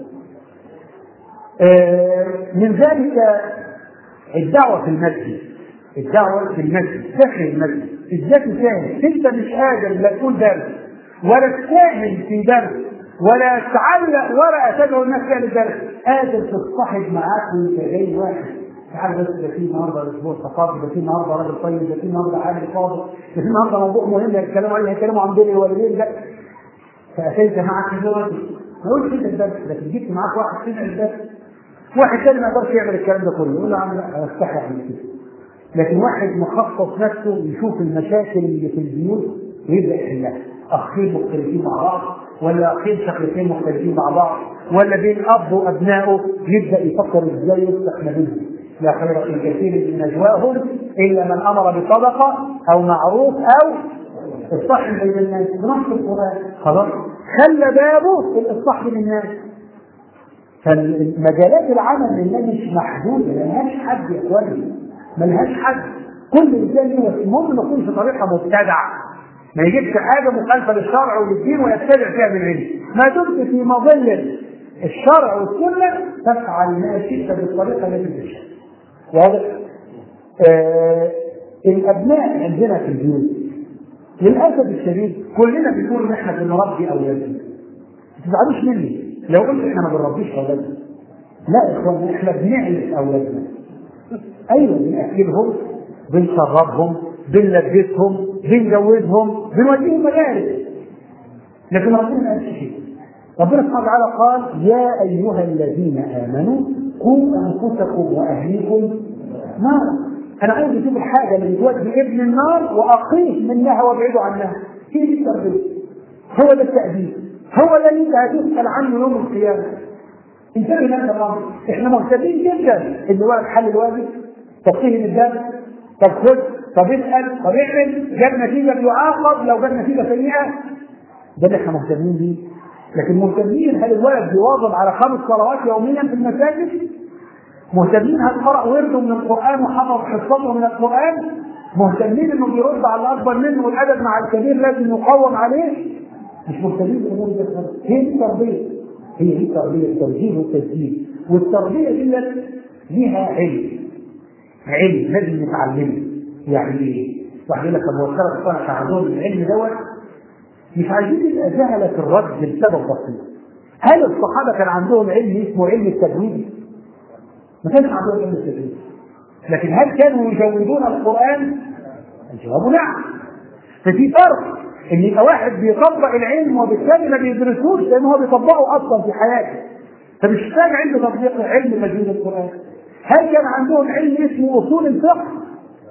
من ذلك الدعوه في المسجد، الدعوه في المسجد داخل المسجد ازاي تساهم. انت مش قادر لا تقول درس ولا تساهم في درس ولا تعلق ورقه تدعو الناس فيها للدرس، قادر تصطحب معاك وانت جاي واحد تعال بس ده في النهارده الاسبوع الثقافي، ده في النهارده راجل طيب، ده في النهارده عامل فاضل، ده في النهارده موضوع مهم هيتكلموا عليه، هيتكلموا عن بر الوالدين، لا فاتيت معك دلوقتي ما قلتش انت الدرس، لكن جبت معاك واحد سمع الدرس، واحد ثاني ما يقدرش يعمل الكلام ده كله يقول له عم لا استحي اعمل كده. لكن واحد مخصص نفسه يشوف المشاكل اللي في البيوت ويبدا يحلها، اخين مختلفين مع بعض ولا اخين شقيقين مختلفين مع بعض ولا بين اب وابنائه، يبدا يفكر ازاي يصلح ما بينهم. لا خير في كثير من نجواهم الا من امر بصدقه او معروف او اصلاح بين الناس. بنص القران خلاص خلى بابه في الاصلاح بين الناس. فمجالات العمل لله مش محدوده، ملهاش حد يا اخواني، ملهاش حد. كل انسان له المهم ما يكونش طريقه مبتدعه، ما يجيبش حاجه مخالفه للشرع وللدين ويتبع فيها بالعلم. ما دمت في مظله الشرع والسنه تفعل ما شئت بالطريقه التي تشاء. واضح؟ آه الابناء عندنا في البيوت للاسف الشديد كلنا بنقول ان احنا بنربي اولادنا. ما تزعلوش مني لو قلت احنا ما بنربيش اولادنا، لا يا اخوان احنا بنعلم اولادنا. ايوه بناكلهم، بنشربهم، بنلبسهم، بنجوزهم، بنوديهم مدارس، لكن ربنا ما قالش شيء. ربنا سبحانه وتعالى قال يا ايها الذين امنوا قوا انفسكم واهليكم نارا. انا عايز اشوف الحاجه اللي بتودي ابن النار واقيه منها وابعده عنها. هي دي التربيه، هو ده التاديب، هو ده اللي انت هتسال عنه يوم القيامه. انتبه لهذا الامر، احنا مهتمين جدا ان هو حل الواجب، تفصيل الدم، طب خد، طب اسال، طب اعمل، جاب نتيجه بيعاقب لو جاب نتيجه سيئه، ده اللي احنا مهتمين بيه. لكن مهتمين هل الولد بيواظب على خمس صلوات يوميا في المساجد؟ مهتمين هل قرأ ورده من القرآن وحفظ حصته من القرآن؟ مهتمين انه بيرد على الاكبر منه والادب مع الكبير لازم يقوم عليه؟ مش مهتمين بالامور دي. هي دي التربيه، هي دي التربيه، التوجيه والتسجيل. والتربيه دي ليها علم، علم لازم نتعلمه. يعني ايه؟ واحد يقول لك طب هو السلف الصالح عندهم العلم دوت مش عايزين يبقى جهله في الرد لسبب بسيط. هل الصحابه كان عندهم علم اسمه علم التجويد؟ ما كانش عندهم علم التجويد. لكن هل كانوا يجودون القران؟ الجواب نعم. ففي فرق ان يبقى واحد بيطبق العلم وبالتالي ما بيدرسوش لان هو بيطبقه اصلا في حياته، فمش محتاج عنده تطبيق علم تجويد القران. هل كان عندهم علم اسمه اصول الفقه؟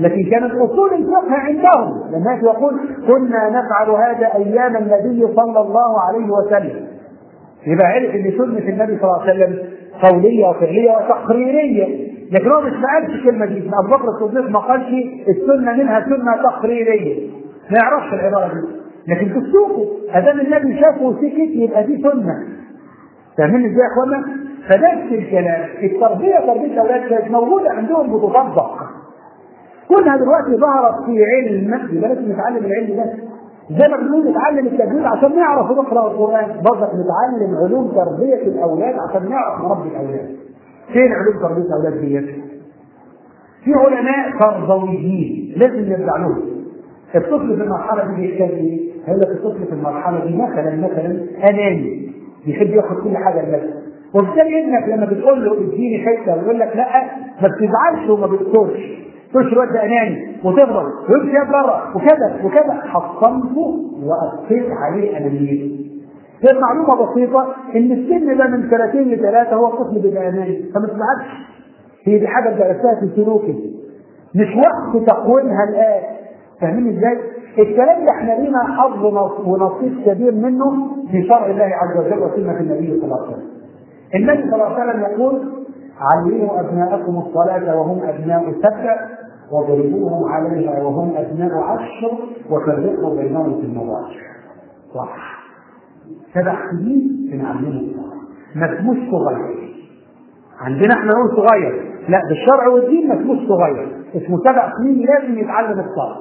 لكن كانت اصول الفقه عندهم لما يقول كنا نفعل هذا ايام النبي صلى الله عليه وسلم، يبقى عرف ان سنه النبي صلى الله عليه وسلم قوليه وفعليه وتقريريه. لكن هو مش ما قالش الكلمه دي، ابو بكر الصديق ما قالش السنه منها سنه تقريريه، ما يعرفش العباره دي، لكن تسوقه ادام النبي شافه وسكت يبقى دي سنه. فاهمين ازاي يا اخوانا؟ فنفس الكلام التربيه تربيه الاولاد كانت موجوده عندهم بتطبق، كلها دلوقتي ظهرت في علم، يبقى لازم نتعلم العلم ده زي ما بنقول نتعلم التجويد عشان نعرف نقرا القران، برضك نتعلم علوم تربيه الاولاد عشان نعرف نربي الاولاد. فين علوم تربيه الاولاد ديت؟ في علماء تربويين لازم نرجع لهم. الطفل في المرحله دي بيحتاج ايه؟ هيقول لك الطفل في المرحله دي مثلا مثلا اناني، بيحب ياخد كل حاجه لنفسه، وبالتالي ابنك لما بتقول له اديني حته ويقول لك لا ما بتزعلش وما بتقولش، تقولش الواد ده اناني وتفضل ويمشي بره وكذا وكذا، حصنته واثرت عليه انانيته. هي معلومه بسيطه ان السن ده من سنتين لثلاثه هو الطفل بيبقى اناني، فما تزعلش، هي دي حاجه درستها في سلوكه مش وقت تقويمها الان. فاهمين ازاي؟ الكلام ده احنا لينا حظ ونصيب كبير منه في شرع الله عز وجل وسنه النبي صلى الله عليه وسلم. النبي صلى الله عليه وسلم يقول علموا ابناءكم الصلاه وهم ابناء سبع واضربوهم عليها وهم ابناء عشر وفرقوا بينهم في المضاجع. صح، سبع سنين بنعلمه الصلاه ما اسموش صغير، عندنا احنا نقول صغير، لا بالشرع والدين ما اسموش صغير، اسمه سبع سنين لازم يتعلم الصلاه.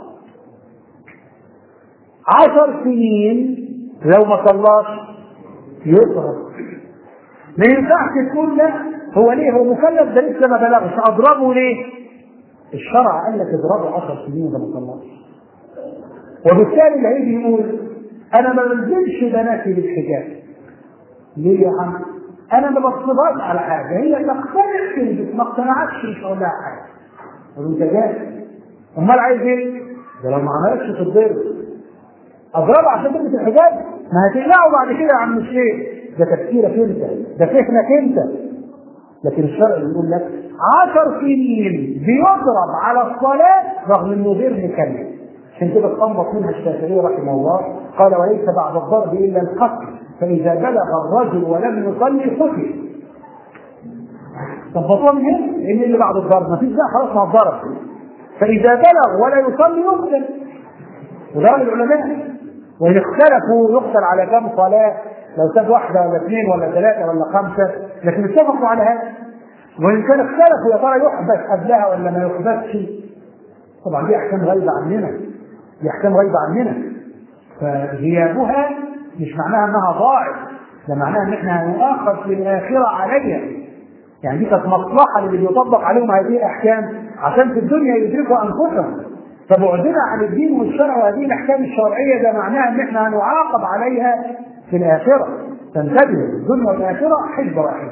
عشر سنين لو ما صلاش يضرب. ما ينفعش تقول لا هو ليه هو مكلف ده لسه ما بلغش اضربه ليه؟ الشرع قال لك اضربه عشر سنين اذا ما صلاش. وبالتالي اللي هيجي يقول انا ما بلزمش بناتي بالحجاب ليه يا عم؟ انا ما بصبرش على حاجه، هي تقتنع تلبس ما اقتنعتش مش هقول لها حاجه. طب انت جاهز؟ امال عايز ايه؟ ده لو ما عملتش في الضرب اضربه عشان تلبس الحجاب؟ ما هتقلعه بعد كده يا عم الشيخ، ده تفكيرك انت، ده فهمك انت. لكن الشرع يقول لك عشر سنين بيضرب على الصلاه رغم انه غير مكلف. عشان كده استنبط منها الشافعي رحمه الله قال وليس بعد الضرب الا القتل فاذا بلغ الرجل ولم يصلي قتل. استنبطوها من هنا ان اللي بعد الضرب ما فيش بقى خلاص ما الضرب، فاذا بلغ ولا يصلي يقتل. وده العلماء وإن اختلفوا يقتل على كم صلاة، لو ساب واحدة ولا اثنين ولا ثلاثة ولا خمسة، لكن اتفقوا على هذا. وإن كان اختلفوا يا ترى يحبس قبلها ولا ما يحبسش، طبعا دي أحكام غايبة عننا، دي أحكام غايبة عننا، فغيابها مش معناها أنها ضاعت، ده معناها أن احنا هنؤاخذ في الآخرة عليها. يعني دي كانت مصلحة اللي بيطبق عليهم هذه الأحكام عشان في الدنيا يدركوا أنفسهم. فبعدنا عن الدين والشرع وهذه الاحكام الشرعيه ده معناها ان احنا هنعاقب عليها في الاخره. تنتبه الدنيا والاخره حزب واحد.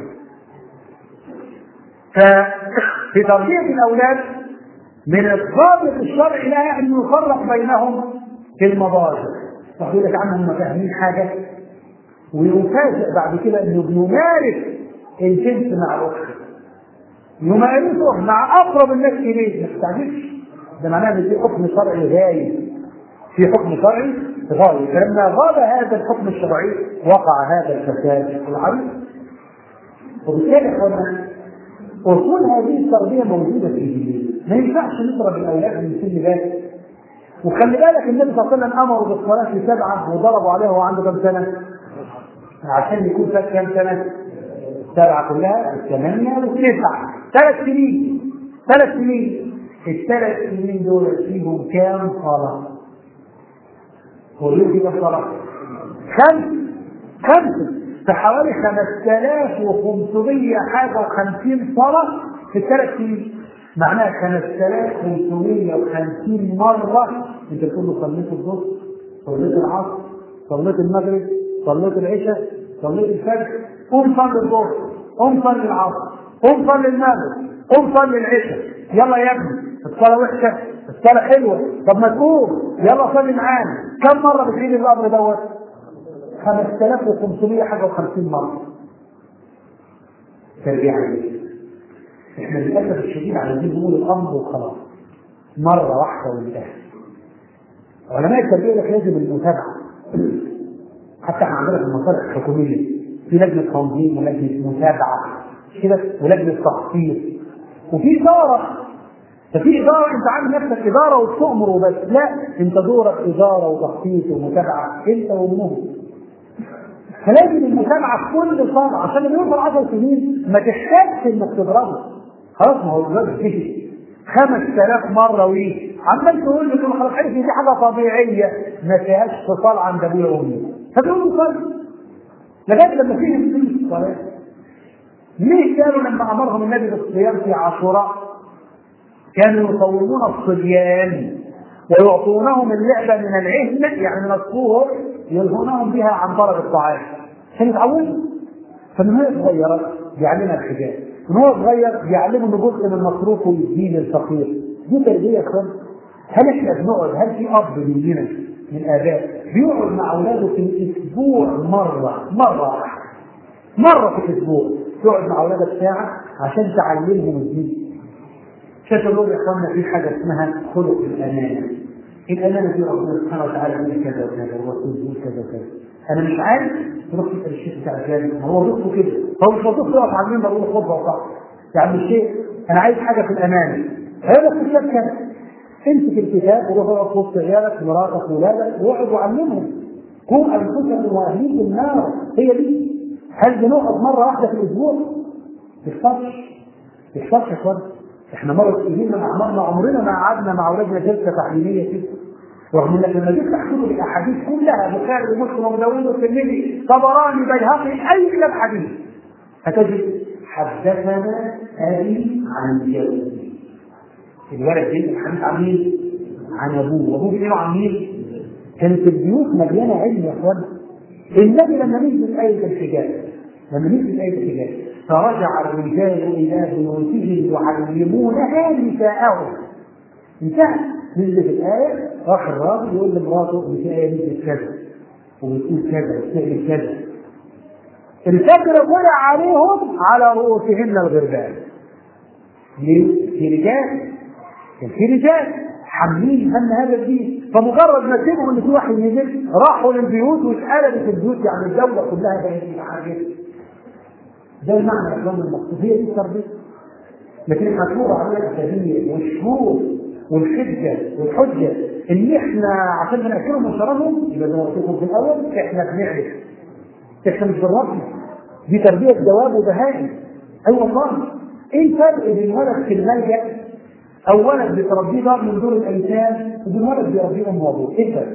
ففي تربيه الاولاد من الضابط الشرعي لا ان يفرق بينهم في المضاجع. تقول لك عنهم ما فاهمين حاجه ويفاجئ بعد كده انه بيمارس الجنس مع الاخت، يمارسه مع اقرب الناس اليه. ما تستعجلش، ده معناه ان في حكم شرعي غايب، في حكم شرعي غايب، فلما غاب هذا الحكم الشرعي وقع هذا الفساد العريض. وبالتالي اخوانا اصول هذه التربيه موجوده في الدين، ما ينفعش نضرب الاولاد من سن ذلك. وخلي بالك النبي صلى الله عليه وسلم امروا بالصلاه في سبعه وضربوا عليه وهو عنده كم سنه؟ عشان يكون فات كم سنه؟ سبعه كلها ثمانيه وتسعه، ثلاث سنين، ثلاث سنين. الثلاث سنين دول فيهم كام صلاة؟ قولوا كده صلاة خمس خمسة فحوالي خمسة آلاف وخمسمية حاجة وخمسين صلاة في الثلاث سنين. معناها خمسة آلاف وخمسمية وخمسين مرة انت تقول له صليت الظهر، صليت العصر، صليت المغرب، صليت العشاء، صليت الفجر، قوم صلي الظهر، قوم صلي العصر، قوم صلي المغرب، قوم صلي العشاء. يلا يا ابني الصلاة وحشة، الصلاة حلوة، طب ما تقوم يلا صلي معانا. كم مرة بتعيد الأمر دوت؟ خمسة آلاف وخمسمية حاجة وخمسين مرة. ترجع عليه. احنا للأسف الشديد عايزين نقول الأمر وخلاص. مرة واحدة وانتهى. علماء التربية لك لازم المتابعة. حتى احنا عندنا في المصالح الحكومية في لجنة تنظيم ولجنة متابعة كده ولجنة تخطيط وفي إدارة. ففي إدارة أنت عامل نفسك إدارة وتؤمر وبس، لا أنت دورك إدارة وتخطيط ومتابعة أنت وأمهم. فلازم المتابعة في كل صار عشان لما يوصل عشر سنين ما تحتاجش إنك تضربه. خلاص ما هو الولد فيه خمس آلاف مرة وإيه عمال تقول له خلاص عارف دي حاجة طبيعية ما فيهاش فصال عند أبويا وأمي فتقول له صلي لغاية لما فيه في الصلاة. ليه كانوا لما أمرهم النبي بالصيام في عاشوراء كانوا يصومون الصبيان ويعطونهم اللعبة من العهن يعني من الصور يلهونهم بها عن طلب الطعام عشان يتعودوا. فمن هو صغير بيعلمها الحجاب، من هو صغير بيعلمه ان جزء من مصروفه يديه للفقير. دي تربية خالص. هل احنا بنقعد هل في اب مننا من اباء بيقعد مع اولاده في الاسبوع مرة مرة واحدة مرة في الاسبوع يقعد مع اولاده ساعة عشان تعلمهم الدين؟ شايف الأول يا إخواننا في حاجة اسمها خلق الأمانة. الأمانة دي ربنا سبحانه وتعالى يقول كذا وكذا والرسول يقول كذا وكذا. أنا مش عارف تروح تسأل الشيخ بتاع الجامع هو ضيفه كده هو مش مضيف يقف على المنبر يقول خطبة وقع يعني الشيخ أنا عايز حاجة في الأمانة. هذا في الكتاب كذا امسك الكتاب وروح اقعد في وسط عيالك مراتك وولادك واقعد وعلمهم قوا أنفسكم وأهليكم النار. هي دي. هل بنقعد مرة واحدة في الأسبوع؟ تختارش تختارش يا إخوان. احنا مرة سنين من اعمارنا عمرنا ما قعدنا مع اولادنا جلسة تعليمية كده رغم ان لما جيت احكم الاحاديث كلها بخاري ومسلم وابو داوود والترمذي طبراني بيهقي اي كتاب حديث هتجد حدثنا ابي عن جدي. الولد دي الحديث عن مين؟ عن ابوه. وابوه بيقولوا عن مين؟ كانت البيوت مليانه علم يا اخوان. النبي لما نزل آية الحجاب لما نزل آية الحجاب فرجع الرجال إلى بيوتهم يعلمونها نساءهم. انتهى. نزلت الآية راح الراجل يقول لمراته إن في آية نزلت كذا وبتقول كذا وبتعمل كذا. الفجر طلع عليهم على رؤوسهن الغربان. ليه؟ في رجال كان في رجال حاملين هم هذا الدين فمجرد ما سمعوا إن في واحد نزل راحوا للبيوت واتقلبت البيوت يعني الدولة كلها بقت حاجات. ده المعنى الإسلام المقصودية دي التربية. لكن احنا نشوف على الأكاديمية والشهور والحجة والحجة إن احنا عشان بنأكلهم من شرهم يبقى زي ما قلت لكم في الأول احنا بنعرف احنا مش بالرسم. دي تربية دواب وبهائم. أي أيوة والله. إيه الفرق بين ولد في الملجأ أو ولد بتربيه دار من دور الأيتام وبين ولد بيربيه أم وأبوه؟ إيه الفرق؟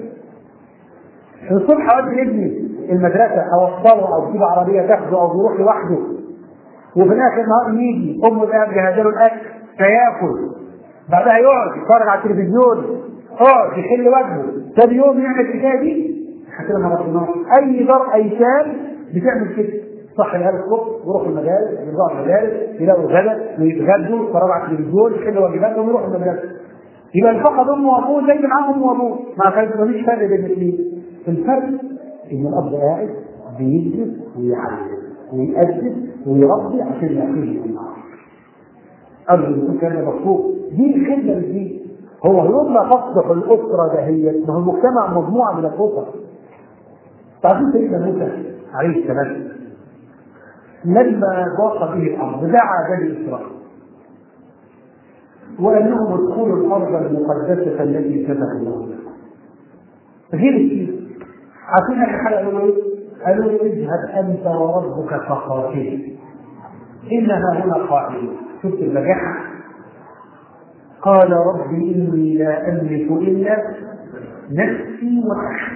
الصبح أودي ابني المدرسة أوصله أو تجيب عربية تاخده أو يروح لوحده وفي الآخر النهار يجي أمه ده جهز له الأكل فياكل بعدها يقعد يتفرج على التلفزيون اقعد يحل وجهه ثاني يوم يعمل الحكاية دي حتى لما ربنا أي دار أيتام بتعمل كده صح الهاب الصبح ويروحوا المدارس يرجعوا المدارس يلاقوا غدا ويتغدوا يتفرجوا على التلفزيون يحلوا واجباتهم ويروحوا المدرسة. يبقى الفقد أمه وأبوه زي معاهم أمه وأبوه ما كانش مفيش فرق بين الاثنين. الفرق إن الأب قاعد بيجلس ويعلم ويأدب ويربي عشان يأخذ النار. أرجو يكون كان مفهوم. دي الخدمة دي هو يوم ما تصبح الأسرة دهية ما هو المجتمع مجموعة من الأسر. تعرفين سيدنا موسى عليه السلام لما ضاق به الأمر دعا بني إسرائيل وأنهم ادخلوا الأرض المقدسة التي كتب الله لكم. غير الشيء عارفين الحلقة قالوا ايه؟ قالوا اذهب انت وربك فقاتلا انها هنا قاعدون. شفت البجاحة؟ قال ربي اني لا املك الا نفسي ونفسي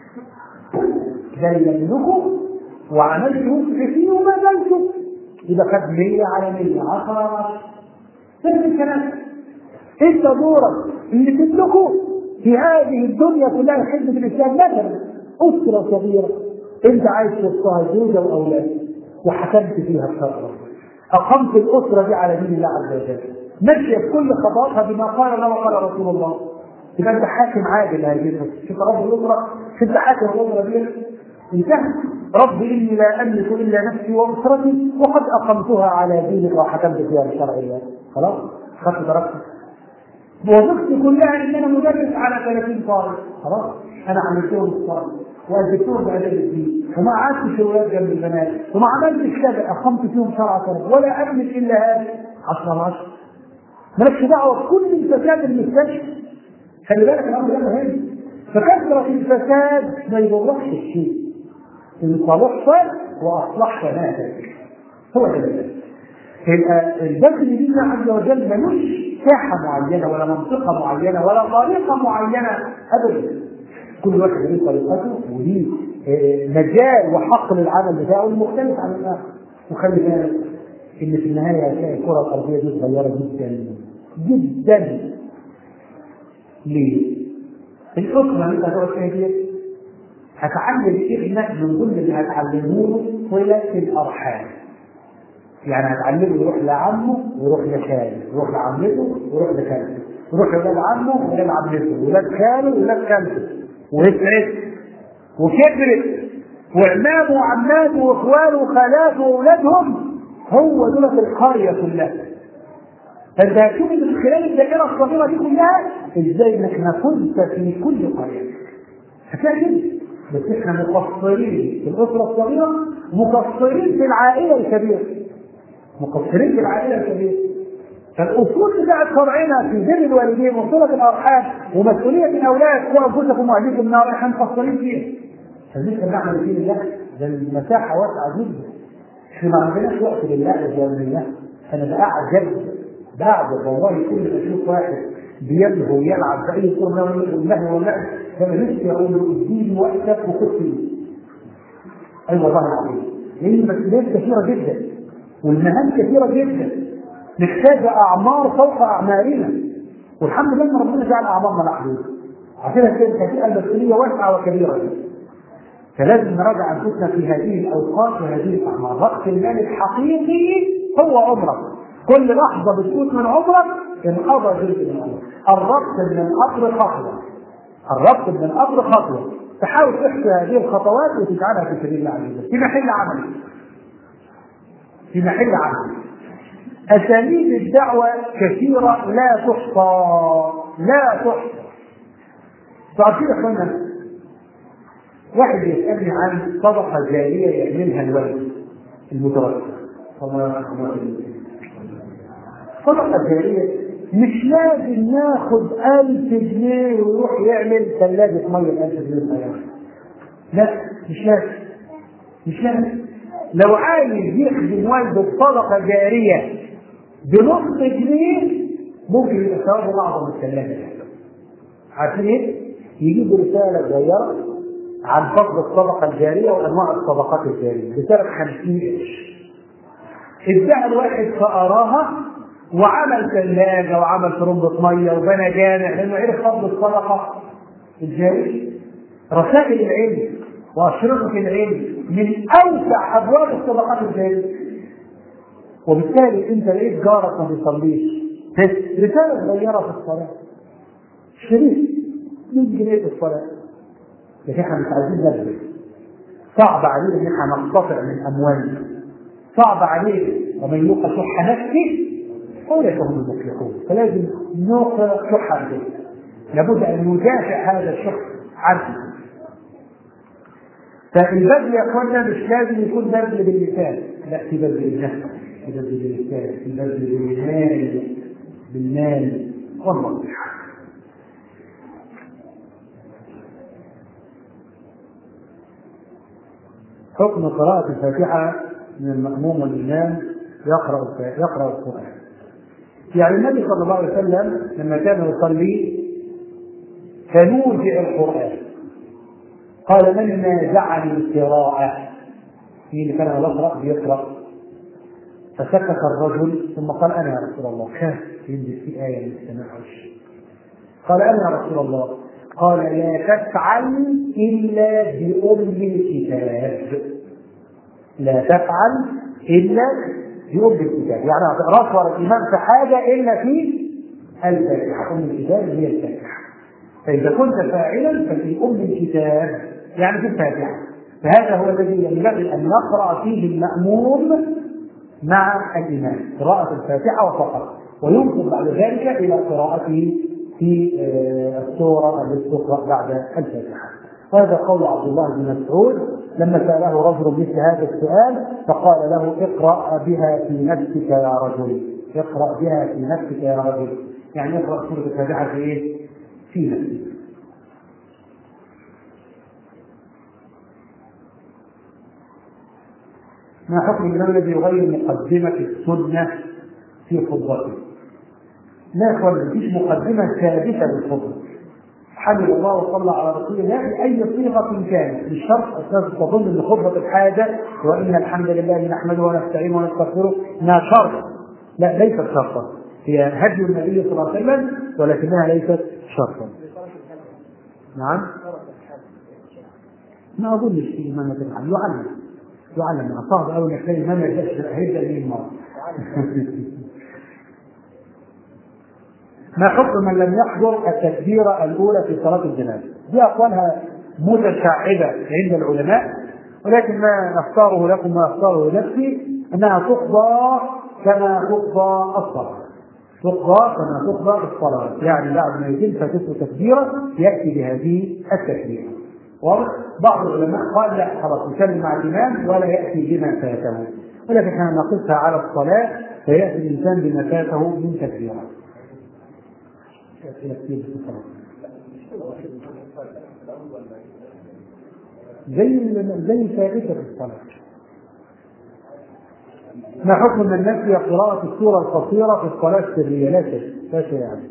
لا يملكه وعملت فيه وما زلت اذا خد مية على مية عشرة نفس الكلام. انت دورك اللي تملكه في هذه الدنيا كلها خدمة الإسلام. مثلا أسرة صغيرة أنت عايش وسطها زوجة وأولاد وحكمت فيها الشر أقمت الأسرة دي على دين الله عز وجل ماشية بكل خطواتها بما قال الله وقال رسول الله. يبقى أنت حاكم عادل هذه الأسرة. شوف رب الأسرة أنت حاكم الأسرة دي انتهى. رب إني لا أملك إلا نفسي وأسرتي وقد أقمتها على دينك وحكمت فيها بشرع الله. خلاص خدت درجتك. وظيفتي كلها ان انا مدرس على ثلاثين طالب، خلاص انا عملتهم الطالب واديتهم باداب الدين وما قعدتش اولاد جنب البنات وما عملتش كذا، اقمت فيهم شرع طلب ولا املك الا هذا عشرة على عشرة. مالكش دعوه بكل الفساد المستشفى. خلي بالك الامر ده مهم. فكثره الفساد ما يضركش الشيء، ان صلحت واصلحت ناسك هو ده. يبقى الدخل لله عز وجل ملوش ساحه معينه ولا منطقه معينه ولا طريقه معينه ابدا. كل واحد له طريقته وليه مجال وحق للعمل بتاعه المختلف عن الاخر. وخلي بالك ان في النهايه هتلاقي الكره الارضيه دي صغيره جدا جدا. ليه؟ الحكمه اللي انت هتقعد فيها دي هتعلم ابنك من ضمن اللي هتعلموه صله الارحام. يعني هتعلمه يروح لعمه ويروح لخاله، يروح لعمته ويروح لخالته، يروح لولاد عمه وولاد عمته، ولاد خاله وولاد خالته، ويسعد وكبرت وعمامه وعماته واخواله وخالاته واولادهم هو دولة القرية كلها. فانت هتشوف من خلال الدائرة الصغيرة دي كلها ازاي انك كنت في كل قرية. هتلاقي كده بس احنا مقصرين في الاسرة الصغيرة، مقصرين في العائلة الكبيرة. مقصرين في العائلة الكبيرة. فالاصول بتاعت شرعنا في بر الوالدين وصلة الارحام ومسؤولية الاولاد وانفسكم واهليكم النار احنا مقصرين فيها. فلسه نعمل فيه الله ده المساحة واسعة جدا. احنا ما عندناش وقت لله والله. انا بأعجب بعد والله كل ما اشوف واحد بيلهو ويلعب باي صوره والله والله فانا لسه اقول له اديني وقتك وخد فلوس. اي والله العظيم لان المسؤوليات كثيره جدا والمهام كثيره جدا محتاجه اعمار فوق اعمارنا، والحمد لله ان ربنا جعل اعمارنا محدوده عشان هتبقى المسؤوليه واسعه وكبيره جدا. فلازم نراجع انفسنا في هذه الاوقات وهذه الاعمار. راس المال الحقيقي هو عمرك. كل لحظه بتفوت من عمرك انقضى جزء من عمرك. الربط من القبر خطوه، الربط من القبر خطوه. تحاول تحصي هذه الخطوات وتجعلها في سبيل الله عز وجل في محل عملك، في محل عملك. اساليب الدعوه كثيره لا تحصى لا تحصى. تعرفين يا اخوانا واحد يسالني عن صدقه جاريه يعملها الوالد المتوفى. صدقه جاريه مش لازم ياخد ألف جنيه ويروح يعمل ثلاجه ميه ألف جنيه. لا مش لازم مش لازم. لو عايز يخدم والده بصدقه جاريه بنص جنيه ممكن يبقى ثوابه اعظم من الثلاجه. عارفين ايه؟ يجيبوا رساله صغيره عن فضل الصدقه الجاريه وانواع الصدقات الجاريه بسعر خمسين قرش. ادعى الواحد فاراها وعمل ثلاجه وعمل ترمبه ميه وبنى جامع لانه عرف فضل الصدقه الجاريه. رسائل العلم واشرطه العلم من اوسع ابواب الصدقات الجاريه. وبالتالي انت لقيت جارك ما بيصليش رساله صغيره في الصلاه شريف مية جنيه في الصلاه، لكن احنا مش عايزين نبذل. صعب علينا ان احنا نقتطع من اموالنا، صعب علينا ومن يوق شح نفسه اولئك هم المفلحون. فلازم نوقع شح نفسه، لابد ان ندافع هذا الشخص عنه. فالبذل يا اخوانا مش لازم يكون بذل باللسان، لا في بذل بالنفس، في بذل باللسان، في بذل بالمال بالمال والنصيحه. حكم قراءة الفاتحة من المأموم والإمام يقرأ يقرأ القرآن. يعني النبي صلى الله عليه وسلم لما كان يصلي كان يوجع القرآن. قال من نازعني القراءة، مين اللي كان يقرأ بيقرأ؟ فسكت الرجل ثم قال أنا يا رسول الله. خاف ينزل في آية من السماء. قال أنا يا رسول الله. قال لا تفعل إلا بأم الكتاب، لا تفعل إلا بأم الكتاب. يعني ما تقراش ورا الإمام في حاجة إلا في الفاتحة. أم الكتاب هي الفاتحة. فإذا كنت فاعلا ففي أم الكتاب يعني في الفاتحة. فهذا هو الذي ينبغي أن يقرأ فيه المأموم مع الإمام، قراءة الفاتحة وفقط، وينقل بعد ذلك إلى قراءة في السورة التي تقرأ بعد الفاتحة. وهذا قول عبد الله بن مسعود لما سأله رجل مثل هذا السؤال فقال له اقرأ بها في نفسك يا رجل، اقرأ بها في نفسك يا رجل، يعني اقرأ سورة الفاتحة في ايه؟ في نفسك. ما حكم الإمام الذي يغير مقدمة السنة في خطبته؟ لا يقول مفيش مقدمة ثابتة للخطبة. حمد الله وصلى على رسول الله بأي صيغة كانت، مش شرط أساس تظن أن خطبة الحاجة وإن الحمد لله نحمده ونستعينه ونستغفره إنها شرط، لا ليست شرطا، هي هدي النبي صلى الله عليه وسلم ولكنها ليست شرطا. نعم؟ ما أظنش في إمامة الحمد يعلم يعلم صعب أوي إنك تلاقي إمام يبدأ هيبدأ به المرة. ما حكم من لم يحضر التكبيرة الأولى في صلاة الجنازة؟ دي أقوالها متشعبة عند العلماء، ولكن ما نختاره لكم ونختاره لنفسي أنها تقضى كما تقضى الصلاة، تقضى كما تقضى الصلاة، يعني بعد ما يتم فتسوى تكبيرة يأتي بهذه التكبيرة. واضح؟ بعض العلماء قال لا خلاص يسلم مع الإمام ولا يأتي بما فاته، ولكن احنا نقصها على الصلاة فيأتي الإنسان بما فاته من تكبيرة. زي زي ثابتة في الصلاة. ما حكم من نسي قراءة السورة القصيرة في الصلاة السرية؟ لا شيء لا شيء يعني.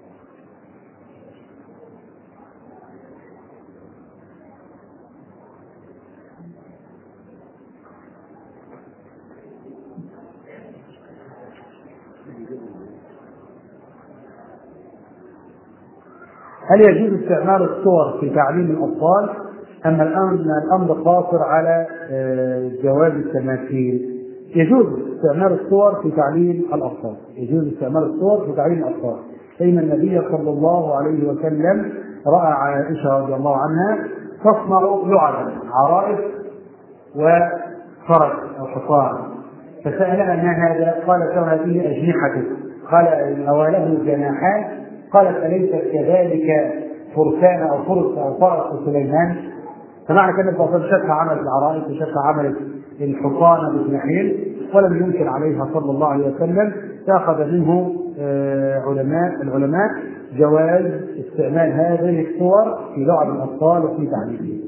هل يجوز استعمال الصور في تعليم الأطفال أم الأمر قاصر على جواز التماثيل؟ يجوز استعمال الصور في تعليم الأطفال، يجوز استعمال الصور في تعليم الأطفال، فإن النبي صلى الله عليه وسلم رأى عائشة رضي الله عنها تصنع لعبا عرائس وفرس أو حصان، فسألها ما هذا؟ قالت له هذه أجنحته، قال أوله جناحان، قالت أليس كذلك فرسان أو فرس أو فرس سليمان؟ فمعنى كانت بطل شكها عملت العرائس وشكها عملت الحصان بالنحيل، ولم ينكر عليها صلى الله عليه وسلم، فأخذ منه علماء العلماء جواز استعمال هذه الصور في لعب الأطفال وفي تعليمهم.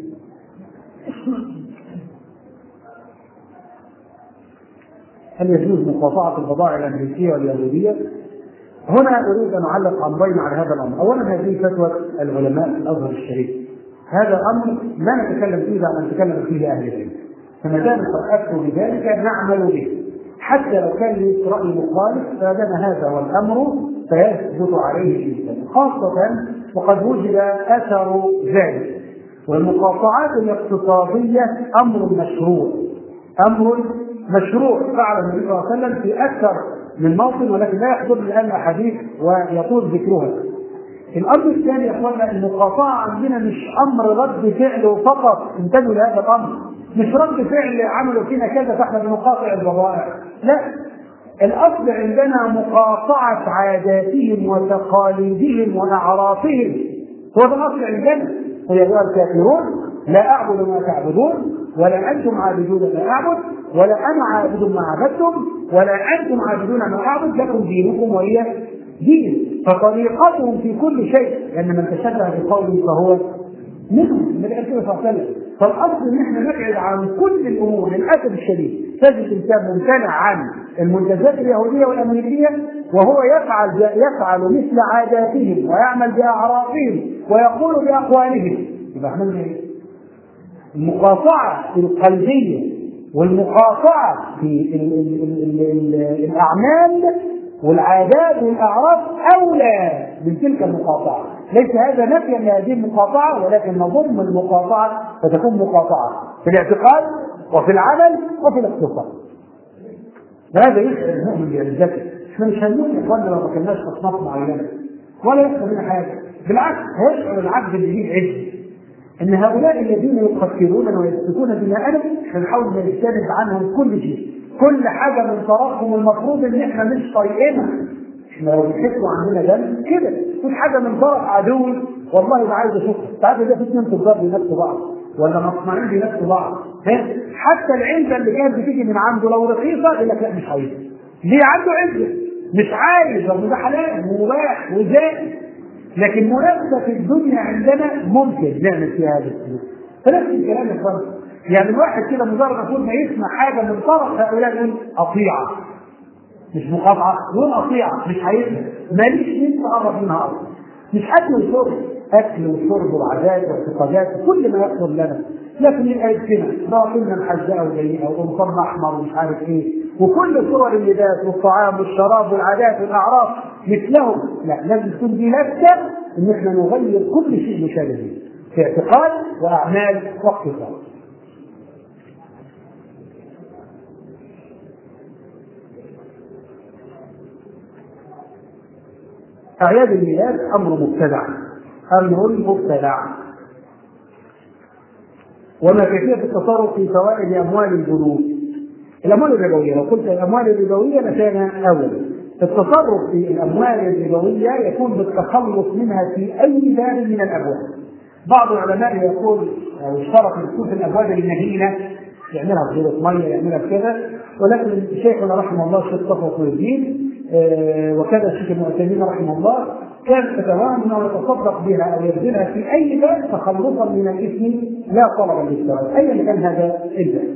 هل يجوز مقاطعة البضائع الأمريكية واليهودية؟ هنا أريد أن أعلق أمرين على هذا الأمر. أولا هذه فتوى العلماء في الأزهر الشريف، هذا أمر لا نتكلم فيه بعد أن نتكلم فيه أهل العلم، فما دام قد أفتوا بذلك نعمل به، حتى لو كان لي رأي مخالف فدام هذا هو الأمر فيثبت عليه الإنسان، خاصة وقد وجد أثر ذلك. والمقاطعات الاقتصادية أمر مشروع، أمر مشروع فعل النبي صلى الله عليه وسلم في أكثر من موطن، ولكن لا يحضر لأن حديث ويطول ذكرها. الأمر الثاني يا أخوانا، المقاطعة عندنا مش أمر رد فعل فقط، انتبهوا لهذا الأمر، مش رد فعل عملوا فينا كذا فاحنا بنقاطع البضائع، لا، الأصل عندنا مقاطعة عاداتهم وتقاليدهم وأعرافهم، هو ده الأصل عندنا. يا أيها الكافرون لا أعبد ما تعبدون ولا أنتم عابدون ما أعبد ولا أنا عابد ما عبدتم ولا أنتم عابدون ما أعبد، لكم دينكم ولي دين. فطريقتهم في كل شيء، لأن من تشبه بقوله فهو منهم، النبي صلى الله عليه وسلم. فالأصل إن احنا نبعد عن كل الأمور. للأسف الشديد تجد الإنسان ممتنع عن المنتجات اليهودية والأمريكية وهو يفعل يفعل مثل عاداتهم ويعمل بأعرافهم ويقول بأقوالهم، يبقى احنا ايه؟ المقاطعة القلبية والمقاطعة في ال ال ال ال ال الأعمال والعادات والأعراف أولى من تلك المقاطعة. ليس هذا نفيا لهذه المقاطعة، ولكن نضم المقاطعة فتكون مقاطعة في الاعتقاد وفي العمل وفي الاقتصاد. هذا يشعر المؤمن بعزته. احنا مش هنموت يا اخوانا لو ما كناش اصناف معينة ولا يحصل لنا حاجة، بالعكس هيشعر العبد اللي فيه عز ان هؤلاء الذين يقتلوننا ويسفكون دماءنا احنا نحاول نجتنب عنهم كل شيء، كل حاجه من طرفهم المفروض ان احنا مش طايقينها. احنا لو بنحسوا عندنا دم كده مش حاجه من طرف عدوي والله ما عايز اشوفها. تعرف ده في اثنين تجار بينافسوا بعض ولا مصنعين بينافسوا بعض. حتى العلبه اللي كانت بتيجي من عنده لو رخيصه يقول لك لا مش عايز. ليه؟ عنده علبه مش عايز، رغم ده حلال ومباح وزائد. لكن منافسه في الدنيا عندنا ممكن نعمل فيها هذا السلوك. فنفس الكلام يا اخوان، يعني الواحد كده مجرد ما يسمع حاجه من طرف هؤلاء يقول قطيعه مش مقاطعه، يقول قطيعه مش هيسمع، ماليش نفس اقرب منها اصلا. مش اكل وشرب، اكل وشرب وعادات واعتقادات كل ما يحصل لنا، لكن يأذنا باطلنا محزقه وجيئه ومصنع احمر ومش عارف ايه، وكل صور اللباس والطعام والشراب والعادات والاعراف مثلهم. لا، لازم تكون دي لفته ان احنا نغير كل شيء مشابه في اعتقاد واعمال واقتصاد. أعياد الميلاد أمر مبتدع، أمر مبتدع. وما كيفية التصرف في فوائد أموال البنوك؟ الأموال الربوية، لو قلت الأموال الربوية لكان أولا. التصرف في الأموال الربوية يكون بالتخلص منها في أي باب من الأبواب. بعض العلماء يقول أو اشترط في الأبواب المهينة يعملها بصورة مية يعملها بكذا، ولكن شيخنا رحمه الله الشيخ صفوة الدين آه وكذا الشيخ ابن عثيمين رحمه الله كان فتواهم انه يتصدق بها او يبذلها في اي باب تخلصا من الاثم لا طلبا للثواب ايا كان هذا الباب.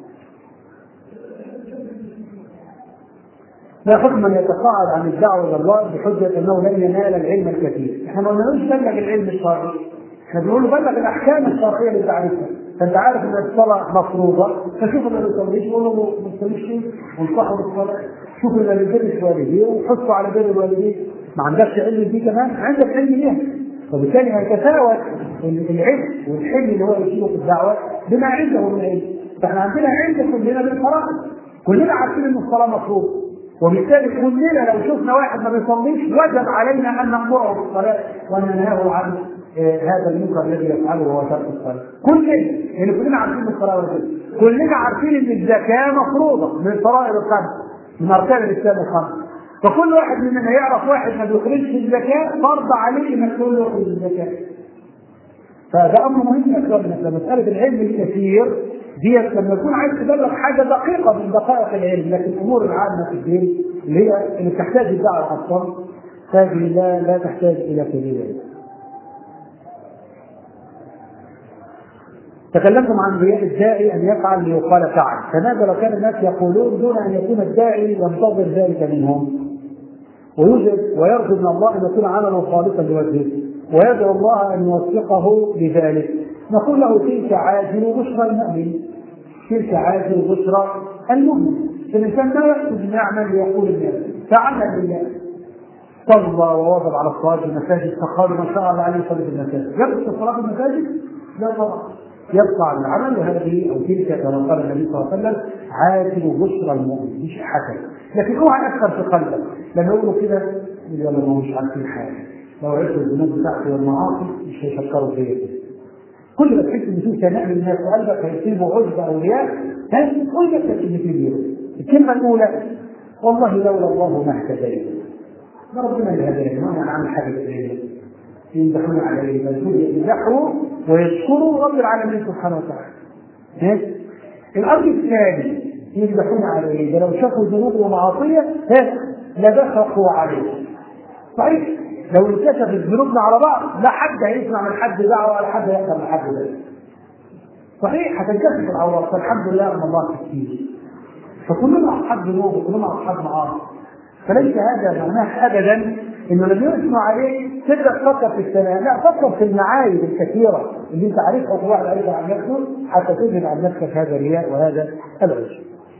لا حكم من يتقاعد عن الدعوه الى الله بحجه انه لن ينال العلم الكثير. احنا ما بنقولش بلغ العلم الشرعي، احنا بنقول له بلغ الاحكام الشرعيه اللي تعرفها. فانت عارف ان الصلاه مفروضه، فشوف اللي ما بيصليش قول له ما تصليش شيء وانصحه بالصلاه. شوف اللي ما بيبرش والديه وحثه على بر الوالدين. ما عندكش علم دي كمان؟ عندك علم ليه؟ وبالتالي هيتفاوت العلم والحلم اللي هو يشيله في الدعوه بما عنده من علم. فاحنا عندنا علم كلنا بالفرائض، كلنا عارفين ان الصلاه مفروضه، وبالتالي كلنا لو شفنا واحد ما بيصليش وجب علينا ان نامره بالصلاه وننهاه عن آه هذا المنكر الذي يفعله وهو ترك الصلاه. كلنا يعني كلنا عارفين الصلاه واجب، كلنا عارفين ان الزكاه مفروضه من فرائض الخمس من اركان الاسلام الخمس. فكل واحد مننا يعرف واحد ما بيخرجش الزكاه فرض عليه انك تقول له اخرج الزكاه. فده امر مهم يا اخواننا. مساله العلم الكثير دي لما يكون عايز تبلغ حاجه دقيقه من دقائق العلم، لكن الامور العامه في الدين اللي هي اللي تحتاج الدعوه اصلا هذه لا لا تحتاج الى كبير. تكلمتم عن رياء الداعي ان يفعل ليقال فعل، فماذا لو كان الناس يقولون دون ان يكون الداعي ينتظر ذلك منهم ويوجد ويرجو من الله ان يكون عمله خالصا لوجهه ويدعو الله ان يوفقه لذلك؟ نقول له تلك عاجل بشرى المؤمن، تلك عاجل بشرى المؤمن. الانسان لا يقصد ان يعمل ليقول الناس فعمل لله، صلى وواظب على الصلاه في المساجد فقالوا ما شاء الله عليه يصلي في المساجد، يبقى الصلاه في المساجد؟ لا طبعا، يبقى على العمل. وهذه او تلك كما قال النبي صلى الله عليه وسلم عاجل بشرى المؤمن، مش حسن. لكن اوعى اكثر في قلبك لما يقولوا كده يلا ما مش عارفين حاجه، لو عرفوا الذنوب بتاعته والمعاصي مش هيفكروا فيا كده. كل ما تحس ان في ثناء للناس وقلبك هيصيبه عجب او رياء قول لك كلمتين. الكلمه الاولى والله لولا الله ما اهتدينا، ما ربنا اللي هدانا، ما نعمل حاجه بايدينا يمدحون عليه بل يمدحوا ويشكروا رب العالمين سبحانه وتعالى. الامر الثاني يمدحون عليه، ده لو شافوا ذنوب ومعاصيه لدخلوا عليه. صحيح لو انكشفت ذنوبنا على بعض لا حد هيسمع من حد دعوه ولا حد يحصل من حد ده. صحيح هتنكشف العورات، فالحمد لله ان الله كثير، فكلنا اصحاب ذنوب وكلنا اصحاب معاصي. فليس هذا معناه ابدا انه لما يسمع عليه تبدا تفكر في الثناء، لا فكر في المعايب الكثيره اللي انت عارفها وكل واحد عارفها عن نفسه حتى تجد عن نفسك هذا الرياء وهذا العجب.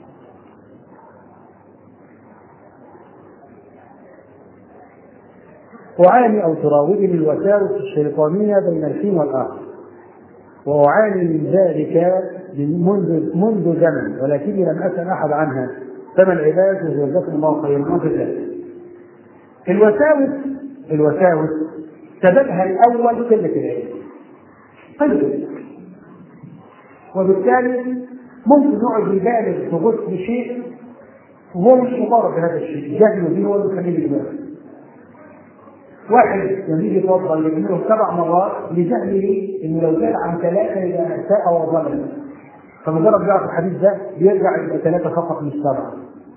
أعاني أو تراودني الوساوس الشيطانية بين الحين والآخر، وأعاني من ذلك منذ منذ زمن ولكني لم أسأل أحد عنها، فما العلاج؟ وجزاكم الله خيرا. ما في ذلك. الوساوس الوساوس سببها الأول قلة العلم، قلة، وبالتالي ممكن يقعد يبالغ في غسل شيء وهو مش مطالب بهذا الشيء، جهل به هو اللي يخليه يبالغ. واحد لما يجي يتوضا يعمله سبع مرات لجهله انه لو زاد عن ثلاثه يبقى اساء وظلم. فمجرد يعرف الحديث ده بيرجع الى ثلاثه فقط مش سبعه.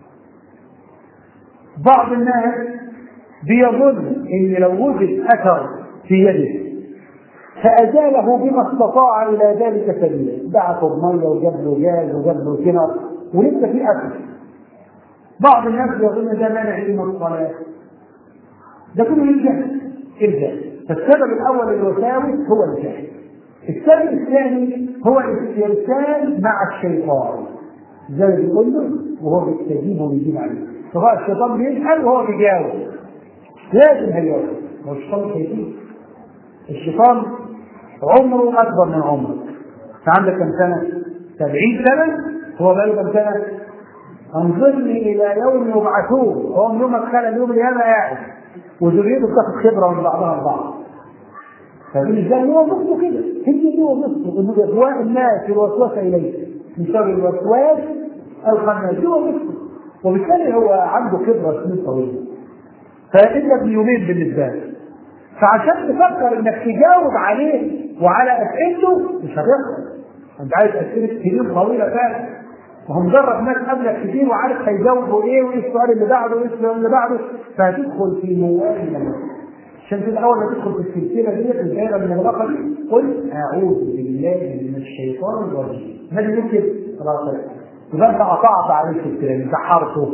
بعض الناس بيظن ان لو وجد اثر في يده فازاله بما استطاع الى ذلك سبيلا، دعته بميه وجاب له جاز وجاب له كنر ولسه في اثر. بعض الناس يظن ده مانع من الصلاه. ده كله الجهل. الجهل. فالسبب الاول الوساوس هو الجهل. السبب الثاني هو الاسترسال مع الشيطان. زي ما بيقول له وهو بيستجيب وبيجيب عليه. فبقى الشيطان بيسال وهو بيجاوب. لازم هيجاوب. هو الشيطان هيجيب. الشيطان عمره اكبر من عمرك. فعندك كم سنه؟ سبعين سنه. هو بقى كم سنه؟ انظرني الى يوم يبعثون. هو من يوم ما دخل اليوم اللي انا قاعد وذريته بتاخد خبره من بعضها البعض. فبالنسبه له هو نفسه كده، هي دي وظيفته انه اغواء الناس الوسواس اليه من شر الوسواس الخناس، دي وظيفته. وبالتالي هو عنده خبره سنين طويله. فإلا بيومين بالنسبه له. فعشان تفكر انك تجاوب عليه وعلى اسئلته مش هتقدر. انت عايز اسئله سنين طويله فعلا. وهم مجرد ناس قبلك كتير وعارف هيجاوبوا ايه وايه السؤال اللي بعده وايه السؤال اللي بعده، فهتدخل في موال من عشان كده اول ما تدخل في السلسله ديت الدائره المغلقه دي قل اعوذ بالله من الشيطان الرجيم. هذه ممكن خلاص يبقى انت قطعت عليه السلسله، دحرته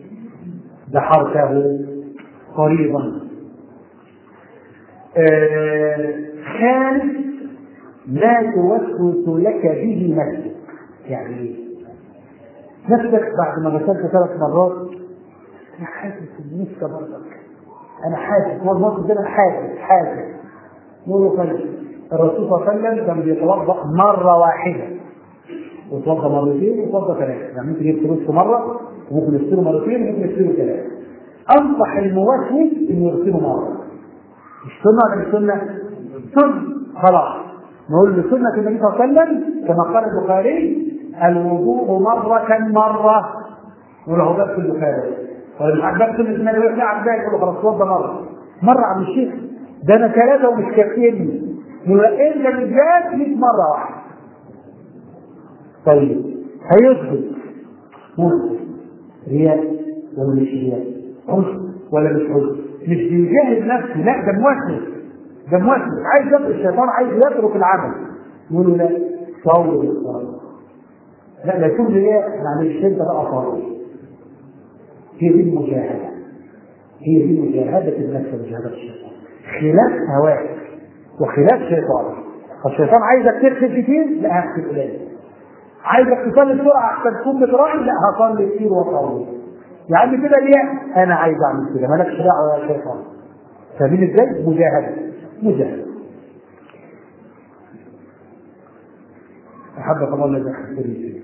دحرته قريبا. آه خامس لا توسوس لك به نفسك. يعني ايه؟ نفسك بعد ما غسلت ثلاث مرات انا حاسس ان نفسك برضك، انا حاسس هو الموقف ده انا حاسس حاسس نقول له الرسول صلى الله عليه وسلم كان بيتوضا مره واحده ويتوضا مرتين ويتوضا ثلاثه. يعني ممكن يغسل وشه مره وممكن يغسله مرتين وممكن يغسله ثلاثه. انصح الموسوس انه يغسله مره. مش سنه ولا مش سنه؟ سنه خلاص. نقول له سنه النبي صلى الله عليه وسلم كما قال البخاري الوضوء مرة مرة. نقول له ده في البخاري. طيب عجبك سنة النبي يقول لا عجبك يقول له خلاص توضى مرة. مرة عم الشيخ ده انا ثلاثة ومش كافيني. نقول له الا بالذات مئة مرة واحدة. طيب هيثبت مسلم رياء ولا مش رياء؟ حسن ولا مش حسن؟ مش بيجاهد نفسه، لا ده موسوس. ده موسوس عايز يترك الشيطان، عايز يترك العمل. نقول له لا طول الصلاة. لا لا يكون رياء يعني الشدة بقى فرض. هي دي المجاهدة. هي دي مجاهدة النفس ومجاهدة الشيطان. خلاف هواك وخلاف شيطانك. فالشيطان عايزك تغسل كتير، لا هغسل قليل. عايزك تصلي بسرعة عشان تكون بتراعي، لا هصلي كتير وأطول. يا عم كده ليه؟ أنا عايز أعمل كده، مالكش دعوة يا شيطان. فمين ازاي؟ مجاهدة. مجاهدة. أحبك الله الذي أحبني فيه.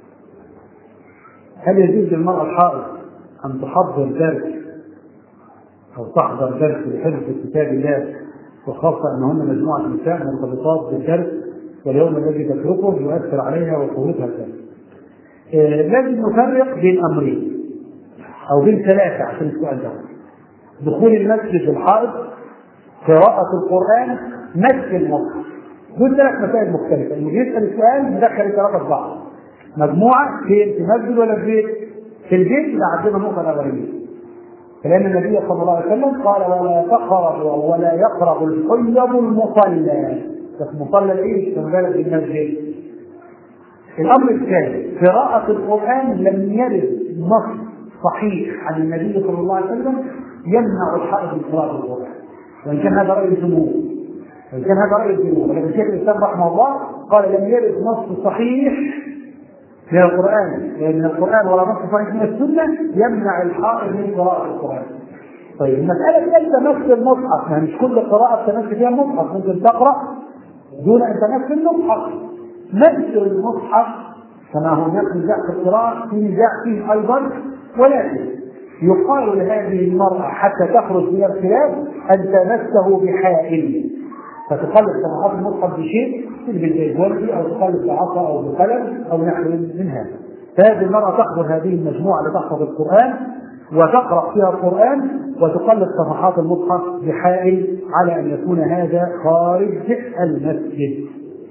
هل يجوز للمرأة الحائض أن تحضر درس أو تحضر درس لحفظ كتاب الله، وخاصة أنهن مجموعة نساء مرتبطات بالدرس واليوم الذي تتركه يؤثر عليها وقوتها الدرس؟ آه لازم نفرق بين أمرين أو بين ثلاثة عشان السؤال ده. دخول المسجد الحائض، قراءة القرآن، مسك المصحف. دول ثلاث مسائل مختلفة. اللي يسأل السؤال ندخل الثلاثة في بعض. مجموعة فين؟ في مسجد ولا في بيت؟ في البيت اللي عندنا نقطة نظرية. لأن النبي صلى الله عليه وسلم قال ولا تقرب ولا يقرب الحيض المصلى. مصلى الايه؟ في مجالة المسجد. الأمر الثاني قراءة القرآن لم يرد نص صحيح عن النبي صلى الله عليه وسلم يمنع الحائض من قراءة القرآن، وإن كان هذا رأي الجمهور. وإن كان هذا رأي الجمهور، ولكن شيخ الإسلام رحمه الله قال لم يرد نص صحيح من القرآن، لأن القرآن ولا نص صحيح من السنة يمنع الحائض من قراءة القرآن. طيب المسألة ليس تمس المصحف، يعني مش كل قراءة تمس فيها المصحف، ممكن تقرأ دون أن تمس المصحف. مس المصحف كما هناك نزاع في القراءة في نزاع فيه أيضا، ولكن يقال لهذه المرأة حتى تخرج من الخلاف أن تمسه بحائل، فتقلب صفحات المصحف بشيء بالجوال أو تقلب بعصا أو بقلم أو نحو من هذا. فهذه المرأة تحضر هذه المجموعة لتحفظ القرآن وتقرأ فيها القرآن وتقلد صفحات المصحف بحائل على أن يكون هذا خارج المسجد.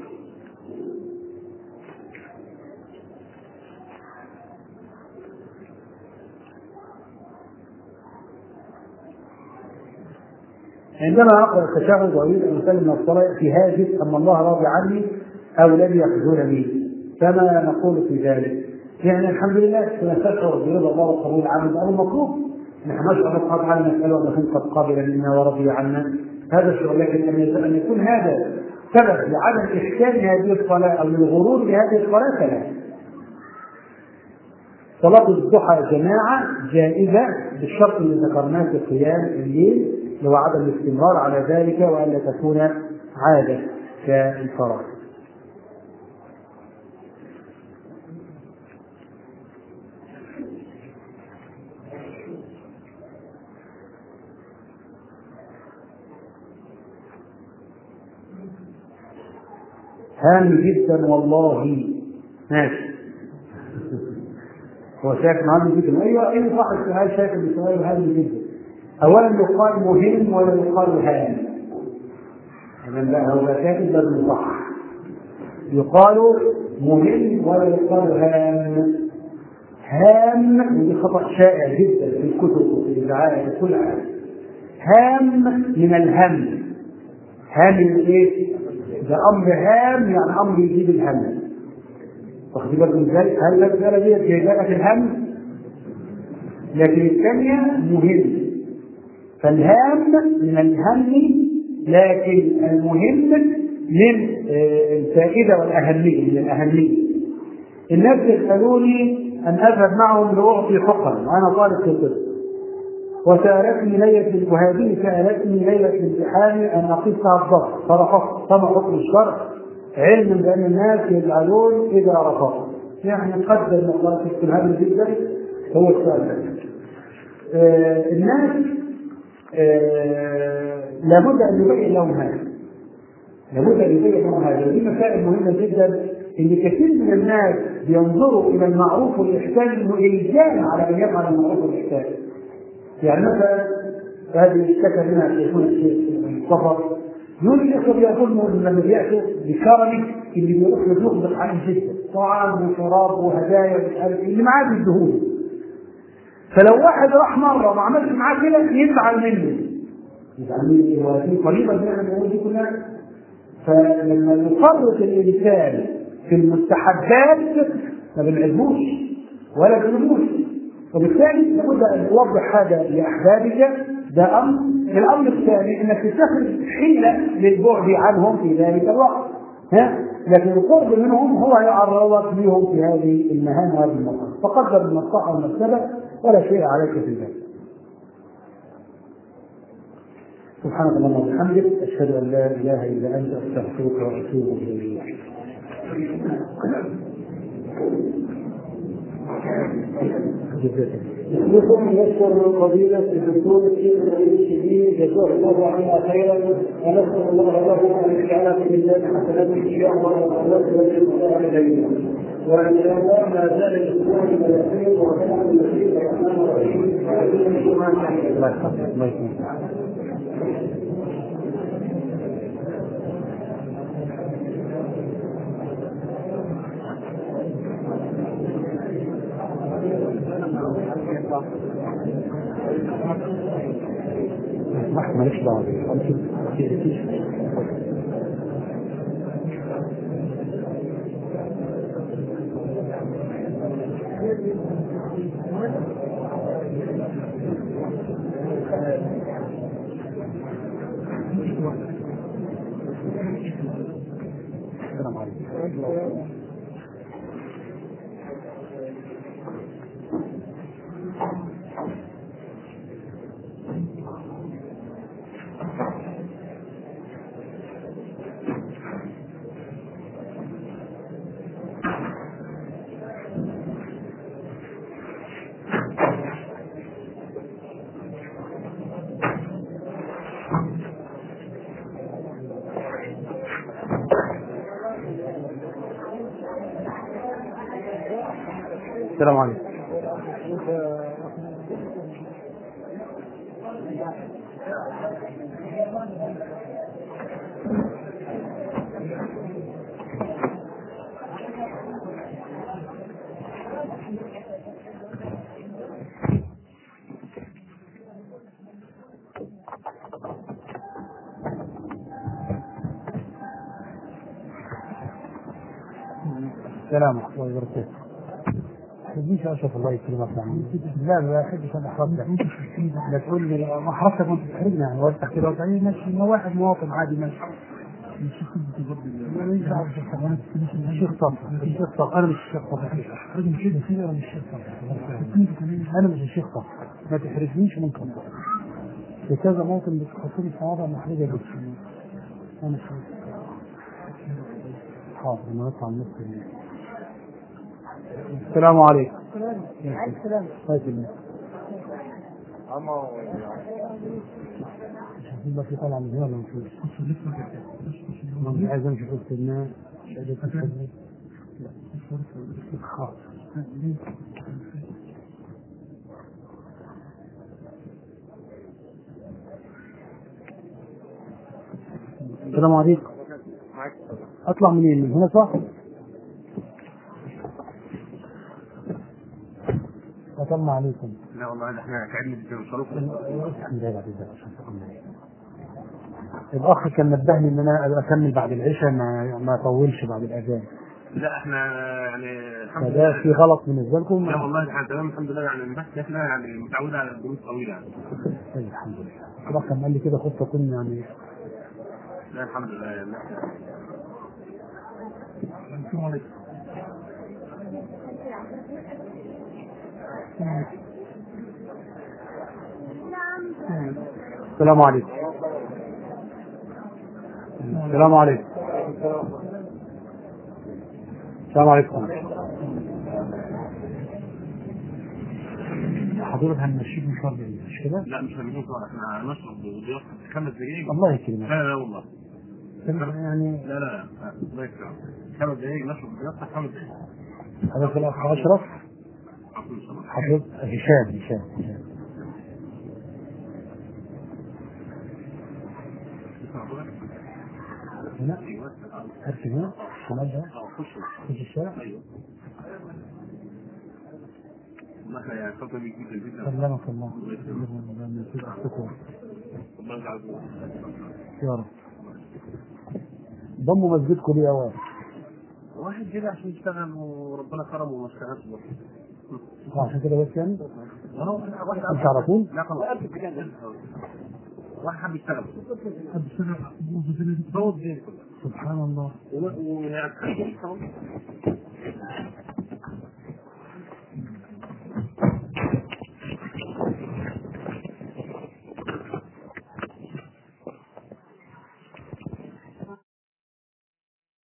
عندما أقرأ التشهد وأريد أن أسلم من الصلاة في هاجس أن الله راضي عني أو لم يخذلني، فما نقول في ذلك؟ يعني الحمد لله نستشعر برضا الله وقبول العمل، هذا المطلوب. نحن نشعر سبحانه وتعالى نسأله أن يكون قد قبل منا ورضي عنا، هذا الشعور. لكن أن يكون هذا سبب لعدم إحسان هذه الصلاة أو للغرور بهذه الصلاة فلا. صلاة الضحى جماعة جائزة بالشرط اللي ذكرناه في قيام الليل، لو عدم الاستمرار على ذلك وألا تكون عادة كالفرائض. هام جدا والله. ماشي. هو شايف هام جدا. ايوه اي صاحب سؤال شايف ان السؤال هام جدا. اولا يقال مهم ولا يقال هام؟ يعني لا هو كاتب لازم صح. يقال مهم ولا يقال هام؟ هام ودي خطأ شائع جدا في الكتب وفي الاذاعات وكل حاجه. هام من الهم. هام من ايه؟ ده امر هام يعني امر يجيب الهم. واخد بالك ازاي؟ هل المساله دي جايبه لك الهم؟ لكن الثانيه مهم. فالهام من الهم لكن المهم من الفائده والاهميه، من الاهميه. الناس يسالوني ان اذهب معهم لاعطي حقا وانا طالب في الطب، وسالتني ليله وهذه سالتني ليله الامتحان ان اقيسها الضغط فرفضت. فما حكم الشرع؟ علما بان الناس يجعلون اذا رفضوا، يعني قدر مقدار هذا جدا هو السؤال ده. آه الناس آه لابد ان يبين لهم هذا، لابد ان يبين لهم هذا. دي مسائل مهمه جدا، ان كثير من الناس بينظروا الى المعروف والاحسان انه الزام على ان يفعل المعروف والاحسان. يعني مثلا هذه اشتكى منها شيخون الشيخ الصفر، يقول الشيخ بيقول لما بيأتوا بكرمك اللي بيروح يطلق عن جدا طعام وشراب وهدايا ومش عارف اللي معاه بالدهون. فلو واحد راح مره وما عملش معاه كده يزعل منه، يزعل منه وهذه قريبه من الامور دي كلها. فلما نفرط الانسان في المستحبات ما بنعلموش ولا بنعلموش، وبالتالي لابد ان نوضح هذا لاحبابك. ده امر. الامر الثاني انك تتخذ حيله للبعد عنهم في ذلك الوقت، ها؟ لكن القرب منهم هو يعرضك بهم في هذه المهام وهذه المصالح. فقدر المصلحه والمكسبه ولا شيء عليك في ذلك. سبحانك اللهم وبحمدك اشهد ان لا اله الا انت استغفرك واتوب اليك. نحن نشكر فضيلة الدكتور الشيخ الأمين الشديد جزاه الله عنا خيرا، ونسأل الله له أن يجعلنا في ميزان حسناته إن شاء الله وأن شاء الله ما زال الأسبوع الأخير وكان المسيح الرحمن الرحيم. ما ماليش دعوه. السلام عليكم. السلام عليكم. السلام ورحمة الله وبركاته. تجيش أشرف الله يكرمك يعني. لا ما أحبش أنا أحرجك. لا تقول لي ما حرجتك وأنت تحرجني يعني وأفتح كده وتعيش ماشي ما واحد مواطن عادي ماشي. الشيخ صفر الشيخ صفر أنا مش الشيخ صفر. أنا مش كده كده مش الشيخ صفر. أنا مش الشيخ صفر. ما تحرجنيش ممكن. في كذا موطن بتحطني في مواضع محرجة جدا. أنا مش حاضر ما نطلع النص. السلام عليكم. السلام عليكم. مش عارفين بقى في طلعة من هنا ولا مش مش عايز امشي في وسط الناس. مش عايز اتكلم. لا خلاص. السلام عليكم. اطلع منين؟ من هنا صح؟ السلام عليكم. لا والله احنا قاعدين بنشرف. الحمد لله. الاخ كان نبهني ان انا اكمل بعد العشاء ما ما اطولش بعد الاذان. لا احنا يعني الحمد لله. في غلط بالنسبه لكم؟ لا والله احنا تمام الحمد لله يعني بس احنا يعني متعودين على الدروس طويله يعني. الحمد لله. الاخ كان قال لي كده خطه كنا يعني. لا الحمد لله يعني. السلام عليكم. السلام عليكم. السلام عليكم. السلام عليكم. حضرتك هنمشيك مشوار بعيد مش كده؟ لا مش هنمشيك مشوار احنا هنشرب ضيافه خمس دقايق. الله يكرمك. لا لا والله. يعني لا لا الله يكرمك. خمس دقايق نشرب ضيافه خمس دقايق. حضرتك الاخ اشرف؟ حضرتك هشام هشام هشام. هنا؟ أرسل هنا؟ شمال ده؟ خش الشارع؟ أيوه. نحن يعني خطة جديدة جدا. سلمك الله. يا رب. ضموا مسجدكم ليه أول؟ واحد جدا عشان يشتغل وربنا كرمه وما اشتغلش بس. عشان كده بس يعني؟ واحد مش عارفون؟ لا خلاص. واحد حب يشتغل. حب يشتغل. صوت زين كله. سبحان الله. ويعني